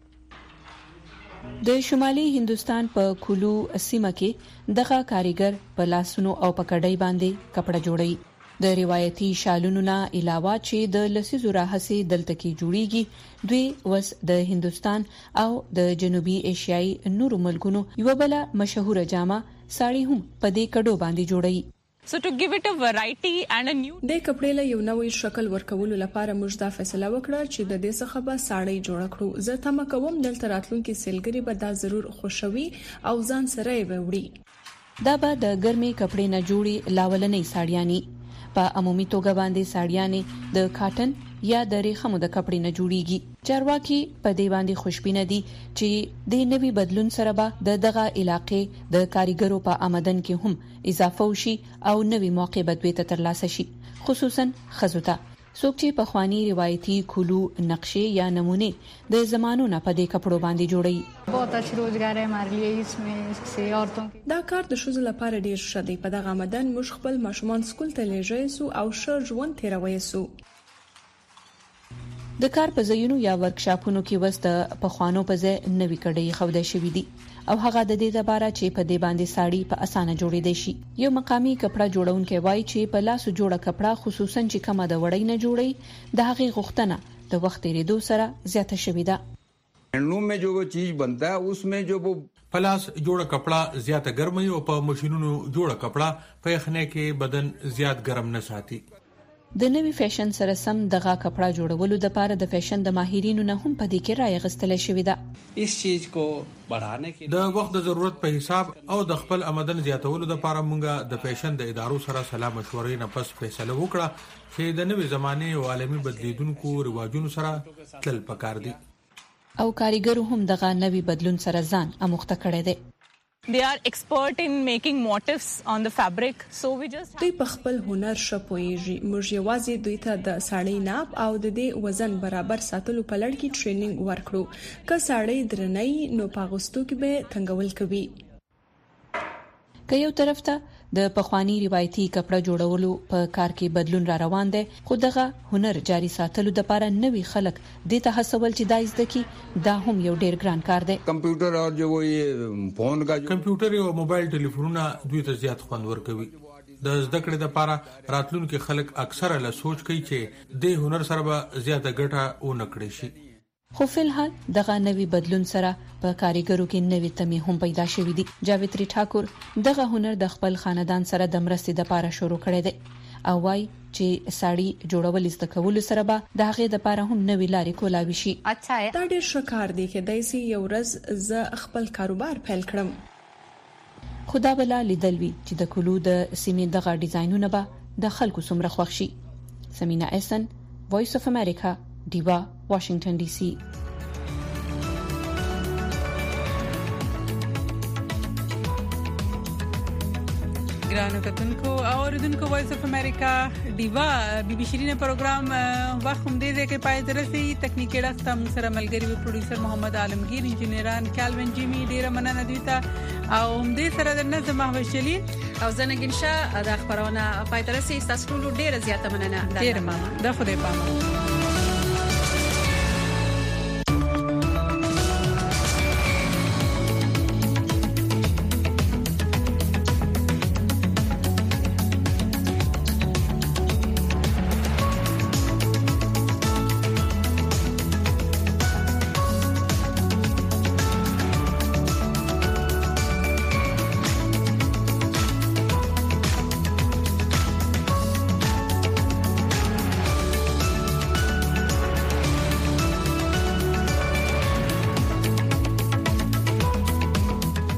د شمالي هندستان په کولو سیمه کې دغه کاریګر په لاسونو او پکړای باندې کپڑا جوړي د روایتي شالونو نه علاوه چې د لسیزو راهسي دلته کې جوړیږي دوی وس د هندستان او د جنوبي ایشیاي نورو ملکونو یو بل مشهور جامه ساړي هم په دې کډو باندې جوړي So to give it a variety and a new د کپړې له یو نوې شکل ورکولو لپاره موږ دا فیصله وکړه چې د دې څخه به ساړی جوړ کړو زه تم کوم دلته راتلونکي سیلګری به دا ضرور خوشوي او ځان سره یې وړي دا به د ګرمي کپړې نه جوړي لاولنې ساړیانی په عمومي توګه باندې ساړیانی د کاټن یا د ریخمو د کپړې نه جوړیږي چارواکي په دې باندې خوشبینه دي چې د نوي بدلون سره به د دغه علاقې د کاریګرو په آمدن کې هم اضافه وشي او نوي موقع بدوي ته ترلاسه شي خصوصا خزوته څوک چې په خواني روایتي کولو نقشې یا نمونه د زمانو نه په دې کپړو باندې جوړي बहुत अच्छी रोजगार है हमारे लिए इसमें से औरतों की دا کار د شوز لپاره ډیر ښه دی په دغه آمدن موږ خپل ماشومان سکول ته لېږي سو او ښه ژوند تیروي سو د کار په ځایونو یا ورکشاپونو کې وسته په خوانو په ځای نوي کډې خوده شوې دي او هغه د دې لپاره چې په دې باندې ساړی په اسانه جوړېدای شي. یو مقامی کپڑا جوړونکي وایي چې په لاس جوړه کپڑا خصوصا چې کومه د وړۍ نه جوړي د هغې غوښتنه د وخت تیریدو سره زیاته شوې ده. هینڈلوم में जो वो चीज बनता है उसमें जो वो پلاس جوړه کپڑا زیاته ګرمي او په ماشينونو جوړه کپڑا په یخنۍ کې بدن زیات ګرم نه ساتي. د نوي فیشن سره سم دغه کپڑا جوړولو د لپاره د فیشن د ماهرینو نه هم په دې کې رائے غستل شوې ده. اس چیز کو بڑھانے کې د وخت د ضرورت په حساب او د خپل آمدن زیاتولو د لپاره مونږه د فیشن د ادارو سره سلا مشورې نه پس فیصله وکړه چې د نوي زمانه او عالمي بدلیدونکو رواجونو سره تل پکار دي. او کاریګرو هم دغه نوي بدلون سره ځان اموخته کړی دی. They are expert in making motifs on the fabric, so we just دوی په خپل هنر شپويږي. موږ یوازې دوی ته د ساړی ناپ او د دې وزن برابر ساتلو په لړ کې ټریننګ ورکړو. که ساړی درنۍ نو پاغستو کې به تنګول کوي. که یو طرف ته د پخوانی روایتي کپڑا جوړولو په کار کې بدلون را روان دی، خو دغه هنر جاري ساتلو د لپاره نوي خلک د ته هڅول چې دایز دکی دا هم یو ډیر ګران کار دی. کمپیوټر او جو یې فون کا کمپیوټر او موبایل ټلیفونونه دوی ته زیات خوند ورکوي. د زده کړې لپاره راتلونکي خلک اکثره له سوچ کوي چې د هنر سره به زیاته ګټه و نه کړی شي. خو فلحال دغه نوي بدلون سره په کاریګرو کې نوي تمې هم پیدا شوې دي. جاویتری ټاکور دغه هنر د خپل خاندان سره د مرستې لپاره شروع کړی دی او وايي چې ساړی جوړول زده کول سره به د هغې لپاره هم نوي لارې کولاوي شي. اچھا دا ډېر ښه کار دی چې دایسي یو ورځ زه خپل کاروبار پیل کړم. خدا بلا لیدل وی چې د کلو د سیمې دغه ډیزاینونه به د خلکو څومره خوښ شي. سمینا احسن، وایس اف امریکا، دیوا، واشنگټن ډي سي. ګرانو کتونکو او اوریدونکو وایس اف امریکا دیوا بي بي شيرینه پروګرام وخت هم دې کې پای درسي تکنیکی راسته موږ سره ملګری وي پروډوسر محمد عالمگیر، انجنیران کالوین جیمی، ډیره مننه دوی ته او هم دې سره د نظم محوشلی او زنګین شاه د خبرونه پای درسي تاسو ټول ډیره زیاته مننه. ډیره مننه. د خدای پامه.